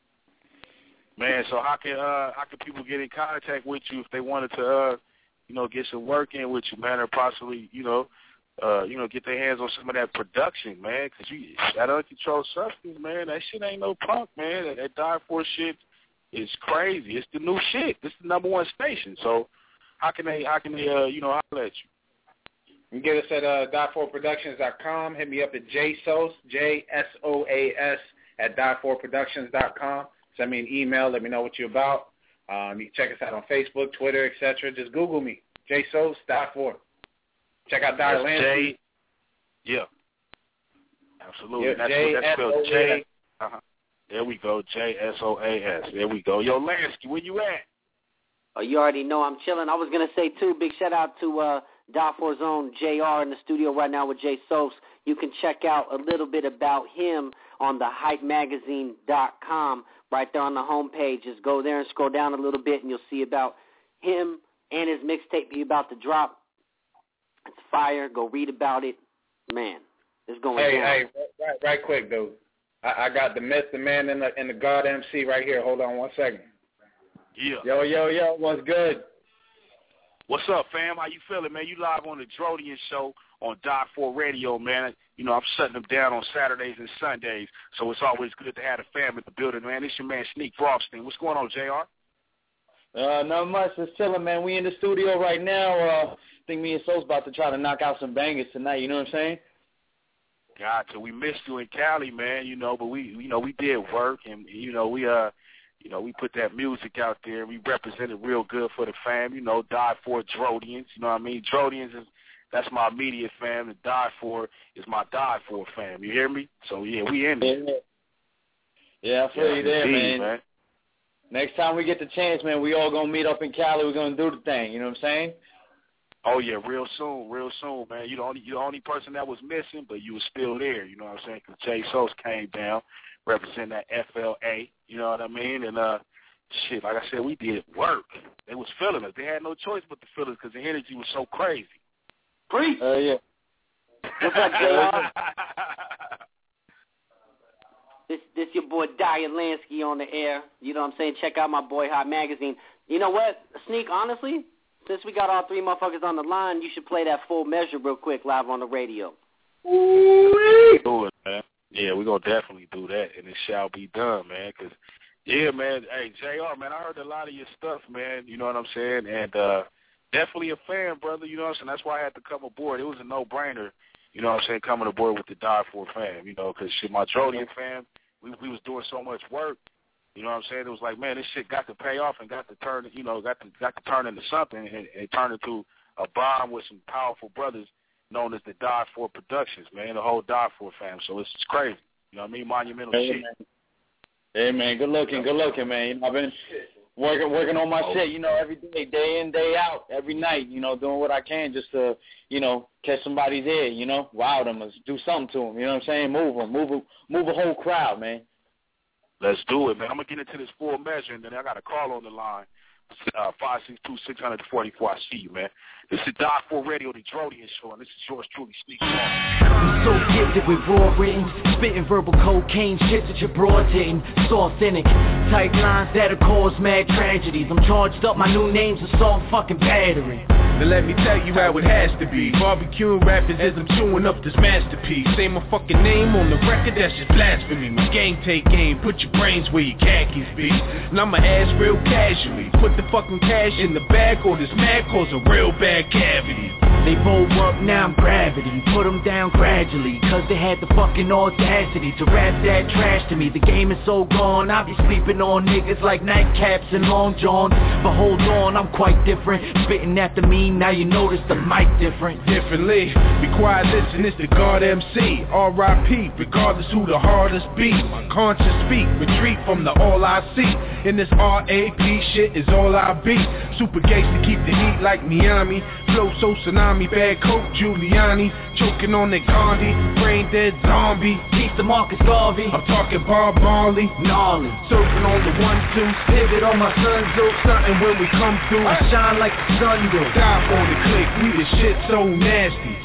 Man, so how can uh how can people get in contact with you if they wanted to uh you know get some work in with you, man, or possibly you know uh you know get their hands on some of that production, man? Because you that uncontrolled substance, man, that shit ain't no punk, man. That, that Die For shit is crazy. It's the new shit. It's the number one station. So how can they how can they uh you know holler at you? You can get us at uh, die for productions dot com. Hit me up at jsoas, J S O A S, at die for productions dot com. Send me an email. Let me know what you're about. Um, you can check us out on Facebook, Twitter, et cetera. Just Google me, jsoas, Die For. Check out Die Lansky. Yeah. Absolutely. Yeah, that's J what that's spelled. J. Uh-huh. There we go. J S O A S. There we go. Yo, Lansky, where you at? Oh, you already know I'm chilling. I was going to say, too, big shout-out to uh, Die For's own J R in the studio right now with Jay Sos. You can check out a little bit about him on the hype magazine dot com right there on the homepage. Just go there and scroll down a little bit, and you'll see about him and his mixtape he's about to drop. It's fire. Go read about it. Man, it's going hey, down. Hey, hey, right, right quick, dude. I, I got the myth, the man, and the, and the God M C right here. Hold on one second. Yeah. Yo, yo, yo, what's good? What's up, fam? How you feeling, man? You live on the Drodian Show on Die For Radio, man. You know, I'm shutting them down on Saturdays and Sundays, so it's always good to have the fam in the building, man. It's your man, Sneak Rothstein. What's going on, J R? Uh, not much. Just chilling, man. We in the studio right now. Uh, I think me and So's about to try to knock out some bangers tonight. You know what I'm saying? Gotcha. We missed you in Cali, man, you know, but we, you know, we did work, and, you know, we, uh, you know, we put that music out there. We represented real good for the fam, you know, Die For Drodians, you know what I mean? Drodians is, that's my immediate fam, and Die For is my Die For fam, you hear me? So, yeah, we in there. Yeah, yeah I feel yeah, you there, indeed, man. man. Next time we get the chance, man, we all going to meet up in Cali. We're going to do the thing, you know what I'm saying? Oh, yeah, real soon, real soon, man. You're the only, you're the only person that was missing, but you were still there, you know what I'm saying? Because Jay Sos came down, representing that F L A, you know what I mean? And, uh, shit, like I said, we did work. They was feeling us. They had no choice but to feel us because the energy was so crazy. Preach. Oh, uh, yeah. What's up, J R? This this your boy Diane Lansky on the air. You know what I'm saying? Check out my boy Hot Magazine. You know what, Sneak, honestly, since we got all three motherfuckers on the line, you should play that Full Measure real quick live on the radio. Ooh, do it, man. Yeah, we're going to definitely do that, and it shall be done, man, because, yeah, man, hey, J R, man, I heard a lot of your stuff, man, you know what I'm saying, and uh, definitely a fan, brother, you know what I'm saying, that's why I had to come aboard. It was a no-brainer, you know what I'm saying, coming aboard with the Die For fam, you know, because, shit, my Drodian fam, we, we was doing so much work, you know what I'm saying, it was like, man, this shit got to pay off and got to turn, you know, got to, got to turn into something, and, and it turned into a bond with some powerful brothers known as the Die For Productions, man, the whole Die For fam. So it's, it's crazy. You know what I mean? Monumental hey, shit. Man. Hey, man, good looking, good looking, man. You know, I've been working working on my oh. shit, you know, every day, day in, day out, every night, you know, doing what I can just to, you know, catch somebody's ear, you know, wow them, do something to them, you know what I'm saying? Move them, move a, move a whole crowd, man. Let's do it, man. I'm going to get into this Full Measure, and then I got a call on the line. Uh, five six two, six four four. I see you, man. This is Die For Radio, the Drodian Show, and this is yours truly, Sneak Talk. I'm so gifted with raw written, spitting verbal cocaine shit that your broad didn't. So authentic, tight lines that'll cause mad tragedies. I'm charged up, my new name's assault fucking battery. Now let me tell you how it has to be. Barbecuing rappers as I'm chewing up this masterpiece. Say my fucking name on the record, that's just blasphemy. My gang take aim, put your brains where your khakis be. And I'ma ask real casually, put the fucking cash in the bag or this mag cause a real bad cavity. They roll up, now I'm gravity. Put them down gradually, cause they had the fucking audacity to rap that trash to me. The game is so gone, I be sleeping on niggas like nightcaps and long johns. But hold on, I'm quite different. Spitting after me, now you notice the mic different. Differently, be quiet, listen, it's the God M C. R I P, regardless who the hardest be. My conscience speak, retreat from the all I see. And this R A P shit is all I be. Super gangsta, keep the heat like Miami. Flow so tsunami, bad coke, Giuliani. Choking on that Gandhi, brain dead zombie. Peace to Marcus Garvey. I'm talking Bob Marley. Gnarly. Surfing on the one two. Pivot on my sun zoo. Something when we come through. I shine like the sun do. Die For the click, we the shit so nasty.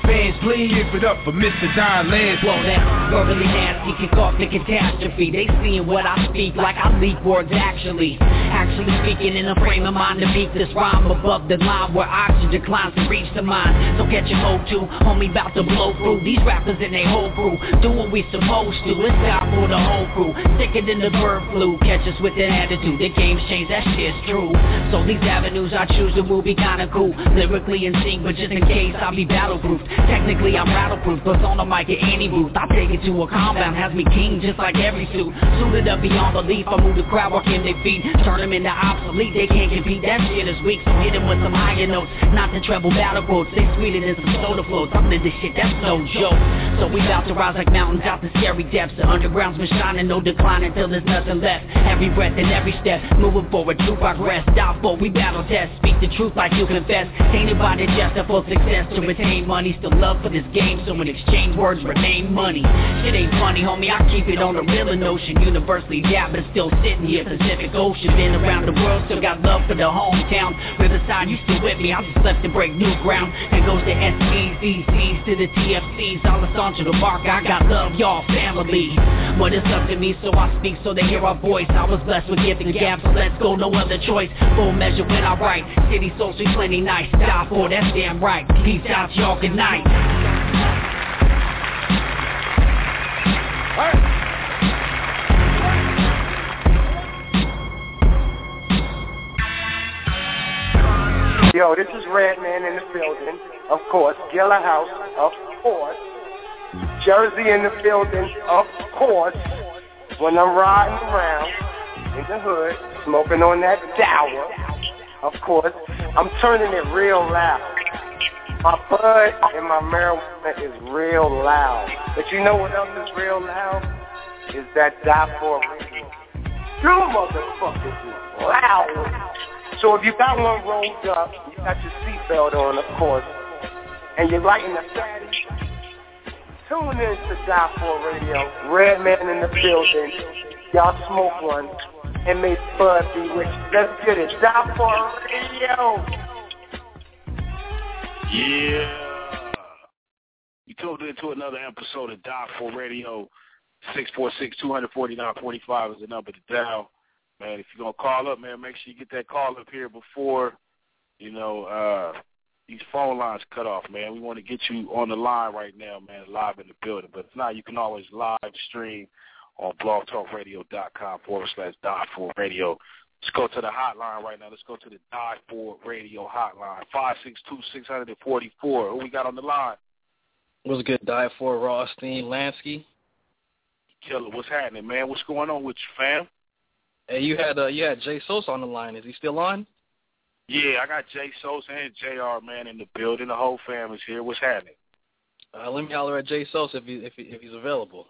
fans, please. Give it up for Mister Don Lance. Slow down, verbally nasty, kick off the catastrophe. They seeing what I speak like I leak words actually. Actually speaking in a frame of mind to beat this rhyme above the line where oxygen declines to reach the mind. So catch your hope to, homie bout to blow through. These rappers and they whole crew do what we supposed to. It's time for the whole crew, sicker than the bird flu. Catch us with an attitude, the game's changed, that shit's true. So these avenues I choose to will be kinda cool. Lyrically in sync, but just in case I'll be battleproof. Technically I'm rattleproof, but on the mic at any booth I take it to a compound, has me king just like every suit. Suited up beyond belief, I move the crowd walking their feet. Turn them into obsolete, they can't compete, that shit is weak. So hit them with some higher notes, not the treble battle quotes. They sweeter than some soda floats, I'm in this shit, that's no joke. So we bout to rise like mountains out the scary depths. The underground's been shining, no decline until there's nothing left. Every breath and every step, moving forward to progress. Die for, we battle test, speak the truth like you confess. Tainted by the jest for success to retain money. Still love for this game, so in exchange words remain money. Shit ain't funny, homie, I keep it on the real notion. Universally yeah, but still sitting here, Pacific Ocean. Been around the world, still got love for the hometown. Riverside, you still with me, I just left to break new ground. And goes to S Ps, E Cs, to the T F Cs, all the songs to the mark, I got love, y'all family. But it's up to me, so I speak so they hear our voice. I was blessed with gifting gaps, so let's go, no other choice. Full measure when I write, city souls be plenty nice. Die for, that's damn right. Peace out, y'all, good night. Yo, this is Redman in the building, of course. Gilla House, of course. Jersey in the building, of course. When I'm riding around in the hood, smoking on that dower, of course, I'm turning it real loud. My bud and my marijuana is real loud. But you know what else is real loud? Is that Die For Radio. You motherfuckers is loud. So if you got one rolled up, you got your seatbelt on, of course, and you're lighting the fatty, tune in to Die For Radio. Redman in the building. Y'all smoke one, and may Bud be with you. Let's get it. Die For Radio. Yeah. You tuned into another episode of Die For Radio. six four six, two four nine, four five is the number to dial. Man, if you're going to call up, man, make sure you get that call up here before, you know, uh, these phone lines cut off, man. We want to get you on the line right now, man, live in the building. But if not, you can always live stream on blogtalkradio.com forward slash Die For Radio. Let's go to the hotline right now. Let's go to the Die For Radio hotline, five six two, six four four. Who we got on the line? What's good, Die For, Rothstein, Lansky? Killer, what's happening, man? What's going on with you, fam? Hey, you had uh, you had Jay Sos on the line. Is he still on? Yeah, I got Jay Sos and J R, man, in the building. The whole family's here. What's happening? Uh, let me holler at Jay Sos if he, if he, if he's available.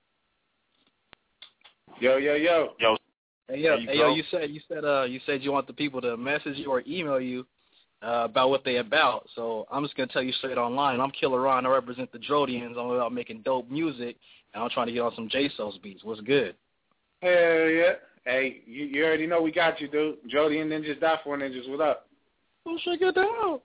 Yo, yo, yo, yo. Hey, yo, you, hey, yo, you said you said uh you said you want the people to message you or email you uh, about what they about. So I'm just gonna tell you straight online. I'm Killer Ron. I represent the Drodians. I'm about making dope music, and I'm trying to get on some Jay Sos beats. What's good? Hell yeah. Hey, you, you already know we got you, dude. Jody and Ninjas, Die For Ninjas, what up? Oh, shake it down.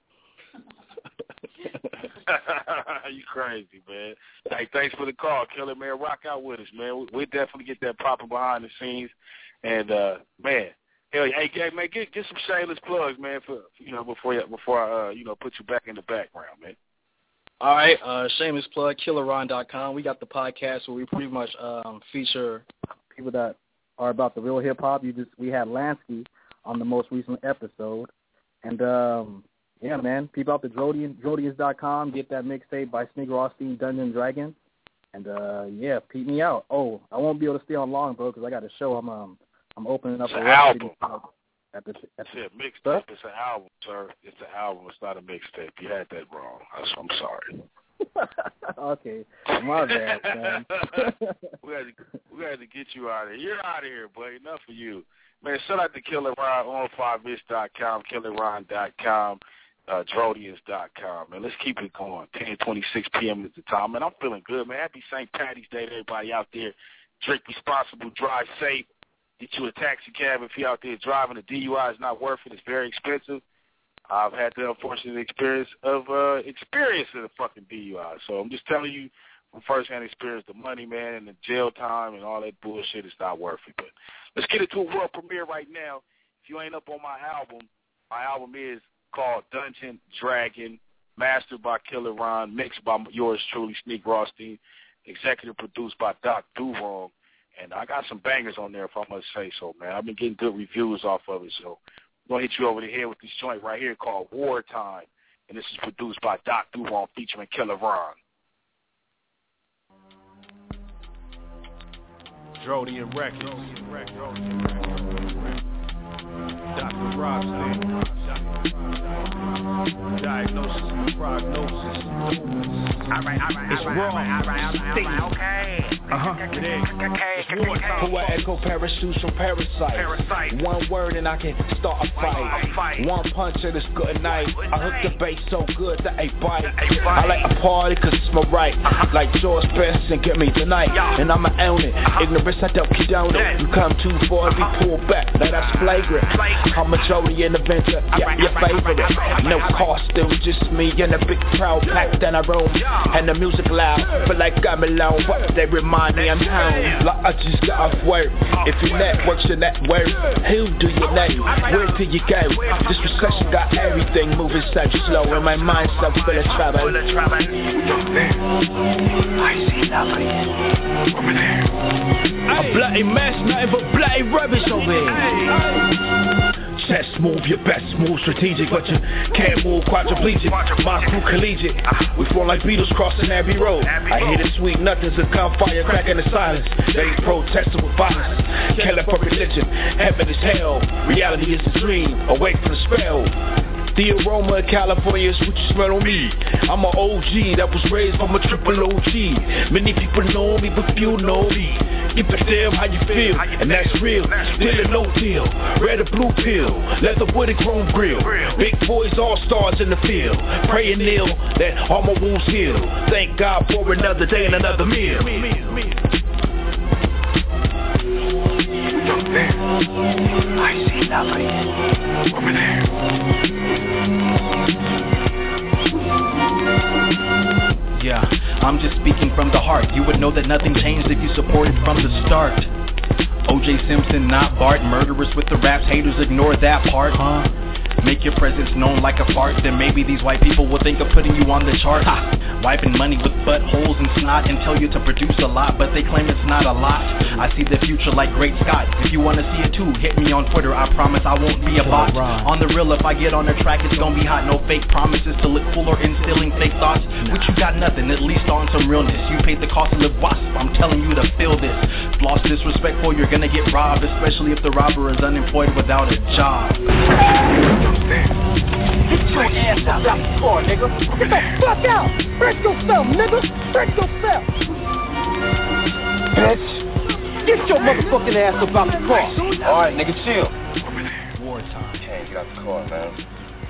You crazy, man. Hey, thanks for the call, Killer, man. Rock out with us, man. We, we'll definitely get that proper behind the scenes. And, uh, man, hell yeah. Hey, man, get get some shameless plugs, man, for you know, before, you, before I, uh, you know, put you back in the background, man. All right, uh, shameless plug, killer ron dot com. We got the podcast where we pretty much um, feature people that are about the real hip hop. You just we had Lansky on the most recent episode, and um, yeah, man, people out the Drodian, Drodians dot com. Get that mixtape by Sneak Rothstein, Dungeon Dragons, and uh, yeah, peep me out. Oh, I won't be able to stay on long, bro, because I got a show. I'm um, I'm opening up it's a an album. At the, at the, it's a mixtape. It's an album, sir. It's an album. It's not a mixtape. You had that wrong. I'm sorry. Okay, my bad, man. we had to we had to get you out of here. You're out of here, boy. Enough of you, man. Shout out to Killer Ron on five ish dot com, killer ron dot com, uh, Drodians dot com. Man, let's keep it going. ten twenty-six p.m. is the time, man. I'm feeling good, man. Happy Saint Patty's Day to everybody out there. Drink responsible, drive safe. Get you a taxi cab if you're out there driving. A D U I is not worth it. It's very expensive. I've had the unfortunate experience of uh, experiencing a fucking D U I. So I'm just telling you from firsthand experience, the money, man, and the jail time and all that bullshit is not worth it. But let's get into a world premiere right now. If you ain't up on my album, my album is called Dungeon Dragon, mastered by Killer Ron, mixed by yours truly, Sneak Rothstein, executive produced by Doc Duvong. And I got some bangers on there, if I must say so, man. I've been getting good reviews off of it, so I'm going to hit you over the head with this joint right here called Wartime. And this is produced by Doc Duvong featuring Killer Ron. Drodian Records. Doctor Rothstein. Diagnosis and prognosis. All right, all right, it's all right, wrong. all right, all right, all right, okay. Uh-huh. It is. It's wartime. Poetical parachutes from parasites. Parasite. One word and I can start a fight. fight. One punch and it's good night. Good I hook night. the bass so good that I bite. They bite. I like a party cause it's my right. Uh-huh. Like George Best and get me tonight. Yeah. And I'ma own it. Uh-huh. Ignorance I don't condone it. You come too far and Uh-huh. be pulled back. Now that's flagrant. Flagrant. I'm a Jody and Avenger. Yeah, right, your all right, favorite. all right, all right, No all right. costume, just me and a big crowd packed in a room. Yeah. And the music loud. Feel like I'm alone, but they remind me I'm home. Like I just got off work. If you network, your network. Who do you know? Where do you go? This recession got everything moving so slow, and my mind's so full of trouble. I see nothing over there. A bloody mess, nothing but bloody rubbish over here. Chest move, your best move strategic, but you can't move quadriplegic. My crew collegiate, we flow like Beatles crossing Abbey Road. I hear the sweet nothings of gunfire cracking the silence. They protesting with violence, killing for religion. Heaven is hell, reality is a dream, awake from the spell. The aroma of California is what you smell on me. I'm an O G that was raised from a triple O G. Many people know me, but few know me. Give a damn how you feel, and that's real. Still a no deal, red or blue pill, leather with a chrome grill. Big boys, all stars in the field. Pray and kneel that all my wounds heal. Thank God for another day and another meal. I see nothing over there. Yeah, I'm just speaking from the heart. You would know that nothing changed if you supported from the start. O J Simpson, not Bart. Murderers with the raps, haters ignore that part, huh? Make your presence known like a fart, then maybe these white people will think of putting you on the chart. Ha! Wiping money with buttholes and snot and tell you to produce a lot, but they claim it's not a lot. I see the future like Great Scott. If you wanna see it too, hit me on Twitter. I promise I won't be a bot. On the real, if I get on the track, it's gonna be hot. No fake promises to look cool or instilling fake thoughts. Which you got nothing, at least on some realness. You paid the cost to live wasp. I'm telling you to feel this. Floss disrespectful, you're gonna get robbed, especially if the robber is unemployed without a job. Get your ass out the floor, nigga. Get the fuck out. Break yourself, nigga. Break yourself. Bitch. Get your motherfucking ass up out the car. All right, nigga, chill. Wartime. Can't get out the car, man.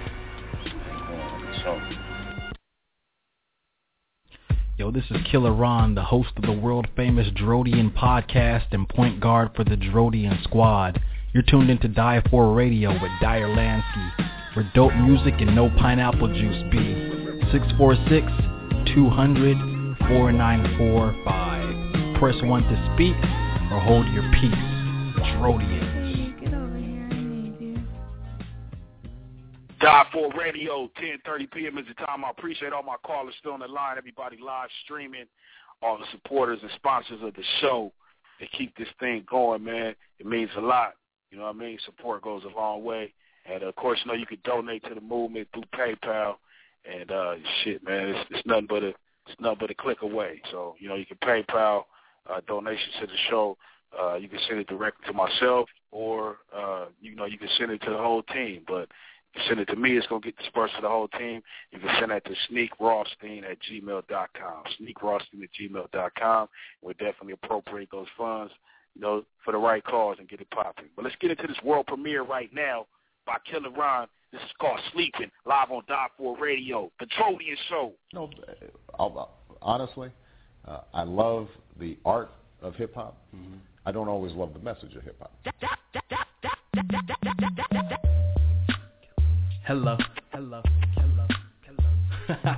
Yo, this is Killer Ron, the host of the world-famous Drodian podcast and point guard for the Drodian squad. You're tuned into Die four Radio with Dyer Lansky, where dope music and no pineapple juice be. six four six, two hundred, four nine four five. Press one to speak or hold your peace. Drodians. Die four Radio, ten thirty p.m. is the time. I appreciate all my callers still on the line, everybody live streaming, all the supporters and sponsors of the show that keep this thing going, man. It means a lot. You know what I mean? Support goes a long way. And, of course, you know, you can donate to the movement through PayPal. And, uh, shit, man, it's, it's nothing but a it's nothing but a click away. So, you know, you can PayPal uh, donations to the show. Uh, you can send it directly to myself, or, uh, you know, you can send it to the whole team. But if you send it to me, it's going to get dispersed to the whole team. You can send that to Sneak Rothstein at gmail dot com. Sneak Rothstein at gmail dot com. We'll definitely appropriate those funds, you know, for the right cause and get it popping. But let's get into this world premiere right now by Killer Ron. This is called Sleeping, live on Die four Radio, the Drodian Show. No, I'll, honestly, uh, I love the art of hip-hop. Mm-hmm. I don't always love the message of hip-hop. Hello. killer, killer, killer.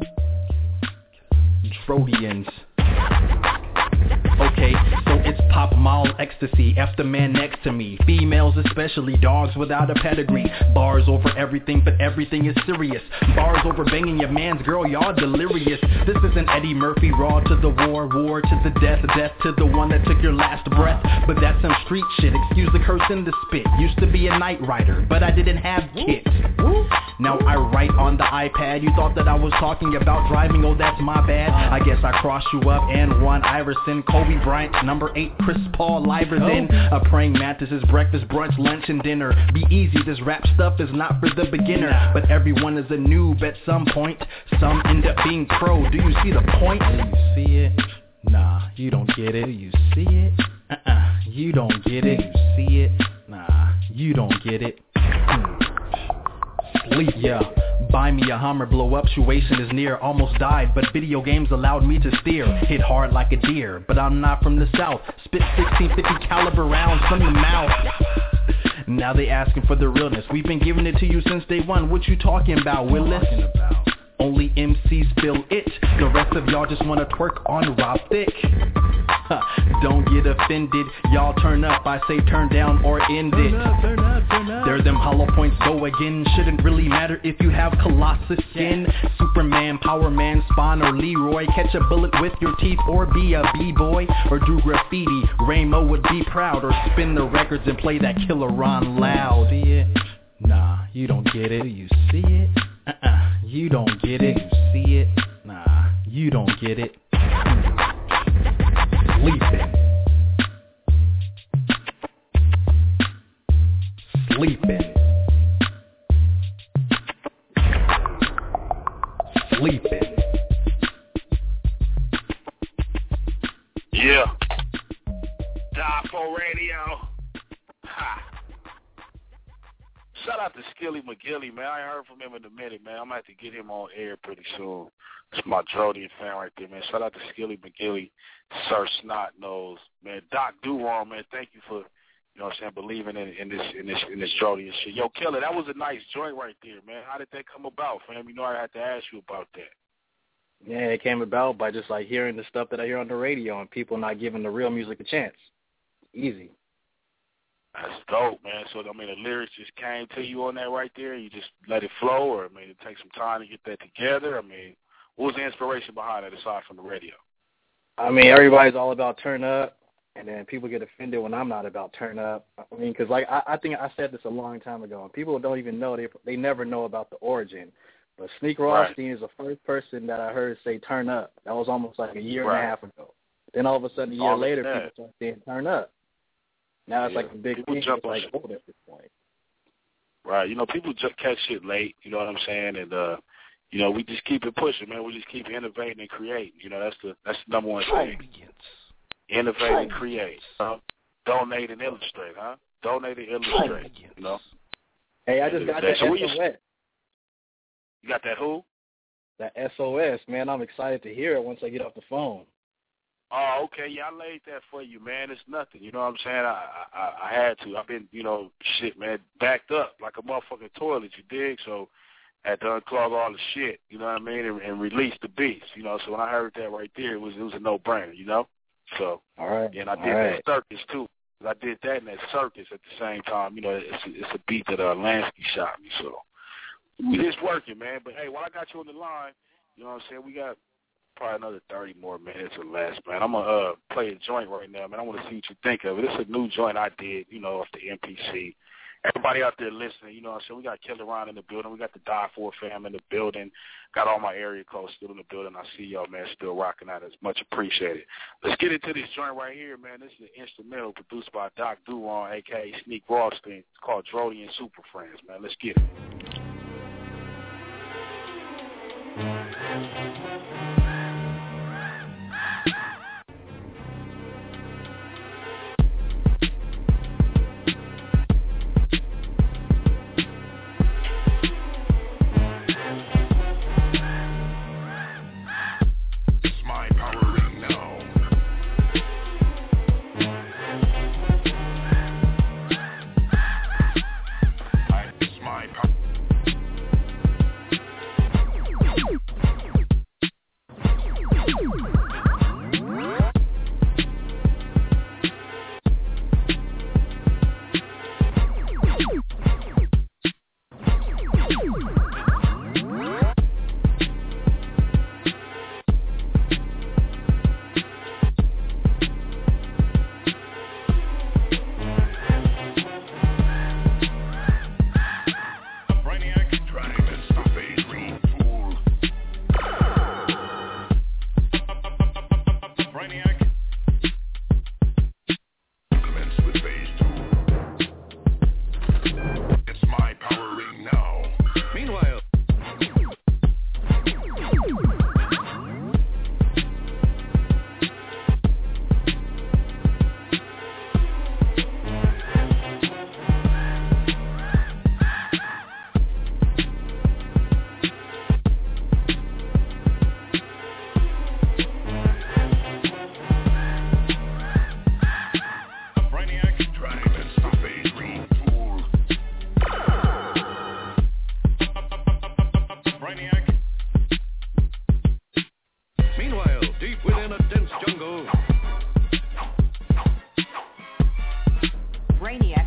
Drodians. Okay, so it's Pop Mall ecstasy, F the man next to me. Females especially, dogs without a pedigree. Bars over everything, but everything is serious. Bars over banging your man's girl, y'all delirious. This isn't Eddie Murphy, raw to the war, war to the death, death to the one that took your last breath. But that's some street shit, excuse the curse and the spit. Used to be a night rider, but I didn't have kit. Now I write on the iPad. You thought that I was talking about driving, oh that's my bad. I guess I crossed you up and Juan Iverson, Kobe Bryant, number eight, Chris Paul, Liverden. A praying mantis is breakfast, brunch, lunch, and dinner. Be easy, this rap stuff is not for the beginner. But everyone is a noob at some point. Some end up being pro. Do you see the point? Do you see it? Nah, you don't get it. Do you see it? Uh-uh, you don't get it. You see it? Nah, you don't get it. Sleep, yeah. Buy me a Hummer, blow up, situation is near. Almost died, but video games allowed me to steer. Hit hard like a deer, but I'm not from the south. Spit sixteen fifty caliber rounds from the mouth. Now they asking for the realness. We've been giving it to you since day one. What you talking about, Willis? Only M Cs feel it. The rest of y'all just wanna twerk on Rob Thick. Don't get offended. Y'all turn up, I say turn down or end it. There them hollow points go again. Shouldn't really matter if you have Colossus skin. Superman, Power Man, Spawn or Leroy. Catch a bullet with your teeth or be a b-boy. Or do graffiti, Ramo would be proud. Or spin the records and play that Killer Ron loud. See it? Nah, you don't get it. You see it? Uh-uh, you don't get it. You see it? Nah, you don't get it. Sleeping. Sleeping. Sleeping. Yeah. Die for radio. Ha. Shout out to Skilly McGilly, man. I ain't heard from him in a minute, man. I'm going to have to get him on air pretty soon. It's my Drodian fan right there, man. Shout out to Skilly McGilly, Sir Snot Nose, man. Doc Duron, man. Thank you for, you know what I'm saying, believing in, in this in this in this Drodian shit. Yo, Killer, that was a nice joint right there, man. How did that come about, fam? You know I had to ask you about that. Yeah, it came about by just like hearing the stuff that I hear on the radio and people not giving the real music a chance. Easy. That's dope, man. So, I mean, the lyrics just came to you on that right there? You just let it flow, or, I mean, it takes some time to get that together? I mean, what was the inspiration behind it aside from the radio? I mean, everybody's all about turn up, and then people get offended when I'm not about turn up. I mean, because, like, I, I think I said this a long time ago, and people don't even know. They they never know about the origin. But Sneak Rothstein right. is the first person that I heard say turn up. That was almost like a year right. and a half ago. Then all of a sudden, a year all later, people start saying turn up. Now it's yeah. like a big people thing. Jump it's like shit. old at this point. Right. You know, people just catch shit late, you know what I'm saying? And, uh, you know, we just keep it pushing, man. We just keep innovating and creating. You know, that's the that's the number one thing. Innovate and create. Uh, donate and illustrate, huh? Donate and illustrate, you know? Hey, I just got that so S O S. You got that who? That S O S, man. I'm excited to hear it once I get off the phone. Oh, okay. Yeah, I laid that for you, man. It's nothing. You know what I'm saying? I, I I had to. I've been, you know, shit, man, backed up like a motherfucking toilet, you dig? So I had to unclog all the shit, you know what I mean, and, and release the beast, you know. So when I heard that right there, it was it was a no-brainer, you know? So, all right. And I did all that right. circus, too. I did that in that circus at the same time. You know, it's a, it's a beat that uh, Lansky shot me, so we just working, man. But, hey, while I got you on the line, you know what I'm saying, we got probably another thirty more minutes or less, man. I'm going to uh, play a joint right now, man. I want to see what you think of it. It's a new joint I did, you know, off the M P C. Everybody out there listening, you know what I'm saying, we got Killer Ron in the building. We got the Die For fam in the building. Got all my area codes still in the building. I see y'all, man, still rocking out. It's much appreciated. Let's get into this joint right here, man. This is an instrumental produced by Doc Duron, a k a. Sneak Rothstein. It's called Drodian Super Friends, man. Let's get it.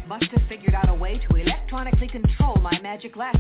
must have figured out a way to electronically control my magic lamp.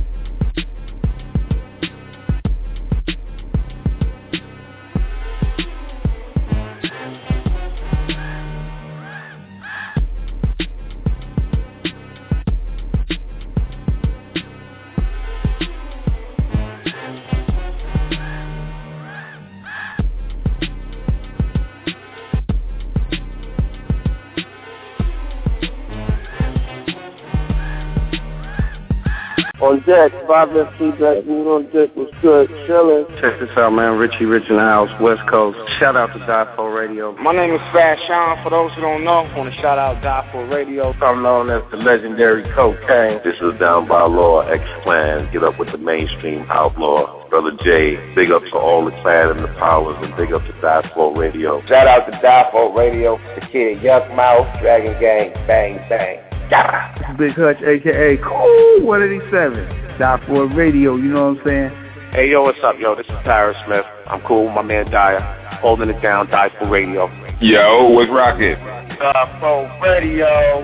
On deck, five F C Black Mood on deck was good, chillin'. Check this out, man. Richie Rich in the house, West Coast. Shout out to Die for Radio. My name is Fast Sean. For those who don't know, I want to shout out Die for Radio. I'm known as the legendary Cocaine. This is Down by Law, X-Clan. Get up with the mainstream outlaw. Brother Jay, big up to all the Clan and the Powers, and big up to Die for Radio. Shout out to Die for Radio, the kid Yuck Mouth, Dragon Gang, bang, bang. Yeah. This is Big Hutch, a k a. Cool one eighty-seven. Die for Radio, you know what I'm saying? Hey, yo, what's up, yo? This is Tyrus Smith. I'm cool with my man Dyer. Holding it down, Die for Radio. Yo, what's rocking? Die for Radio.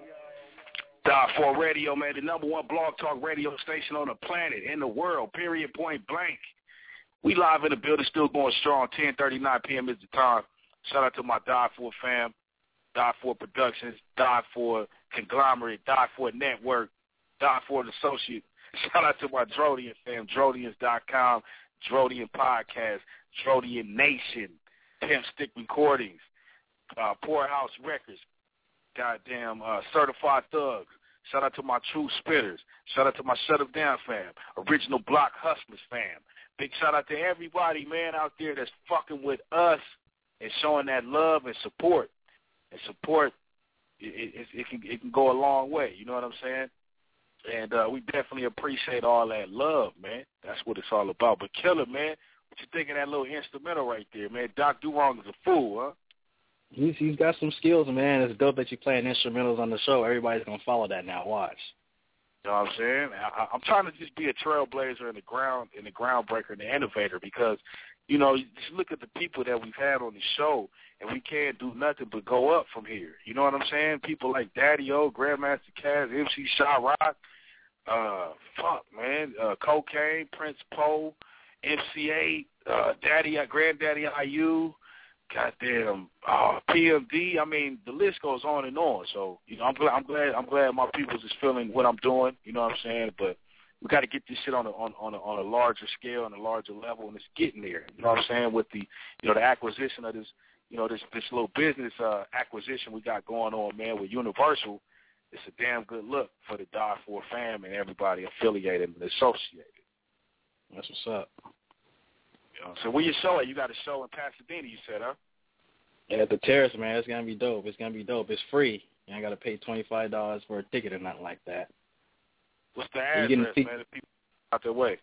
Die for Radio, man, the number one blog talk radio station on the planet, in the world, period, point blank. We live in the building, still going strong. ten thirty-nine p.m. is the time. Shout out to my Die for fam, Die for Productions, Die for Conglomerate, Die for Network, Die for an Associate. Shout out to my Drodian fam, Drodians dot com, Drodian Podcast, Drodian Nation, Pimp Stick Recordings, uh, Poorhouse Records, goddamn uh, Certified Thugs. Shout out to my True Spitters. Shout out to my Shut Up Down fam, Original Block Hustlers fam. Big shout out to everybody, man, out there that's fucking with us and showing that love and support. And support, it, it, it can it can go a long way. You know what I'm saying? And uh, we definitely appreciate all that love, man. That's what it's all about. But Killer, man, what you think of that little instrumental right there, man? Doc Durong is a fool, huh? He's he's got some skills, man. It's dope that you're playing instrumentals on the show. Everybody's gonna follow that now. Watch. You know what I'm saying? I, I'm trying to just be a trailblazer and the ground and the groundbreaker and the innovator because, you know, you just look at the people that we've had on the show, and we can't do nothing but go up from here. You know what I'm saying? People like Daddy-O, Grandmaster Caz, M C Shot Rock, uh, fuck, man, uh, Cocaine, Prince Poe, M C eight, uh, Daddy, Granddaddy I U, goddamn, uh, P M D. I mean, the list goes on and on. So, you know, I'm glad, I'm glad, I'm glad my people's is feeling what I'm doing. You know what I'm saying? But we got to get this shit on a on on a, on a larger scale and a larger level, and it's getting there. You know what I'm saying? With the, you know, the acquisition of this, you know, this this little business uh, acquisition we got going on, man, with Universal. It's a damn good look for the Die for fam and everybody affiliated and associated. That's what's up. You know, so where you show at? You got a show in Pasadena, you said, huh? Yeah, at the Terrace, man. It's gonna be dope. It's gonna be dope. It's free. You ain't gotta pay twenty five dollars for a ticket or nothing like that. What's the address, man? The people out their way.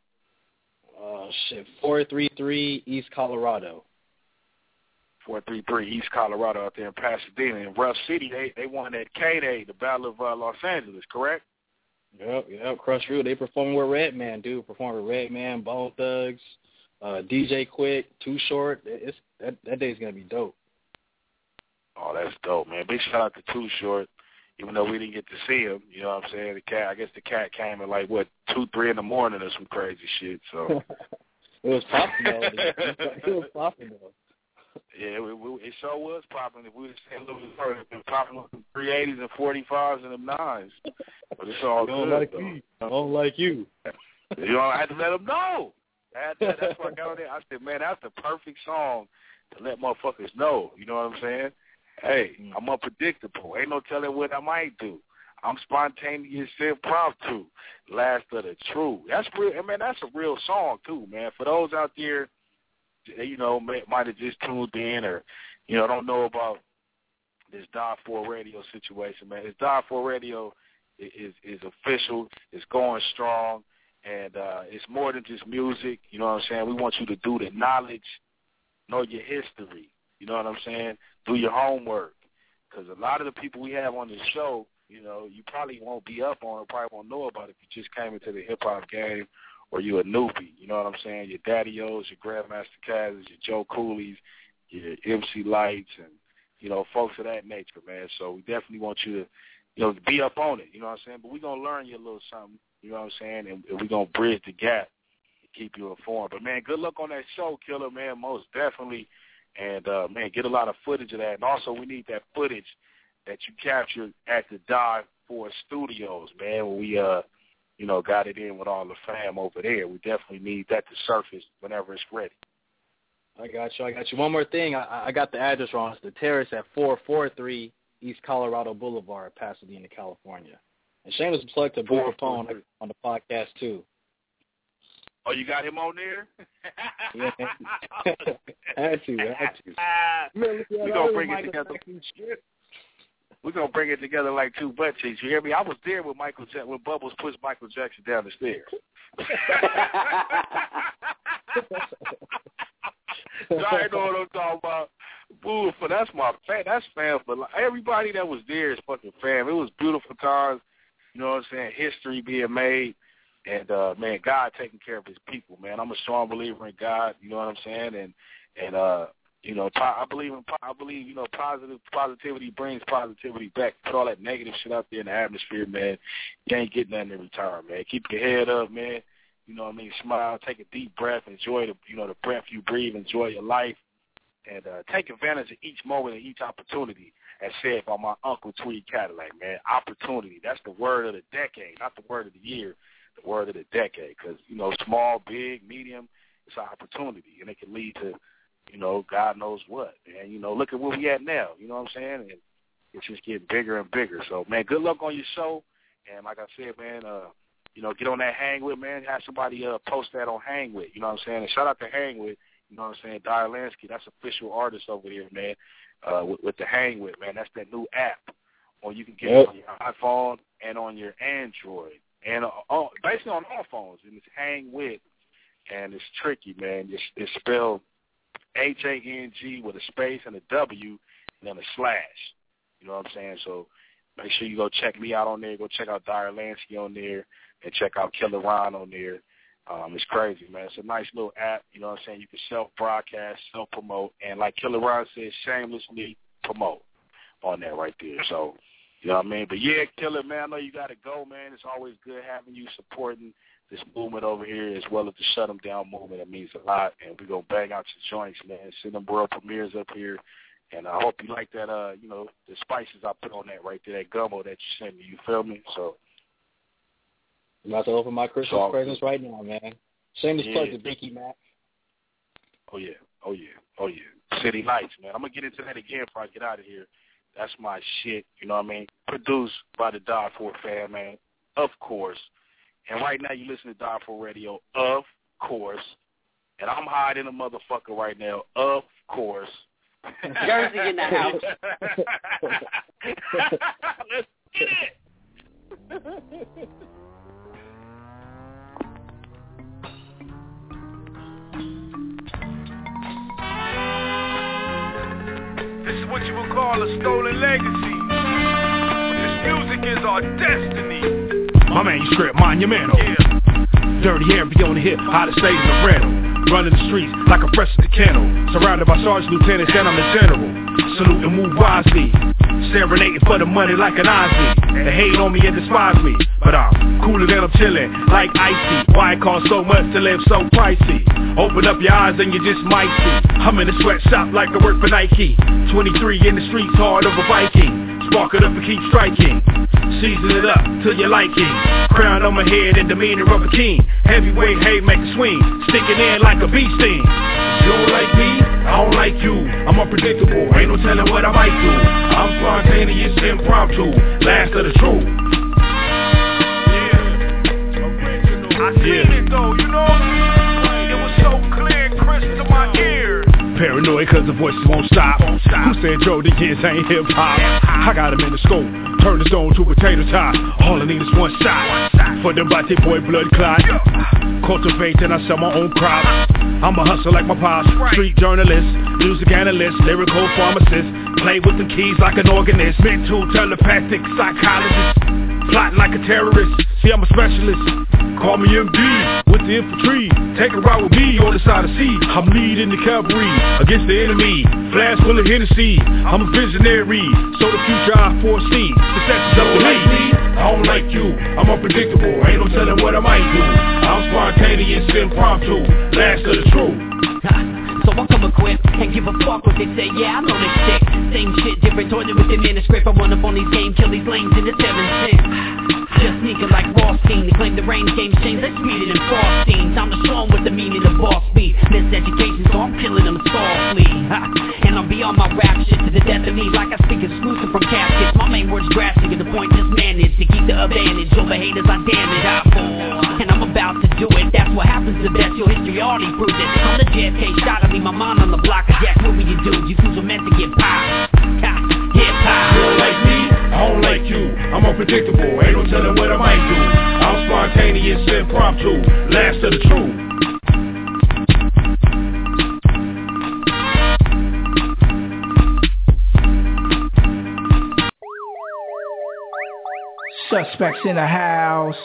Oh shit, four three three East Colorado. Four three three East Colorado out there in Pasadena. In Rough City, they they won that K-Day, the Battle of uh, Los Angeles, correct? Yep, yep. Crush Root. They performing with Redman, dude. Performing with Redman, Bone Thugs, uh, D J Quick, Too Short. It's that that day's gonna be dope. Oh, that's dope, man. Big shout out to Too Short. Even though we didn't get to see him, you know what I'm saying? The cat, I guess the cat came at like what two, three in the morning or some crazy shit. So it was popping though. It was popping though. Yeah, it, it, it sure was popping. If we would have said Louis Bird, it's been popping with the three eighties and forty-fives and them nines. But it's all don't good, like though. Me. I don't like you. You know, I had to let them know. I had to, that's what I got on there. I said, man, that's the perfect song to let motherfuckers know. You know what I'm saying? Hey, I'm unpredictable. Ain't no telling what I might do. I'm spontaneous, impromptu. Last of the true. That's real. I mean, that's a real song too, man. For those out there, you know, might have just tuned in or, you know, don't know about this Die for Radio situation, man. This Die for Radio is is official. It's going strong, and uh, it's more than just music. You know what I'm saying? We want you to do the knowledge, know your history. You know what I'm saying? Do your homework. Because a lot of the people we have on this show, you know, you probably won't be up on or probably won't know about if you just came into the hip-hop game or you a newbie. You know what I'm saying? Your Daddy-O's, your Grandmaster Caz's, your Joe Cooley's, your M C Lights, and, you know, folks of that nature, man. So we definitely want you to you know, be up on it. You know what I'm saying? But we're going to learn you a little something. You know what I'm saying? And, and we're going to bridge the gap and keep you informed. But, man, good luck on that show, Killer, man, most definitely. And, uh, man, get a lot of footage of that. And also we need that footage that you captured at the Die For Studios, man, when we, uh, you know, got it in with all the fam over there. We definitely need that to surface whenever it's ready. I got you. I got you. One more thing. I, I got the address wrong. It's the Terrace at four forty-three East Colorado Boulevard, Pasadena, California. And shameless plug to Boomer Phone on the podcast, too. Oh, you got him on there? Yeah. I had to. I had to. Man, we're going to bring it together. We're going to bring it together like two butt cheeks. You hear me? I was there when Michael Jackson, when Bubbles pushed Michael Jackson down the stairs. I know what I'm talking about. Boo, for that's my fan. That's fan for like, everybody that was there is fucking fam. It was beautiful times. You know what I'm saying? History being made. And, uh, man, God taking care of his people, man. I'm a strong believer in God, you know what I'm saying? And, and uh, you know, I believe in, I believe, you know, positive positivity brings positivity back. Put all that negative shit out there in the atmosphere, man. You ain't getting nothing in return, man. Keep your head up, man. You know what I mean? Smile, take a deep breath, enjoy the, you know, the breath you breathe, enjoy your life, and uh, take advantage of each moment and each opportunity, as said by my Uncle Tweed Cadillac, man. Opportunity, that's the word of the decade, not the word of the year. The word of the decade, because, you know, small, big, medium, it's an opportunity, and it can lead to, you know, God knows what. And, you know, look at where we at now, you know what I'm saying? And it's just getting bigger and bigger. So, man, good luck on your show. And like I said, man, uh, you know, get on that Hang With, man. Have somebody uh, post that on Hang With, you know what I'm saying? And shout out to Hang With, you know what I'm saying? Dyer Lansky, that's official artist over here, man, uh, with, with the Hang With, man. That's that new app. Or you can get yep. it on your iPhone and on your Android. And uh, oh, basically on all phones, and it's Hang With, and it's tricky, man. It's, it's spelled H A N G with a space and a W and then a slash. You know what I'm saying? So make sure you go check me out on there. Go check out Dyer Lansky on there, and check out Killer Ron on there. Um, it's crazy, man. It's a nice little app. You know what I'm saying? You can self-broadcast, self-promote, and like Killer Ron says, shamelessly promote on there right there. So, you know what I mean? But, yeah, Killer, man, I know you got to go, man. It's always good having you supporting this movement over here as well as the Shut 'em Down movement. It means a lot. And we're going to bang out your joints, man. Send them world premieres up here. And I hope you like that, uh, you know, the spices I put on that right there, that gumbo that you sent me. You feel me? So I'm about to open my Christmas so, presents right now, man. Shameless yeah. plug to Dickie Mac. Oh, yeah. Oh, yeah. Oh, yeah. City Lights, man. I'm going to get into that again before I get out of here. That's my shit, you know what I mean? Produced by the Die For fam, man, of course. And right now you listen to Die For Radio, of course. And I'm hiding a motherfucker right now, of course. Jersey in the house. Let's get it. This is what you would call a stolen legacy. This music is our destiny. My manuscript monumental. Yeah. Dirty Harry on the hip, out of state in the rental. Running the streets like a fresh at the kennel. Surrounded by sergeant lieutenants and I'm the general. Salute and move wisely. Serenading for the money like an Ozzy. They hate on me and despise me, but I'm cooler than I'm chilling, like icy. Why it costs so much to live so pricey? Open up your eyes and you just might see I'm in a sweatshop like I work for Nike. twenty-three in the streets, hard of a Viking. Spark it up and keep striking. Season it up till you like it. Crown on my head and demeanor of a king. Heavyweight haymaker swing, sticking in like a bee sting. You don't like me, I don't like you. I'm unpredictable, ain't no telling what I might do. I'm spontaneous, impromptu, last of the truth. Yeah, original. I seen yeah. it though, you know. It was so clear, crystal to my ears. Paranoid cause the voices won't stop. won't stop. Who said Joe the kids ain't hip hop? I got him in the scope, turn the stone to potato top. All I need is one shot, one shot. For the body boy blood clot. Yeah. Cultivate and I sell my own crop. I'm a hustler like my pops, right. Street journalist, music analyst, lyrical pharmacist. Play with the keys like an organist, mental telepathic psychologist. Plotting like a terrorist, see I'm a specialist. Call me M D, with the infantry. Take a ride with me on the side of sea. I'm leading the cavalry against the enemy. Flash full of Hennessy, I'm a visionary. So the future I foresee, success is up to me. like you, I'm unpredictable, ain't no telling what I might do. I'm spontaneous, impromptu, last of the truth. So I come equipped and give a fuck what they say. Yeah, I know they sick. Same shit, different toilet with the manuscript. I run up on these games, kill these lanes in the seven six. Just sneaking like Rothstein. They claim the rain game's changed. Let's read it in Faustine. I'm the song with the meaning of boss beat. Miseducation, so I'm killing them softly. Ha. And I'll be on my rap shit to the death of me. Like I speak exclusive from caskets. My main word's drastic and the point just managed to keep the advantage over haters. I damn it, I fall. And I'm about to do it. That's what happens the best. Your history already proved it. I'm the J F K shot. I leave my mind on the block. I jack what would you do? You fools are meant to get popped. Hip hop. You don't like me, I don't like you. I'm unpredictable, ain't no telling what I might do. I'm spontaneous, impromptu, last of the truth. Suspects in the house.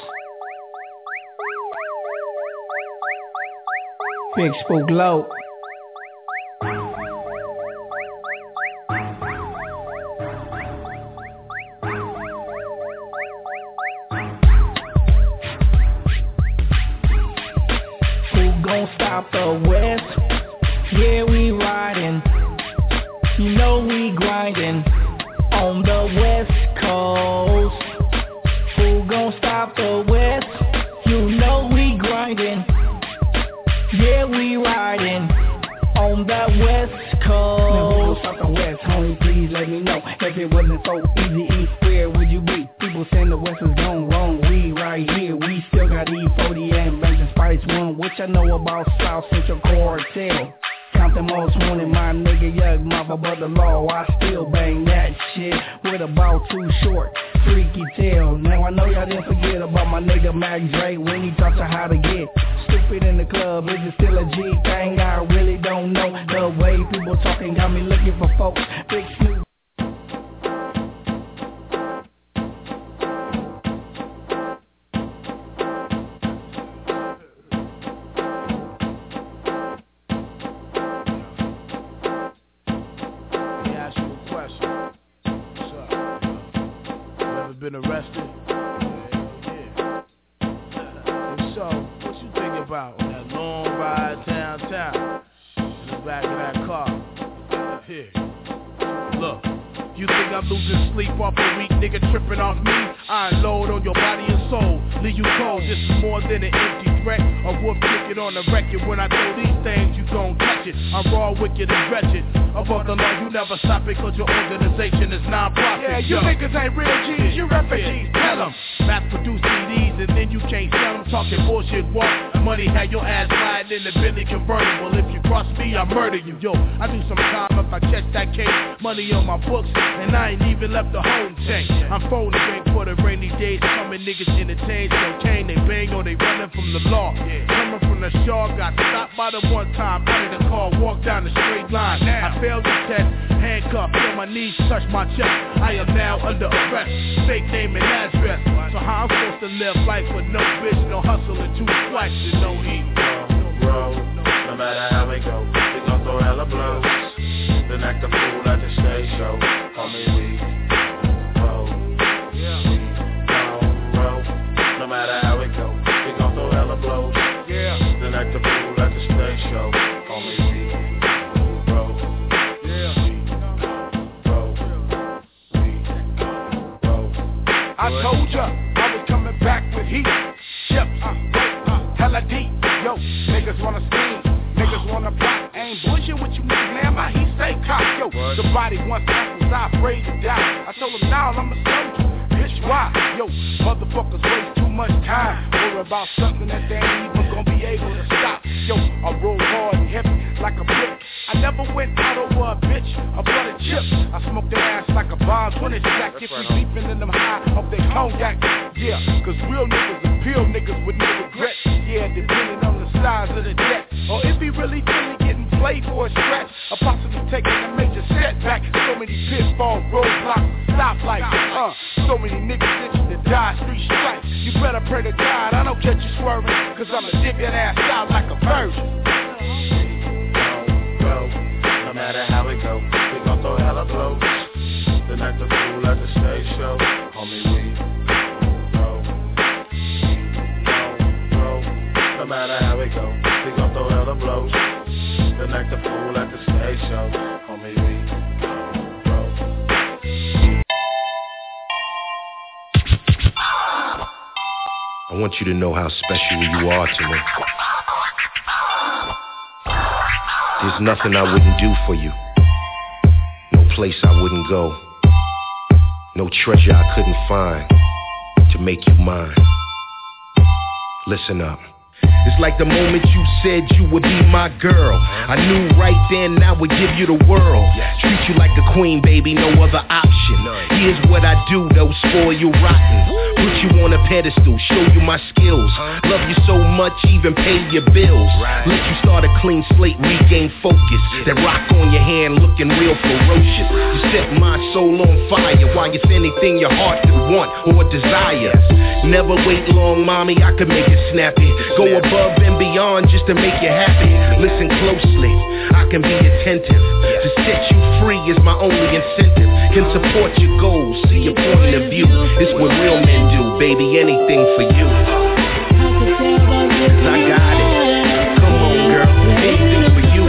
Big Spook Low. Won't stop the West, yeah we riding, you know we grinding, on the West Coast. Who gon' stop the West, you know we grinding, yeah we riding, on the West Coast. Now who gon' stop the West, homie, please let me know, if it wasn't so easy, East, where would you be? People saying the West is gone wrong, we right here, we still got E forty and Banks and Spice One, which I know about South Central Cartel. Count the most wanted, my nigga Young Mama, but the law, I still bang that shit with about too short, freaky tail. Now I know y'all didn't forget about my nigga Mac Dre when he taught you how to get stupid in the club. Is it still a G thing? I really don't know. The way people talking got me looking for folks. Big Snoop. Been arrested? Yeah, yeah. If so, what you think about that long ride downtown in the back of that car? Here, look. You think I'm losing sleep off a weak nigga tripping off me? I unload on your body and soul, leave you cold. This is more than an empty threat. A wolf ticket on the record. When I throw these things, you gon' catch it. I'm raw, wicked, and wretched. Above the law, you never stop it, cause your organization is non-profit. Yeah, you niggas ain't real G's, you refugees. Tell them, mass produce C Ds and then you can't sell them. Talking bullshit, walk. Money had your ass riding in the Bentley convertible. If you cross me, I murder you. Yo, I do some time if I catch that case. Money on my books, and I ain't even left the home tank. I'm phoning bank for the rainy days. Coming niggas entertain, cocaine, they bang or they running from the law. Coming from the shore, got stopped by the one time. Out of the car, walk down the straight line. I failed the test, handcuffed, feel my knees touch my chest. I am now under arrest, fake name and address. So how I'm supposed to live life with no bitch, no hustle and two swipes and no heat? Bro, no matter how it go, we gon' throw hella blows. Then act a fool at the stage show. Call me weak, bro. Weak, bro. No matter how it go, we gon' throw hella blows. Then act a fool at the stage show. Call me weak, bro. Bro, weak, bro. I told ya I was coming back with heat. Chips, uh, uh, hella deep. Yo, niggas wanna steam. Niggas wanna plot, ain't bullshit with you niggas, man, my heat stay cocked. Yo, the body once was I afraid to die. I told him now I'm a soldier, bitch, why? Yo, motherfuckers waste too much time. Worry about something that they ain't even gonna be able to stop. Yo, I roll hard and heavy like a brick. I never went out over a bitch, a butter chip. I smoked their ass like a bomb, twenty sack. If we beeping in them high off their cognac. Yeah, cause real niggas are pure niggas with no regret. Yeah, depending on the size of the debt. Or if he really feeling getting played for a stretch, or possibly taking a major setback. So many pitfalls, roadblocks, stoplights, uh, so many niggas itching to die, street strikes. You better pray to God I don't catch you swerving, cause I'ma dip that ass out like a virgin. Bro, no matter how it go, we gon' throw hella blows. Then act a fool at the stage show. Homie, we, bro. I want you to know how special you are to me. There's nothing I wouldn't do for you. No place I wouldn't go. No treasure I couldn't find to make you mine. Listen up. It's like the moment you said you would be my girl. I knew right then I would give you the world. Treat you like a queen, baby, no other option. Here's what I do, though, spoil you rotten. Put you on a pedestal, show you my skills. Love you so much, even pay your bills. Let you start a clean slate, regain focus. That rock on your hand looking real ferocious. You set my soul on fire while it's anything your heart could want or desire. Never wait long, mommy, I could make it snappy. Go above and beyond just to make you happy. Listen closely, I can be attentive. To set you free is my only incentive. Can support your goals, see your point of view. It's what real men do, baby, anything for you. Cause I got it. Come on, girl, anything for you.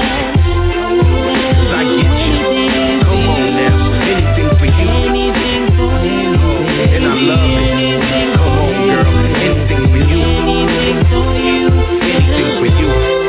Cause I get you. Come on now, anything for you. And I love it. Come on, girl, anything for you. Anything for you.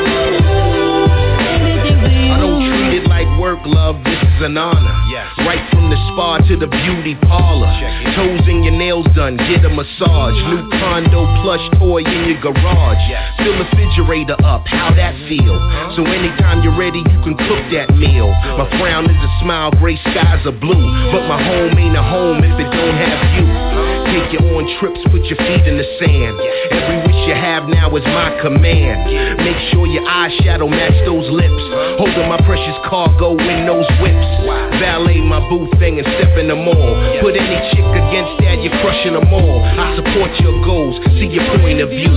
I don't treat it like work, love, this is an honor. Right from the spa to the beauty parlor. Toes and your nails done, get a massage. New condo, plush toy in your garage. Fill the refrigerator up, how that feel? So anytime you're ready, you can cook that meal. My frown is a smile, gray skies are blue. But my home ain't a home if it don't have you. Take you on trips, put your feet in the sand. Every wish you have now is my command. Make sure your eyeshadow match those lips. Holding my precious cargo in those whips. Valet my boo thing and step in the mall. Put any chick against that, you're crushing them all. I support your goals, see your point of view.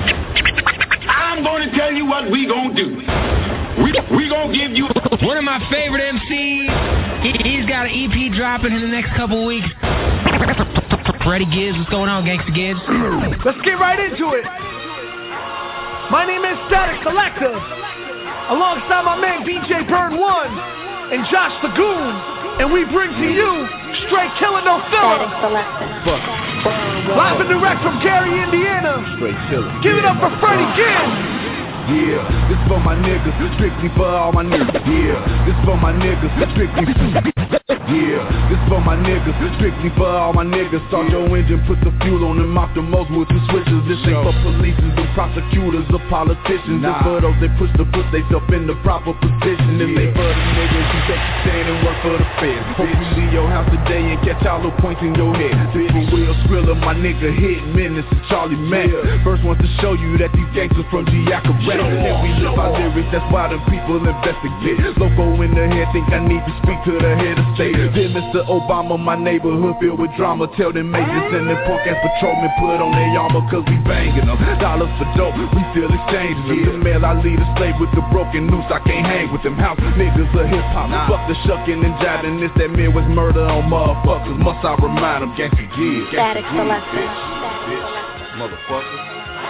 I'm gonna tell you what we gonna do. We, we gonna give you one of my favorite M Cs. He, he's got an E P dropping in the next couple weeks. Freddie Gibbs, what's going on, Gangsta Gibbs? Let's get right into it. My name is Static Collective, alongside my man D J Burn One and Josh the Goon, and we bring to you Straight Killer No Filler. Live and direct from Gary, Indiana. Straight Killer. Give it up for Freddie Gibbs. Yeah, this for my niggas, strictly for all my niggas. Yeah, this for my niggas, strictly for Yeah, this for my niggas, strictly for all my niggas. Start your engine, put the fuel on them, off the most with the switches. This ain't for police, the prosecutors, or politicians. It's for those that push to put themselves in the proper position. And they for the niggas who take the stand and work for the feds. Hope you leave your house today and catch all the points in your head. Baby Will Skrilla, my nigga, hit Menace and Charlie Mack. First ones to show you that these gangsters from Giacomo. And we live our lyrics, that's why the people investigate. Loco in the head, think I need to speak to the head of state. Then Mister Obama, my neighborhood filled with drama. Tell them majors and them punk ass patrolmen put on their armor, cause we banging them. Dollars for dope, we still exchanging them. The mail I lead a slave with the broken noose, I can't hang with them house niggas of hip hop. Fuck the shucking and jiving, this that Midwest murder on motherfuckers. Must I remind them, Gangsta Gibbs. Static Selector. Bitch, bitch, motherfuckers.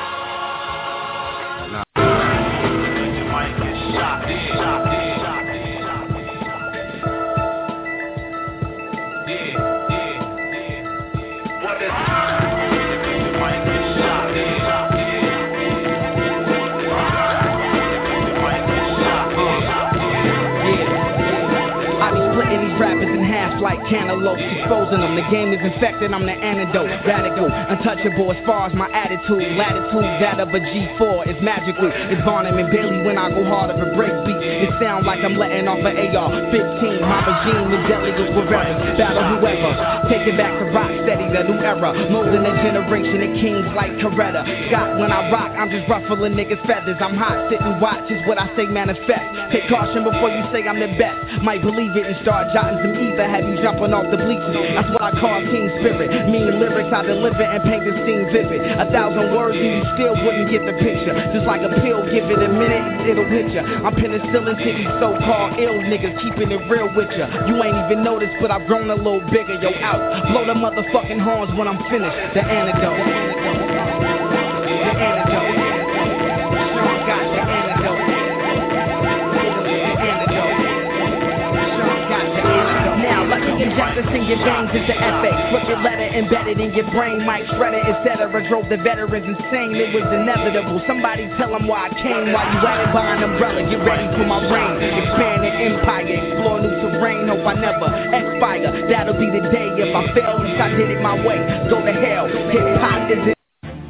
Rappers in half like cantaloupes, exposing them. The game is infected, I'm the antidote. Radical, untouchable as far as my attitude. Latitude, that of a G four is magical. It's Barnum and Bailey when I go harder for break beat. It sound like I'm letting off an A R fifteen. My regime is deadly as forever. Battle whoever. Take it back to rock steady, the new era. Molding a generation of kings like Coretta Scott. When I rock, I'm just ruffling niggas' feathers. I'm hot, sit and watch is what I say manifest. Take caution before you say I'm the best. Might believe it and start jotting some ether, have you jumping off the bleachers. That's what I call team spirit. Mean lyrics I deliver and paint the scene vivid. A thousand words and you still wouldn't get the picture. Just like a pill, give it a minute, it'll hit ya. I'm penicillin to these so-called ill niggas, keeping it real with ya. You ain't even noticed, but I've grown a little bigger. Yo, out, blow the motherfucking horns when I'm finished. The antidote. The antidote. The antidote. Sean got the antidote. The antidote. Sean got the antidote. Now let me inject this in your veins is the F A. Flip your letter embedded in your brain. Mike Shredder, et cetera. Drove the veterans insane. It was inevitable. Somebody tell them why I came. While you at it behind umbrella, get ready for my reign. Expand the empire, explore new terrain. Hope I never expire. That'll be the day. If I fail, at least I did it my way. Go to hell. Hip hop is it.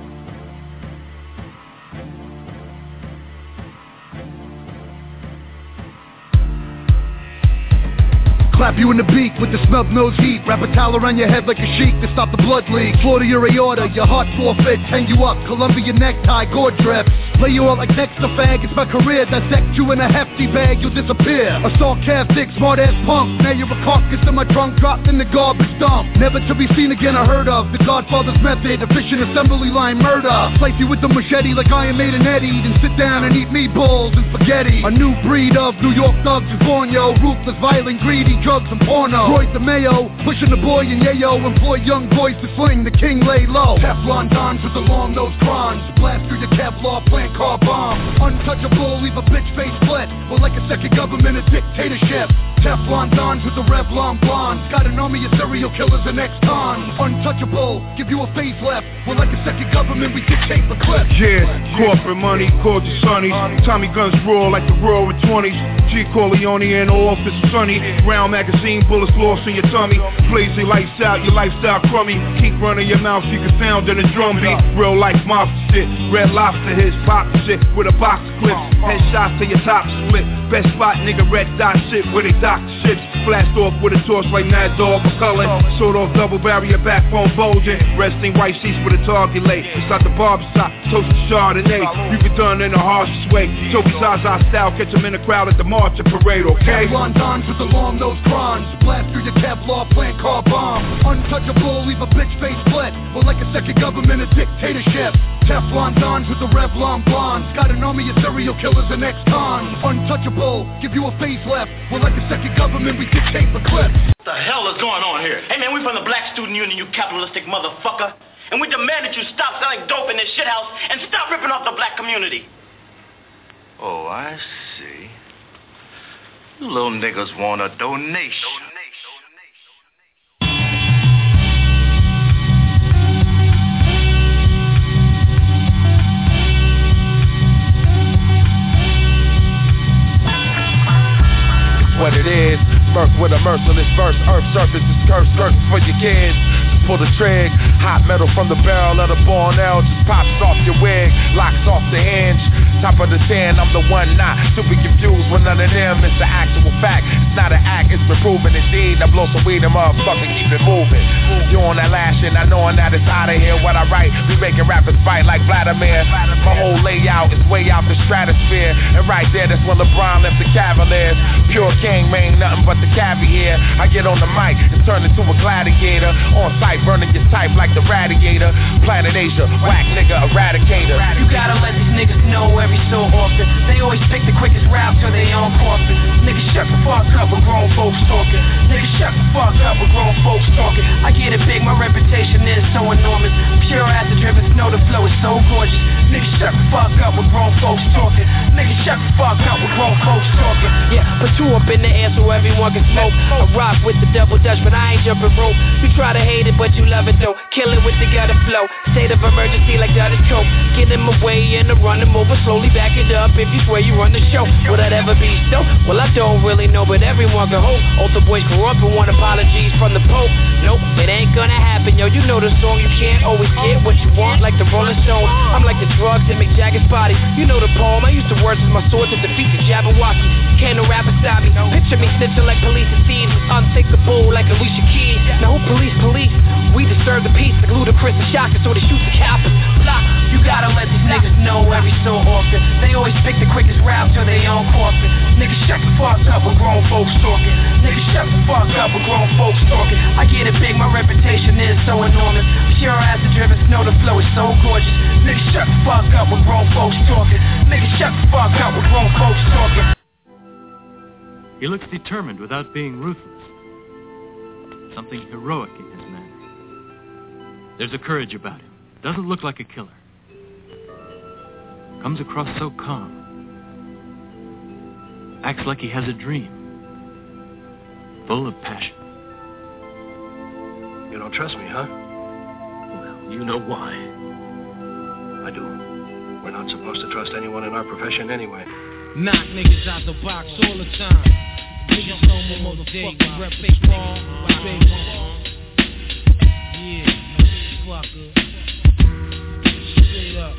Slap you in the beak with the snub nose heat. Wrap a towel around your head like a sheik to stop the blood leak. Floor to your aorta, your heart forfeits. Hang you up, Columbia necktie, gore drips. Lay you out like next to fag, it's my career. Dissect you in a hefty bag, you'll disappear. A sarcastic, smart ass punk. Now you're a carcass in my trunk, dropped in the garbage dump. Never to be seen again or heard of. The Godfather's method, efficient assembly line murder. Slice you with the machete like Iron Maiden Eddie. Then sit down and eat meatballs and spaghetti. A new breed of New York thugs is born, yo. Ruthless, violent, greedy, drugs and porno. Roy DeMayo, pushing the boy and yayo. Employ young boys to sling, the king lay low. Teflon dons with the long nose crons. Blast through your Kevlar, plant car bomb. Untouchable, leave a bitch face split. Or like a second government, a dictatorship. Teflon dons with the Revlon blondes. Got an army of serial killers and ex-cons. Untouchable, give you a facelift. We're like a second government, we dictate the clip. Yeah, corporate money, called you Sonny. Tommy guns roar like the roaring twenties. G Corleone in the office, Sonny. Round magazine, bullets lost in your tummy. Blazing lights out, your lifestyle crummy. Keep running your mouth, you can sound in a drum beat. Real life mobster shit, red lobster hits, pop shit with a box of clips. Headshots to your top split. Best spot, nigga, red dot shit where they dock ships. Blast off with a torch like Mad Dog McCullen. Sort off double barrier, backbone bulging. Resting white seats with a target lay. Inside the barber shop, toasted Chardonnay. You can done in the harshest way. Toby Zaza style, catch him in the crowd at the march and parade, okay? Teflon dons with the long nose crons. Blast through your Kevlar, plant car bomb. Untouchable, leave a bitch face split. Or like a second government, a dictatorship. Teflon dons with the Revlon blondes. Got an army of serial killers and ex-cons. Untouchable, give you a facelift. We're like a second government, we dictate the clip. What the hell is going on here? Hey man, we from the Black Student Union, you capitalistic motherfucker. And we demand that you stop selling dope in this shithouse and stop ripping off the black community. Oh, I see. You little niggas want a donation. What it is, Merc with a merciless verse. Earth surface is cursed, curses for your kids. Just pull the trig, hot metal from the barrel of the Bornell. Just pops off your wig, locks off the hinge. Top of the ten, I'm the one not to be confused with none of them. It's the actual fact, it's not an act, it's been proven indeed. I blow some weed and motherfucker keep it moving. You on that last shit, not knowing that it's out of here. What I write, be making rappers fight like Vladimir. My whole layout is way out the stratosphere. And right there, that's when LeBron left the Cavaliers. Pure king, man, nothing but the caviar. I get on the mic and turn into a gladiator. On sight, burning your type like the radiator. Planet Asia, whack nigga eradicator. You gotta let these niggas know every so often. They always pick the quickest route to their own coffin. Niggas shut the fuck up with grown folks talking. Niggas shut the fuck up with grown folks talking. I get it big, my reputation is so enormous. Pure acid driven snow, the flow is so gorgeous. Niggas shut the fuck up with grown folks talking. Niggas shut the fuck up with grown folks talking. Yeah, put two up in the air so everyone can smoke. I rock with the double dutch, but I ain't jumping rope. You try to hate it, but you love it though. Kill it with the gutter flow. State of emergency like that is coke. Get in my way and I run him over. Slowly back it up if you swear you run the show. Will that ever be so? Well, I don't really know, but everyone can hope. Older boys grew up and want apologies from the Pope. Nope, it ain't gonna happen, yo. You know the song, you can't always get what you want like the Rolling Stones. I'm like the drugs in Mick Jagger's body. You know the poem, I used to words as my sword to defeat the Jabberwocky. Can't no rapper stop me. Picture me snitching like police and thieves. Unthinkable like Alicia Keys. Now who police police? We disturb the peace like Ludacris and Shaka, so they shoot the coppers. Blah. You gotta let these niggas know every so often. They always pick the quickest route to their own coffin. Niggas shut the fuck up with grown folks talking. Niggas shut the fuck up with grown folks talking. I get it big, my reputation is so enormous. Pure acid driven snow, the flow is so gorgeous. Niggas shut the fuck up with grown folks talking. Niggas shut the fuck up with grown folks talking. He looks determined without being ruthless. Something heroic in his manner. There's a courage about him. Doesn't look like a killer. Comes across so calm. Acts like he has a dream. Full of passion. don't trust me, huh? Well, you know why. I do. We're not supposed to trust anyone in our profession anyway. Knock niggas out the box all the time. Niggas know my motherfucking rep big ball. Big ball. Yeah, motherfucker. Straight up.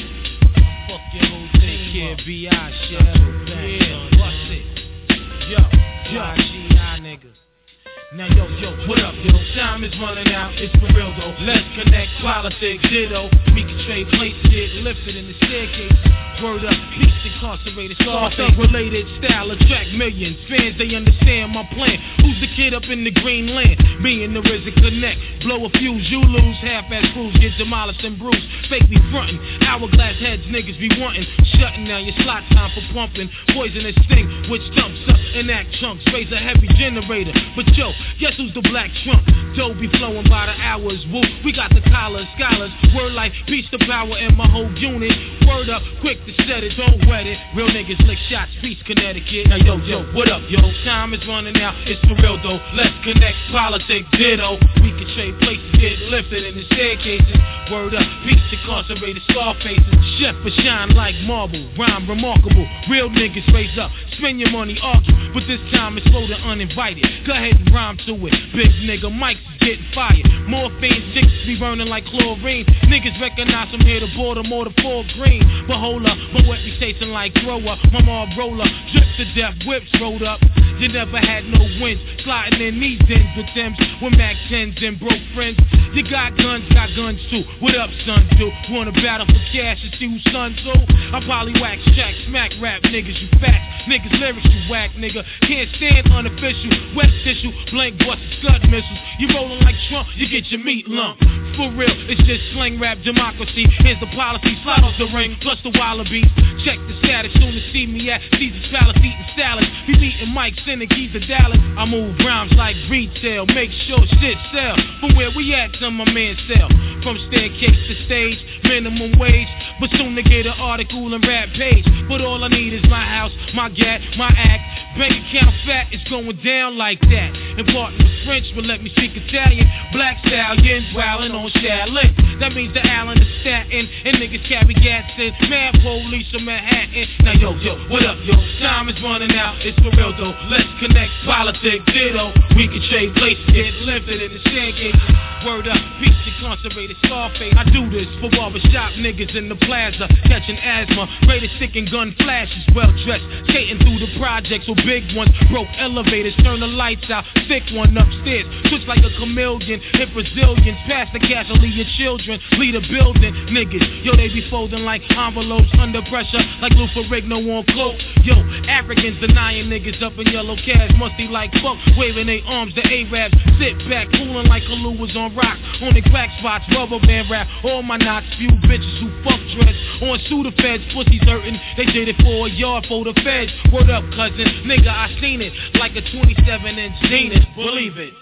Fuck your whole thing. Take care, B I shit. Yeah, bust it. Yo, yo, G I niggas. Now yo, yo, what up, yo? Time is running out, it's for real though. Let's connect, politics, ditto. We can trade places, get lifted in the staircase. Word up, peace incarcerated, Scarface related style attract millions. Fans, they understand my plan. Who's the kid up in the green land? Me and the R Z A connect. Blow a fuse, you lose. Half-ass crews get demolished and bruised. Fake be frontin'. Hourglass heads niggas be wantin'. Shutting down your slot time for pumping. Poisonous sting, which dumps up and act chunks. Raise a heavy generator. But yo, guess who's the black trump? Dough be flowing by the hours. Woo, we got the collars, scholars. Word like peace to power in my whole unit. Word up, quick to set it, don't wet it. Real niggas lick shots, peace, Connecticut. Now yo, yo, what up, yo? Time is running out, it's for real though. Let's connect, politics, ditto. We can trade places, get lifted in the staircases. Word up, peace incarcerated, Scarfaces. Chef for shine like marble, rhyme remarkable. Real niggas raise up, spend your money, argue. But this time it's slow to uninvited. Go ahead and rhyme to it. Big nigga Mike's getting fired. Morphine, chicks be burning like chlorine. Niggas recognize I'm here to Baltimore to Fort Green. But hold up, my reputation like thrower. My mob roller, drip to death, whips rolled up. You never had no wins, sliding in these ends with them with Mac tens and broke friends. You got guns, got guns too. What up, son? Do wanna battle for cash and see who's son so? I probably wax track, smack rap niggas, you fat niggas, lyrics you whack nigga. Can't stand unofficial, wet tissue, blank busted scud missiles. You rolling like Trump, you get your meat lump. For real, it's just slang rap democracy. Here's the policy, slide off the ring, plus the wallabies. Check the status, soon to see me at Caesar's Palace eating salads. Be beating Mike, sending keys to Dallas. I move rhymes like retail, make sure shit sell. From where we at, some my man sell. From staircase to stage, minimum wage. But soon to get an article and rap page. But all I need is my house, my gat, my act. Bank account fat, it's going down like that. And partner was French, but let me speak Italian. Black stallions wildin' on Shaolin. That means the Allen is statin'. And niggas carry gas in. Mad police from Manhattan. Now yo, yo, what up, yo? Time is running out, it's for real though. Let's connect, politics, ditto. We can trade places, get lifted in the staircase. Word up, peace incarcerated, Scarface. I do this for barbershop niggas in the plaza, catching asthma, radar sticking gun flashes, well dressed, skating through the projects with big ones, broke elevators, turn the lights out, thick one upstairs, switch like a chameleon, hit Brazilians, pass the cash, or leave your children, lead a building, niggas, yo they be folding like envelopes under pressure, like Lou Ferrigno on cloak, yo Africans denying niggas up in yellow cabs, musty like fuck, waving their arms to Arabs, sit back, cooling like Kalu was on rock, on the crack spots, rubber band rap, all my knots, few bitches who fuck dreads, on Sudafeds, pussies hurting, they did it for a yard for the feds, word up cousin, nigga I seen it, like a twenty-seven inch Zenith, believe it.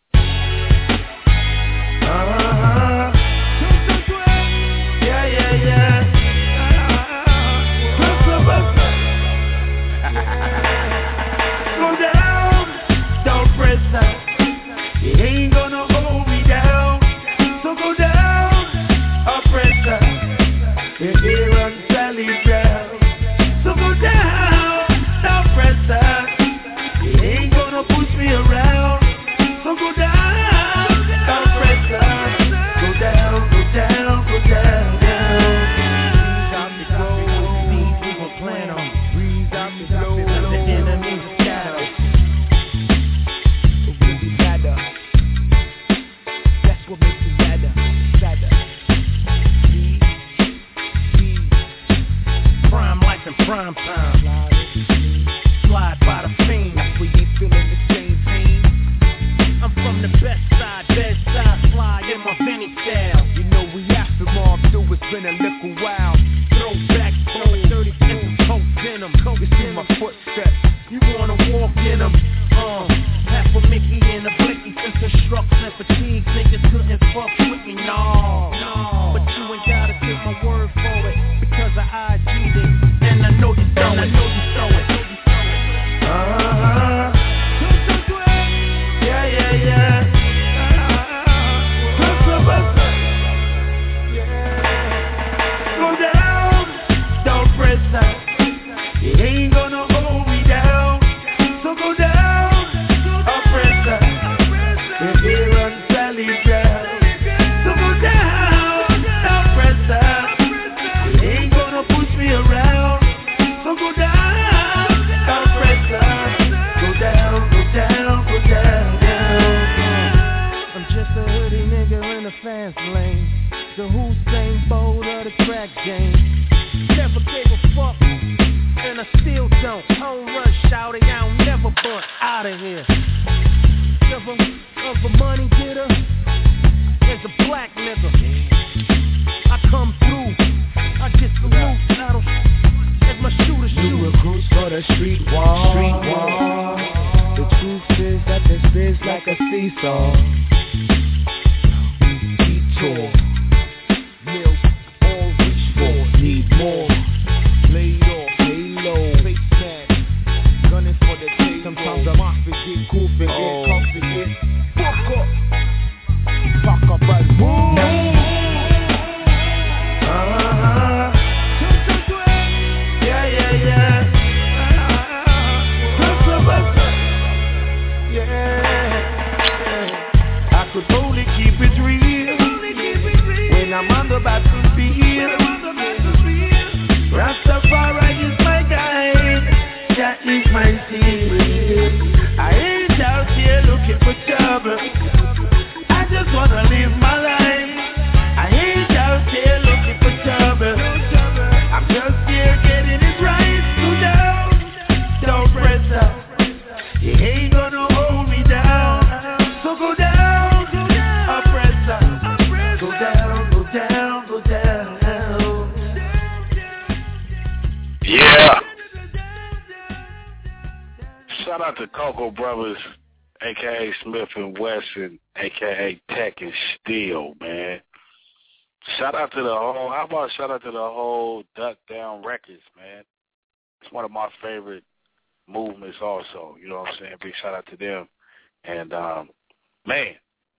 Uh-huh. Yeah, yeah, yeah. Slow down, don't press up. You ain't gonna hold me down. So go down, or press up. You hear run Sally down. So go down, don't press up. You ain't gonna push me around. So go down, don't press up. Go down, go down, go down, down. Breeze out the glow, see people plan on. Breeze out the glow, the enemy's shadow. But we be better. That's what makes you better, better. See, see. Prime life and prime time. Slide by the fiend. We ain't feeling the same pain. I'm from the best side, best side, fly in my Vinny style. You know we after mob too, it's been a little while. Throwback, phone, thirty and some coke denim. You see my footsteps, you wanna walk in them. Uh, half a Mickey and a blicky, since the struck and fatigue, niggas couldn't fuck with me, no, no. But you ain't gotta take my word for it, because I I G'd it, and I know you know it, I know you know it. Uh-huh. Yeah, yeah, yeah. nigga in the fast lane, the Hussein Bolt of the crack game. Never gave a fuck, and I still don't. Home rush, shout it, I don't never butt out of here. Of a, of a money getter, as a black nigga, I come through, I get the roof, I don't, as my shooter shoot. New recruits for the street wall. Street wall. The truth is that this is like a seesaw. Detour, milk, all reach for, need more. Laid off, lay low, face tag, gunning for the table. Sometimes I might forget, cool, forget, oh. Come forget, fuck up, fuck up and boom. Uh-huh. Yeah, yeah, yeah. Yeah. I could only keep it real when I'm on the battlefield. Rastafari is my guide, that is my secret. I ain't out here looking for trouble, I just wanna live my life. I ain't out here looking for trouble, I'm just here getting it right. Go down, don't press up, you ain't gonna hold me down. So go down, oppress up, go down, go down, go down. Yeah. Shout out to Cocoa Brothers, a k a. Smith and Wesson, a k a. Tech and Steel, man. Shout out to the whole, how about shout out to the whole Duck Down Records, man. It's one of my favorite movements also, you know what I'm saying? Big shout out to them. And, um, man,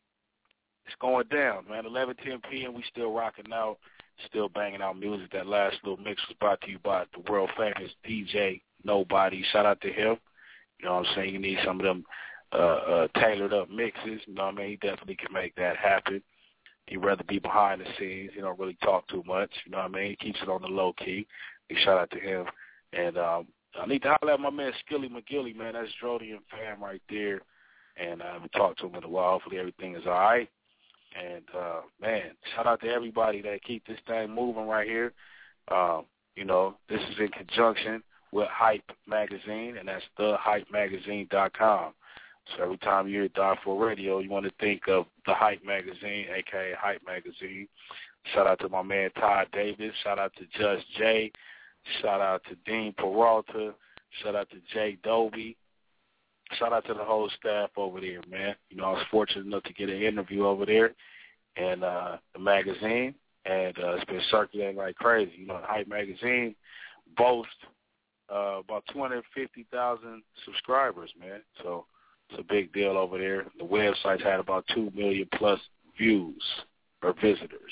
it's going down, man. eleven ten p.m., we still rocking out, still banging out music. That last little mix was brought to you by the world-famous D J Nobody. Shout out to him. You know what I'm saying? You need some of them uh, uh, tailored-up mixes. You know what I mean? He definitely can make that happen. He'd rather be behind the scenes. He don't really talk too much. You know what I mean? He keeps it on the low-key. Big shout out to him. And um, I need to holler at my man Skilly McGilly, man. That's Drodian fam right there. And I haven't talked to him in a while. Hopefully everything is all right. And, uh, man, shout out to everybody that keep this thing moving right here. Um, you know, this is in conjunction with Hype Magazine, and that's the hype magazine dot com. So every time you hear Die For Radio, you want to think of the Hype Magazine, a k a. Hype Magazine. Shout out to my man Todd Davis. Shout out to Just Jay. Shout out to Dean Peralta. Shout out to Jay Dobie. Shout out to the whole staff over there, man. You know, I was fortunate enough to get an interview over there in uh, the magazine, and uh, it's been circulating like crazy. You know, the Hype Magazine boasts uh, about two hundred fifty thousand subscribers, man. So it's a big deal over there. The website's had about two million plus views or visitors.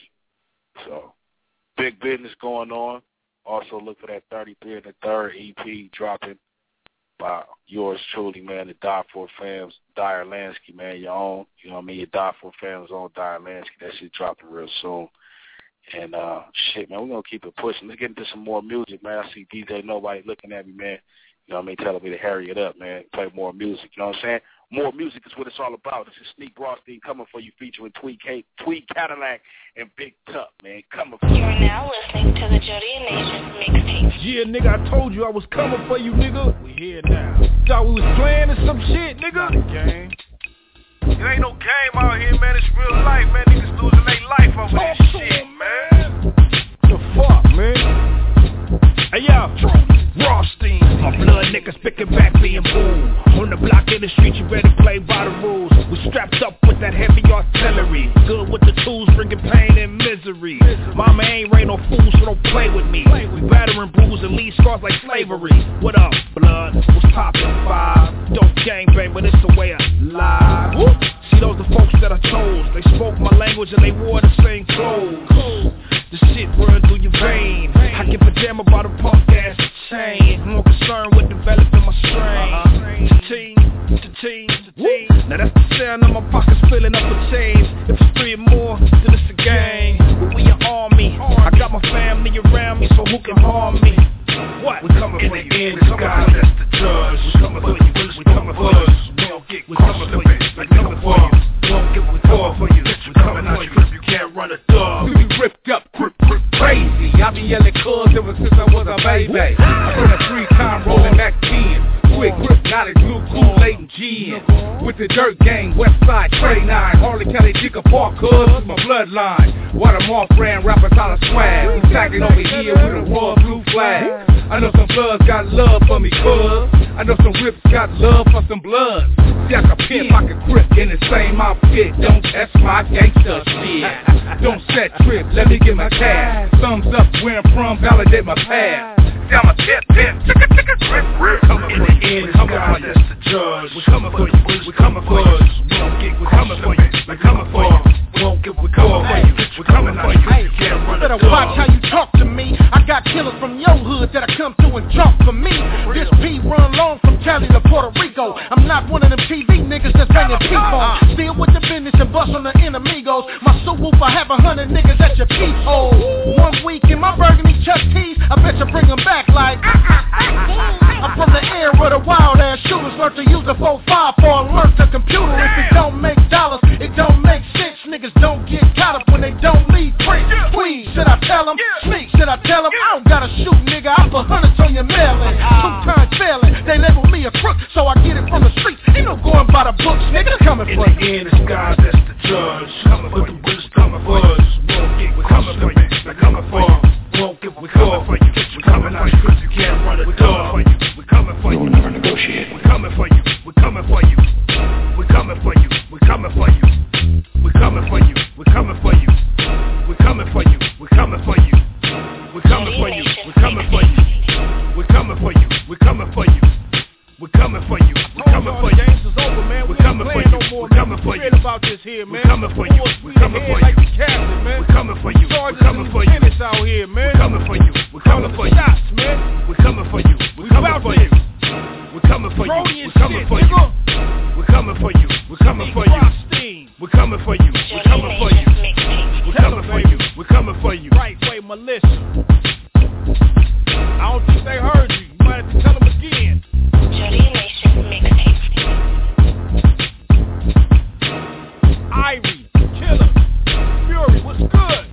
So big business going on. Also look for that thirty-three and the third E P dropping by yours truly, man, the Die For fams, Dyer Lansky, man, your own. You know what I mean? Your Die For fams own Dyer Lansky. That shit dropping real soon. And, uh, shit, man, we're going to keep it pushing. Let's get into some more music, man. I see D J Nobody looking at me, man. You know what I mean? Telling me to hurry it up, man. Play more music. You know what I'm saying? More music is what it's all about. This is Sneak Rothstein coming for you, featuring Tweet, K- Tweet Cadillac and Big Tuck, man. Coming for you. You are now listening to the Jody and Nation mixtape. Yeah, nigga, I told you I was coming for you, nigga. We here now. Thought we was playing or some shit, nigga. Not a game. It ain't no game out here, man. It's real life, man. Niggas losing their life over Talk this shit, him, man. The fuck, man? Hey, yo, Rothstein. My blood niggas picking back being boom. On the block in the street, you better play by the rules. We strapped up with that heavy artillery. Good with the tools, bringing pain and misery. Mama ain't rain no fool, so don't play with me. We battering, bruise, and leave scars like slavery. What up, blood? What's poppin', five? Don't gang bang, but it's the way I lie. Woo! See, those the folks that I chose. They spoke my language and they wore the same clothes. The shit run through your vein. I give a damn about a punk ass chain. More concerned with developing my strain. Cha-ching, cha-ching, cha-ching. Now that's the sound of my pockets filling up with change. If it's three or more, then it's a gang. But we an army. I got my family around me, so who can harm me? What? We coming for you. We coming for that's the judge. We coming for you. We coming for you. We don't get we coming for you. We coming for you. We don't get we for you. We coming for you, cause you can't run a dog. You be ripped up, grip, grip, crazy. I be yelling cuz ever since I was a baby. I been a three-time rolling Mac ten. Quick grip, not a glue, Kool-Aid and G N. With the dirt gang, West Side, Trey nine. Harley Kelly, Dicker Park, cuz is my bloodline. What them off-brand rappers out of swag. We stacking over here with a royal blue flag. I know some bloods got love for me, cuz. I know some rips got love for some bloods. See, I can pimp, I can grip in the same outfit. Don't test my gangsta shit. Don't set trip, let me get my cash. Thumbs up, where I'm from, validate my past. See, I'm a tip, tip, chicka, chicka, grip, grip. Coming in the end, we coming for you. Judge, we coming for you, we coming for you. We don't get, we coming for you, we coming for you. We won't get, we coming for you, we coming for you. You better watch how you talk to me. I got killers from your hood that I come through and talk for me. This P run long from Cali to Puerto Rico. I'm not one of them T V niggas that's banging people. Still with the business and bust on the enemigos. My subwoofer have a hundred niggas at your peephole. One week in my burgundy Chuck T's, I bet you bring them back like I'm from the era where the wild ass shooters learn to use the four five for alert the computer. If it don't make dollars, it don't make sense. Niggas don't get caught up when they don't leave print. Please, should I tell them? Sneak, should I tell them? I don't gotta shoot, nigga. I put hundreds on your mailing. Two times failing. They label me a crook, so I get it from the streets. Ain't no going by the books, nigga. Coming for you. In the end, it's God that's the judge. Coming for you, bitch, coming for us. Won't get, we're coming for you. We're coming for you. Won't get, we're coming for you. We're coming for you, cause you can't run a dog. We're coming for you. We'll never negotiate. We're coming for you. We're coming for you. We're coming for you. We're coming for you. We're coming for you. We're coming for you. We're coming for you. We're coming for you. We're coming for you. We're coming for you. We're coming for you. We're coming for you. We're coming for you. We're coming for you. Games is over, man. We're coming for you. We're coming for you. About this here, man. We're coming for you. We're coming for you. We're coming for you. We're coming for you. Tennis out here, man. We're coming for you. We're coming for you. Shots, man. We're coming for you. We're coming for you. We're coming for you. We're coming for you. We're coming for you. We're coming for you. We're coming for you. We're coming for you. We're coming for you. We're coming for you. Right way, militia. I don't think they heard you. You might have to tell them again. Jody Nation mixtape. Irie, Killer, Fury, what's good?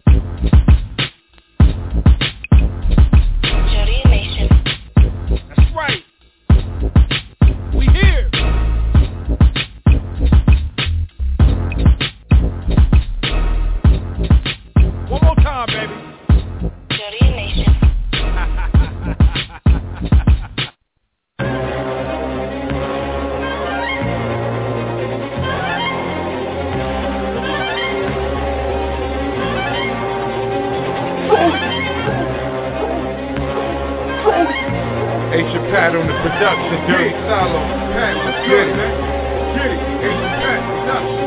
Jody Nation. That's right. We here. One more time, baby. Jody Nation. Asian Pat on the production, Dirty Solo. Pat, what's good, man? Get it, Asian Pat production.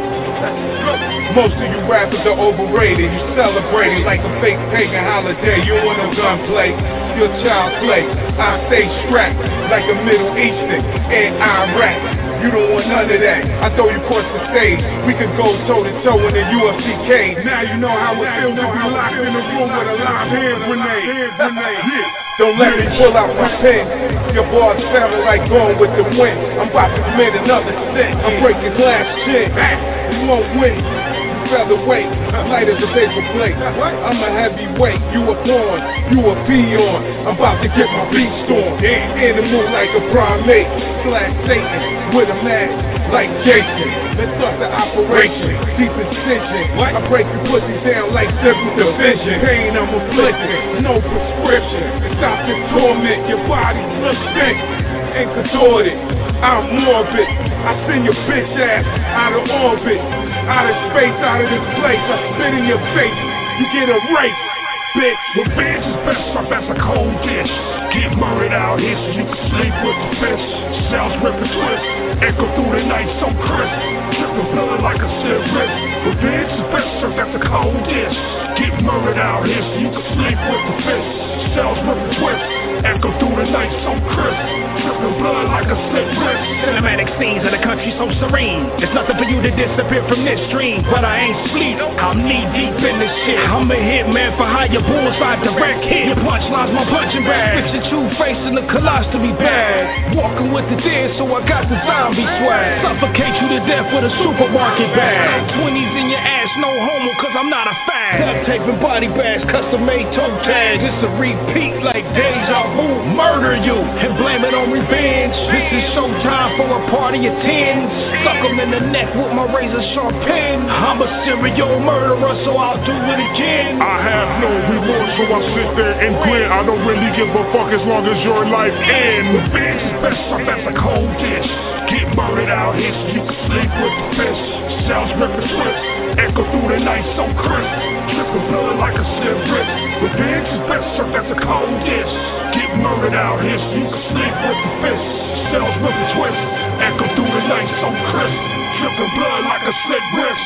Most of you rappers are overrated. You celebrate it like a fake pagan holiday. You want no gunplay, your child play. I stay strapped like a Middle Eastern and Iraq. You don't want none of that. I throw you across the stage. We could go toe to toe in the U F C cage. Now you know how it feels to be locked in a room with a live hand grenade. Yeah. Don't let me pull out my pen. Your bars sounding like going with the wind. I'm about to commit another sin. I'm breaking glass shit. You won't win. Featherweight, light as a paper plate. I'm a heavyweight, you a pawn, you a peon. I'm about to get my beat stormed. Animal like a primate, slash Satan with a mask like Jason. Let's start the operation, deep incision. I break your pussy down like civil division. Pain I'm afflicting, no prescription. Stop the torment, your body spent and contorted. I'm morbid, I send your bitch ass out of orbit, out of space, out of this place. I spit in your face, you get erased, bitch. Revenge is best up as a cold dish. Get murdered out here so you can sleep with the fish. Cells rip and twist, echo through the night so crisp. Dripping blood like a cigarette. Revenge is best served as a cold dish. Get murdered out here so you can sleep with the fish. Cells rip and twist, echo through the night so crisp. Dripping blood like a cigarette. Cinematic scenes of the country so serene. It's nothing for you to disappear from this stream, but I ain't sleep. I'm knee deep in this shit. I'm a hitman for hire, bullseye direct hit. Your punchlines my punching bag. Bitch, true face in the colostomy bag. Walking with the dead, so I got the zombie swag. Suffocate you to death with a supermarket bag. Twenties in your ass it's no homo, cause I'm not a fag. Duct tape and body bags, custom made toe tags. It's a repeat like deja vu. Murder you and blame it on revenge. This is showtime for a party of tens. Stuck them in the neck with my razor sharp pen. I'm a serial murderer, so I'll do it again. I have no remorse, so I sit there and grin. I don't really give a fuck as long as your life ends. Revenge is best up as a cold dish. Get murdered out here so you can sleep with the fish. Cells rip and twist, echo through the night so crisp. Dripping blood like a cigarette. Revenge is best served as a cold dish. Get murdered out here so you can sleep with the fish. Cells rip and twist, echo through the night so crisp. Dripping blood like a slit wrist.